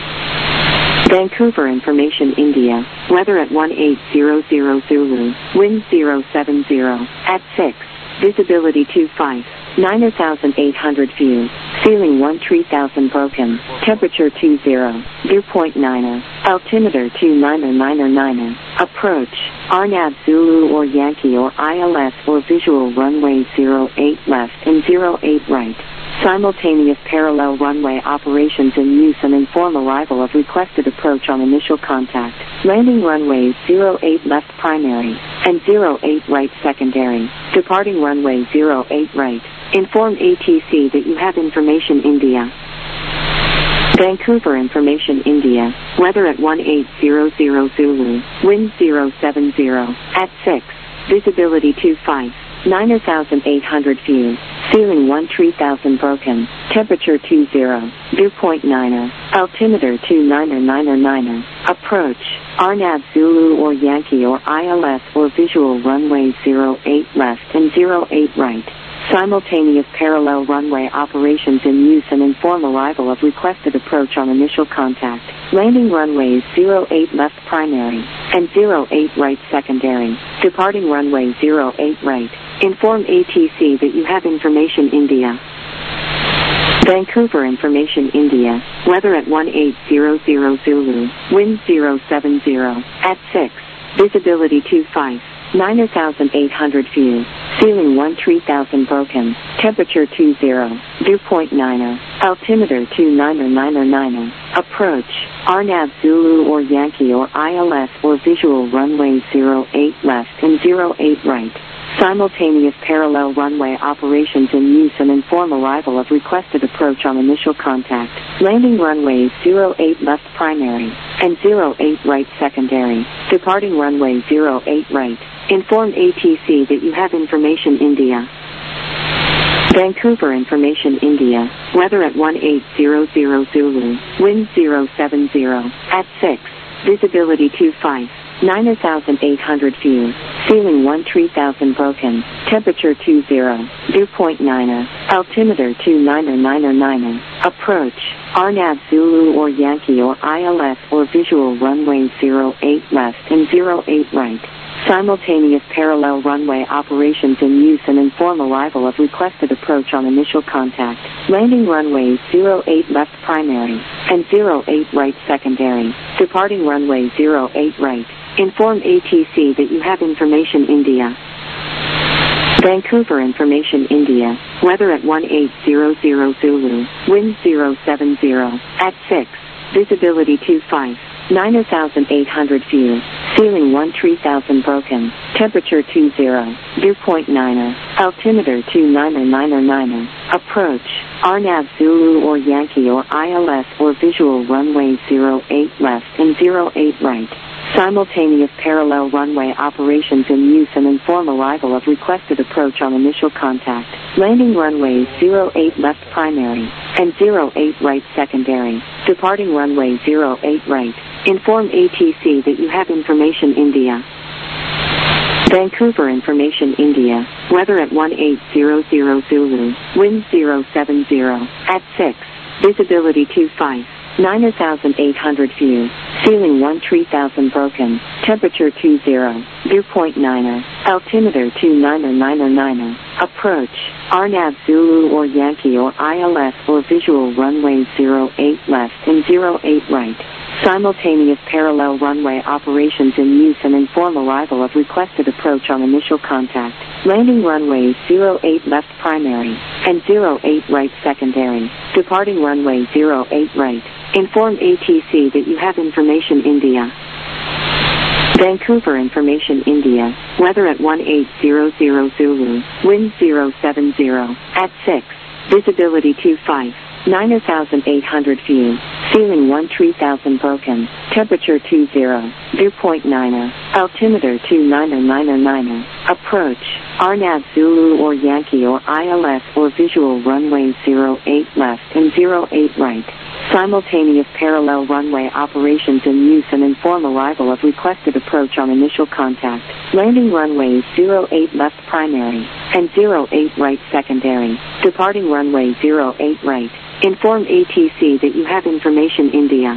Vancouver Information India, weather at one eight zero zero Zulu, wind zero seven zero, at six, visibility two five, nine thousand eight hundred view, ceiling one three thousand broken, temperature two zero, dew point nine, altimeter two nine nine nine, approach, R N A V Zulu or Yankee or I L S or visual runway zero eight left and zero eight right. Simultaneous parallel runway operations in use and inform arrival of requested approach on initial contact. Landing runways zero eight left primary and zero eight right secondary. Departing runway zero eight right. Inform A T C that you have information India. Vancouver Information India, weather at one eight zero zero Zulu, wind zero seven zero, at six, visibility two five, nine thousand eight hundred view, ceiling one three thousand broken, temperature two zero, dew point nine, altimeter two nine nine nine, approach, R N A V Zulu or Yankee or I L S or visual runway zero eight left and zero eight right. Simultaneous parallel runway operations in use and inform arrival of requested approach on initial contact. Landing runways zero eight left primary and zero eight right secondary. Departing runway zero eight right. Inform A T C that you have information India. Vancouver Information India, weather at one eight zero zero Zulu, wind zero seven zero, at six, visibility two five, nine thousand eight hundred view, ceiling one three thousand broken, temperature two zero, dew point nine, altimeter two nine nine nine, approach, R NAV Zulu or Yankee or I L S or visual runway zero eight left and zero eight right. Simultaneous parallel runway operations in use and inform arrival of requested approach on initial contact. Landing runways zero eight left primary and zero eight right secondary. Departing runway zero eight right. Inform A T C that you have information India. Vancouver Information India, weather at one eight zero zero Zulu, wind zero seven zero, at six, visibility two five. nine thousand eight hundred view, ceiling one three thousand broken, temperature two zero, dew point nine, altimeter two nine nine nine, approach, R NAV Zulu or Yankee or I L S or visual runway zero eight left and zero eight right. Simultaneous parallel runway operations in use and inform arrival of requested approach on initial contact. Landing runways zero eight left primary and zero eight right secondary. Departing runway zero eight right. Inform A T C that you have information India. Vancouver Information India, weather at one eight zero zero Zulu, wind zero seven zero, at six, visibility two five, nine thousand eight hundred view, ceiling one three thousand broken, temperature two zero, dew point nine, altimeter two nine nine nine, approach, R NAV Zulu or Yankee or I L S or visual runway zero eight left and zero eight right. Simultaneous parallel runway operations in use and inform arrival of requested approach on initial contact. Landing runways zero eight left primary and zero eight right secondary. Departing runway zero eight right. Inform A T C that you have information India. Vancouver Information India, weather at one eight zero zero Zulu, wind zero seven zero, at six, visibility two five. nine thousand eight hundred view, ceiling one three thousand broken, temperature two zero, dew point nine, altimeter two nine nine nine, approach, R NAV Zulu or Yankee or I L S or visual runway zero eight left and zero eight right. Simultaneous parallel runway operations in use and inform arrival of requested approach on initial contact. Landing runways zero eight left primary and zero eight right secondary. Departing runway zero eight right. Inform A T C that you have information India. Vancouver Information India, weather at one eight zero zero Zulu, wind zero seven zero, at six, visibility two five, nine thousand eight hundred view, ceiling one three thousand broken, temperature two zero, dew point nine, altimeter two nine nine nine, approach, R NAV Zulu or Yankee or I L S or visual runway zero eight left and zero eight right. Simultaneous parallel runway operations in use and inform arrival of requested approach on initial contact. Landing runways zero eight left primary and zero eight right secondary. Departing runway zero eight right. Inform A T C that you have information India.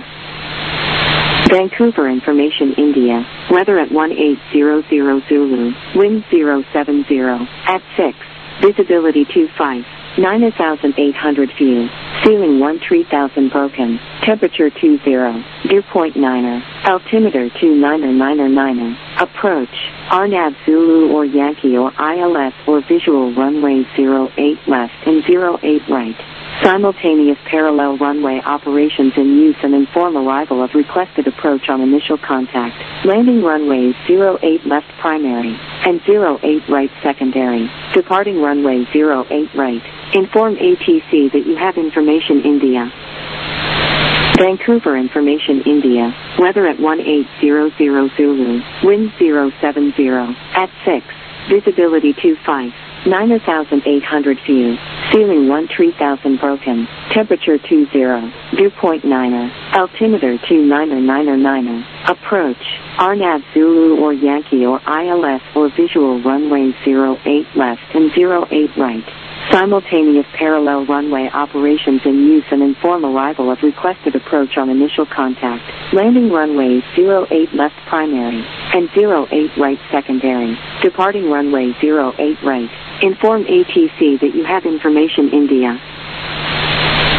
Vancouver Information India, weather at one eight zero zero Zulu, wind zero seven zero, at six, visibility two five, nine thousand eight hundred view, ceiling one three thousand broken, temperature two zero, dew point nine, altimeter two nine nine nine, approach, R NAV Zulu or Yankee or I L S or visual runway zero eight left and zero eight right. Simultaneous parallel runway operations in use and inform arrival of requested approach on initial contact. Landing runways zero eight left primary and zero eight right secondary. Departing runway zero eight right. Inform A T C that you have information India. Vancouver Information India, weather at one eight zero zero Zulu, wind zero seven zero, at six, visibility two five, nine thousand eight hundred view, ceiling one three thousand broken, temperature two zero, dew point nine, altimeter two nine nine nine, approach, R NAV Zulu or Yankee or I L S or visual runway zero eight left and zero eight right. Simultaneous parallel runway operations in use and inform arrival of requested approach on initial contact. Landing runways zero eight left primary and zero eight right secondary. Departing runway zero eight right. Inform A T C that you have information India.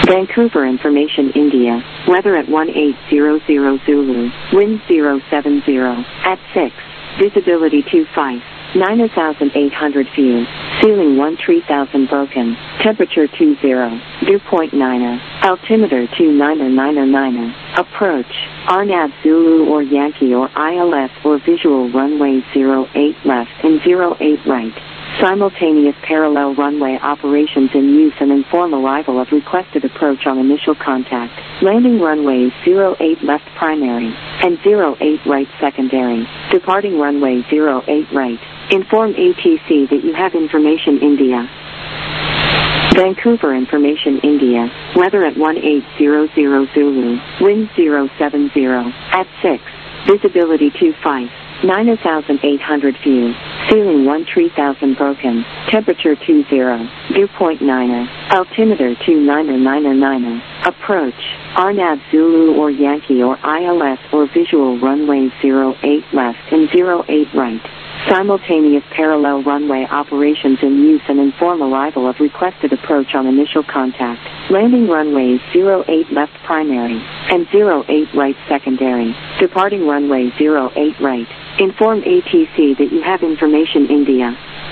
Vancouver Information India, weather at one eight zero zero Zulu, wind zero seven zero, at six, visibility two five, nine thousand eight hundred view, ceiling one three thousand broken, temperature two zero, dew point nine, altimeter two nine nine nine, approach, R N A V Zulu or Yankee or I L S or visual runway zero eight left and zero eight right. Simultaneous parallel runway operations in use and inform arrival of requested approach on initial contact. Landing runways zero eight left primary and zero eight right secondary. Departing runway zero eight right. Inform A T C that you have information India. Vancouver Information India, weather at one eight zero zero Zulu, wind zero seven zero, at six, visibility two five. nine thousand eight hundred view, ceiling one three thousand broken, temperature two zero, dew point nine, altimeter two nine nine nine, approach, R N A V Zulu or Yankee or I L S or visual runway zero eight left and zero eight right. Simultaneous parallel runway operations in use and inform arrival of requested approach on initial contact. Landing runways zero eight left primary and zero eight right secondary. Departing runway zero eight right. Inform A T C that you have information India.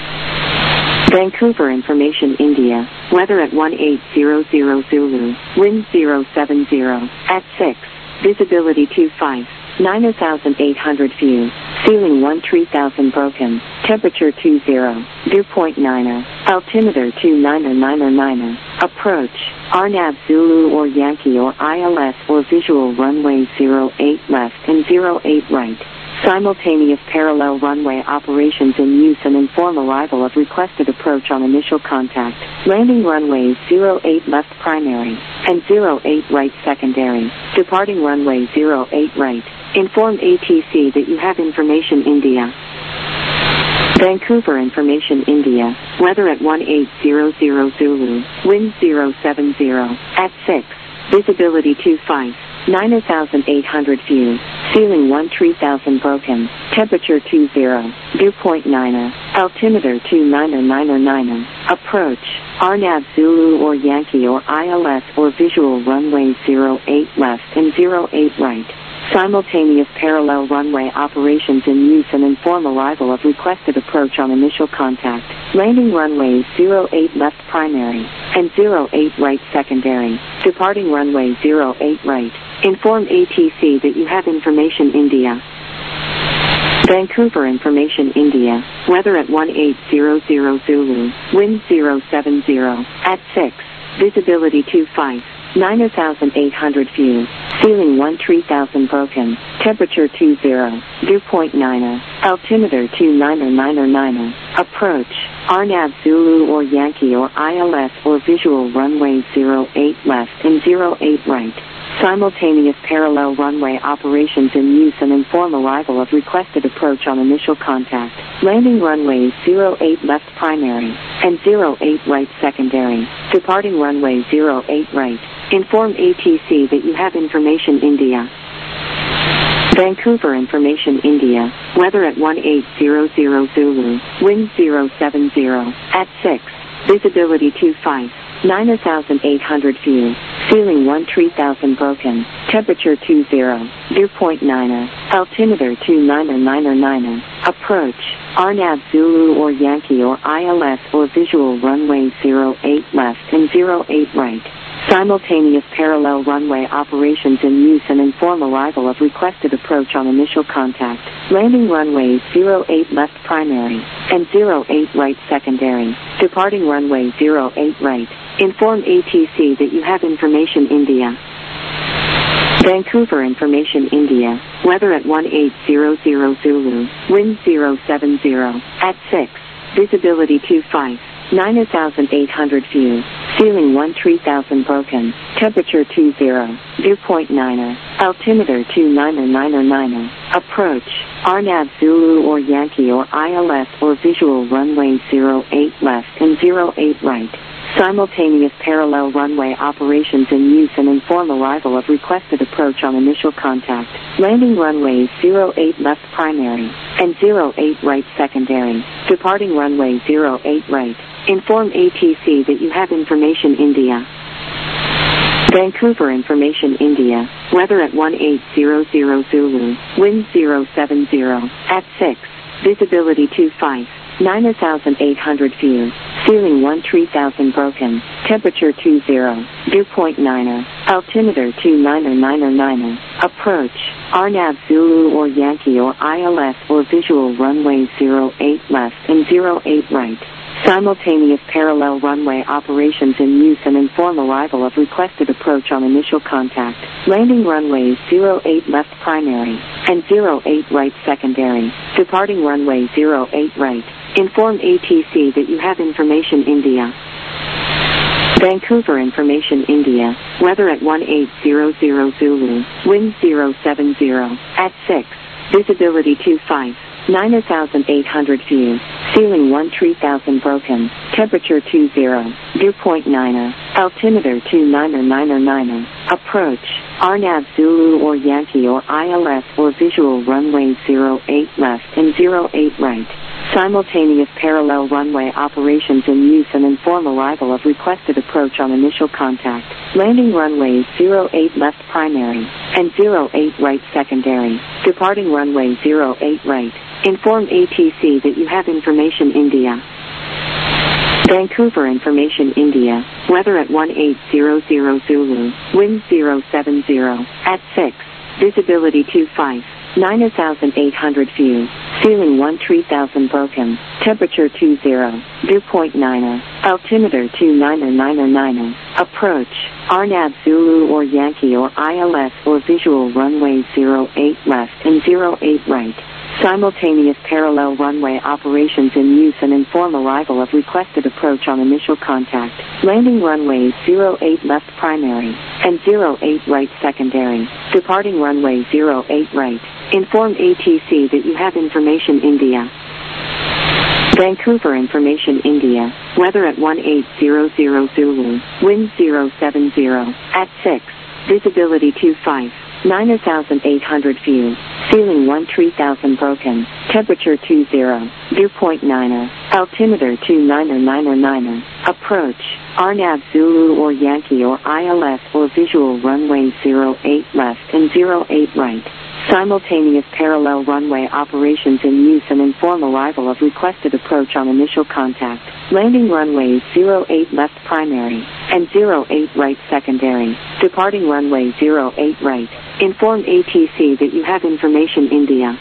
Vancouver Information India, weather at one eight zero zero Zulu, wind zero seven zero, at six, visibility two five, nine thousand eight hundred view, ceiling one three thousand broken, temperature two zero, dew point nine, altimeter two nine nine nine, approach, R N A V Zulu or Yankee or I L S or visual runway zero eight left and zero eight right. Simultaneous parallel runway operations in use and inform arrival of requested approach on initial contact. Landing runways zero eight left primary and zero eight right secondary. Departing runway zero eight right. Inform A T C that you have information India. Vancouver Information India, weather at one eight zero zero Zulu, wind zero seven zero, at six, visibility two five. nine thousand eight hundred view, ceiling one three thousand broken, temperature two zero, dew point nine, altimeter two nine nine nine, approach, R N A V Zulu or Yankee or I L S or visual runway zero eight left and zero eight right. Simultaneous parallel runway operations in use and inform arrival of requested approach on initial contact. Landing runways zero eight left primary and zero eight right secondary. Departing runway zero eight right. Inform A T C that you have information India. Vancouver Information India, weather at one eight zero zero Zulu, wind zero seven zero, at six, visibility two five. nine thousand eight hundred view, ceiling one three thousand broken, temperature two zero, dew point nine, altimeter two nine nine nine, approach, R N A V Zulu or Yankee or I L S or visual runway zero eight left and zero eight right. Simultaneous parallel runway operations in use and inform arrival of requested approach on initial contact. Landing runways zero eight left primary and zero eight right secondary. Departing runway zero eight right. Inform A T C that you have information India. Vancouver Information India, weather at one eight zero zero Zulu, wind zero seven zero, at six, visibility two five. nine thousand eight hundred view, ceiling one three thousand broken, temperature two zero, dew point nine, altimeter two nine nine nine, approach, R N A V Zulu or Yankee or I L S or visual runway zero eight left and zero eight right. Simultaneous parallel runway operations in use and inform arrival of requested approach on initial contact. Landing runways zero eight left primary and zero eight right secondary. Departing runway zero eight right. Inform A T C that you have information India. Vancouver Information India, weather at one eight zero zero Zulu, wind zero seven zero, at six, visibility two five. nine thousand eight hundred view, ceiling one three thousand broken, temperature two zero, dew point nine, altimeter two nine nine nine, approach, R N A V Zulu or Yankee or I L S or visual runway zero eight left and zero eight right. Simultaneous parallel runway operations in use and inform arrival of requested approach on initial contact. Landing runways zero eight left primary and zero eight right secondary. Departing runway zero eight right. Inform A T C that you have information India. Vancouver Information India, weather at one eight zero zero Zulu, wind zero seven zero, at six, visibility two five, nine thousand eight hundred view, ceiling one three thousand broken, temperature two zero, dew point niner, altimeter two niner niner niner, approach, R N A V Zulu or Yankee or I L S or visual runway zero eight left and zero eight right. Simultaneous parallel runway operations in use and inform arrival of requested approach on initial contact. Landing runways zero eight left primary and zero eight right secondary. Departing runway zero eight right. Inform A T C that you have information India. Vancouver Information India, weather at one eight zero zero Zulu, wind zero seven zero, at six, visibility two five. nine thousand eight hundred view, ceiling one three thousand broken, temperature two zero, dew point niner, altimeter two niner niner niner, approach, R N A V Zulu or Yankee or I L S or visual runway zero eight left and zero eight right. Simultaneous parallel runway operations in use and inform arrival of requested approach on initial contact. Landing runways zero eight left primary and zero eight right secondary. Departing runway zero eight right. Inform A T C that you have information India. Vancouver Information India, weather at one eight zero zero Zulu, wind zero seven zero, at six, visibility two five, nine thousand eight hundred view, ceiling one three thousand broken, temperature two zero, dew point niner, altimeter two niner niner niner, approach, R N A V Zulu or Yankee or I L S or visual runway zero eight left and zero eight right. Simultaneous parallel runway operations in use and inform arrival of requested approach on initial contact. Landing runways zero eight left primary and zero eight right secondary. Departing runway zero eight right. Inform A T C that you have information India. Vancouver Information India, weather at one eight zero zero Zulu, wind zero seven zero, at six, visibility two five. nine thousand eight hundred view, ceiling one three thousand broken, temperature two zero, dew point niner, altimeter two niner niner niner, approach, R N A V Zulu or Yankee or I L S or visual runway zero eight left and zero eight right. Simultaneous parallel runway operations in use and inform arrival of requested approach on initial contact. Landing runways zero eight left primary and zero eight right secondary. Departing runway zero eight right. Inform A T C that you have information India.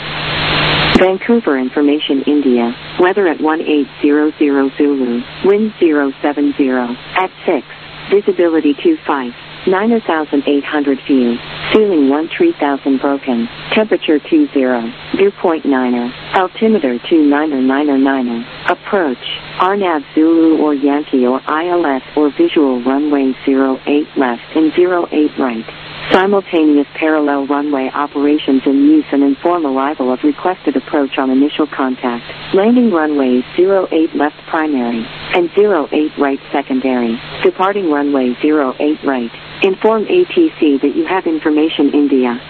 Vancouver Information India, weather at one eight zero zero Zulu, wind zero seven zero, at six, visibility two five. nine thousand eight hundred view, ceiling one three thousand broken, temperature two zero, dew point niner, altimeter two niner niner niner, approach, R N A V Zulu or Yankee or I L S or visual runway zero eight left and zero eight right. Simultaneous parallel runway operations in use and inform arrival of requested approach on initial contact. Landing runways zero eight left primary and zero eight right secondary. Departing runway zero eight right. Inform A T C that you have information India.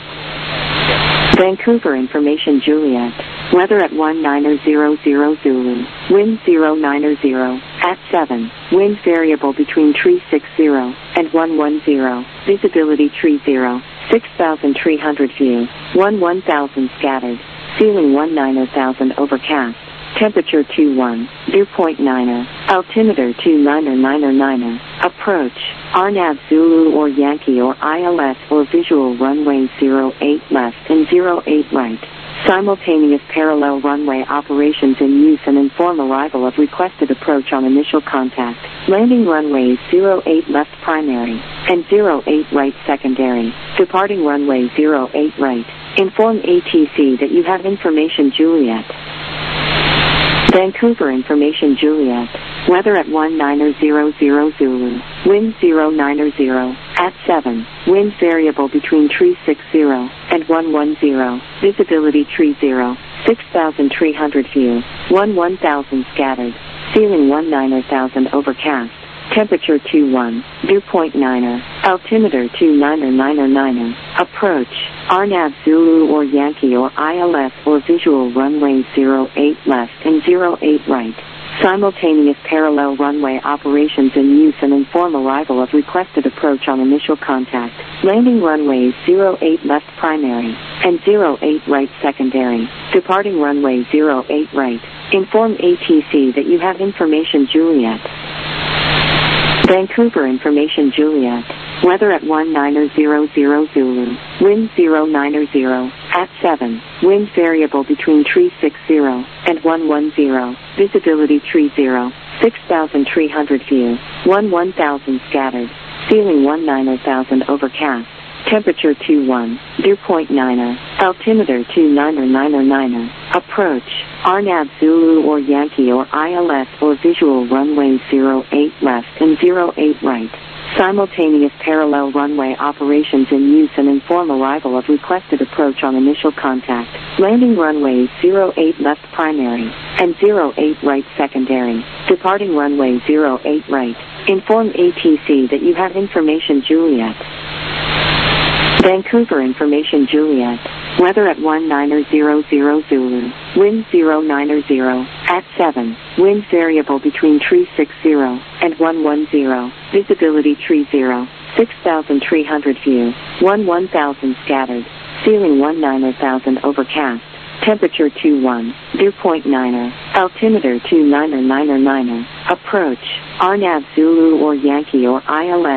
Vancouver Information Juliet, weather at one nine zero zero Zulu, wind zero nine zero, at seven, wind variable between three six zero and one one zero, visibility three zero, six thousand three hundred view, one one thousand scattered, ceiling one nine thousand overcast, temperature two one, dew point niner, altimeter two niner niner niner, approach, R N A V Zulu or Yankee or I L S or visual runway zero eight left and zero eight right. Simultaneous parallel runway operations in use and inform arrival of requested approach on initial contact. Landing runways zero eight left primary and zero eight right secondary. Departing runway zero eight right. Inform A T C that you have information Juliet. Vancouver Information Juliet, weather at one nine zero zero Zulu, wind zero nine zero, at seven, wind variable between three six zero and one one zero, visibility three zero, six thousand three hundred view, one one thousand scattered, ceiling one nine thousand overcast, temperature two one, dew point niner, altimeter two niner niner niner, approach, R N A V Zulu or Yankee or I L S or visual runway zero eight left and zero eight right. Simultaneous parallel runway operations in use and inform arrival of requested approach on initial contact. Landing runways zero eight left primary and zero eight right secondary. Departing runway zero eight right. Inform A T C that you have information Juliet. Vancouver information Juliet. Weather at one nine zero zero Zulu. Wind zero nine zero. At seven. Wind variable between tree six zero and one one zero. Visibility tree zero. six thousand three hundred view. one one thousand scattered. Ceiling one nine thousand overcast. Temperature two one. Dew point nine. Altimeter two nine nine nine. Approach. R N A V Zulu or Yankee or I L S or visual runway zero eight left and zero eight right. Simultaneous parallel runway operations in use and inform arrival of requested approach on initial contact. Landing runways zero eight left primary and zero eight right secondary. Departing runway zero eight right. Inform A T C that you have information Juliet. Vancouver information Juliet. Weather at one nine zero zero Zulu. Wind zero nine zero. At seven. Wind variable between tree six zero and one one zero. Visibility tree zero. six thousand three hundred view. one one thousand scattered. Ceiling one nine thousand overcast. Temperature two one. Dew point nine. Altimeter two nine nine nine. Approach. R N A V Zulu or Yankee or I L S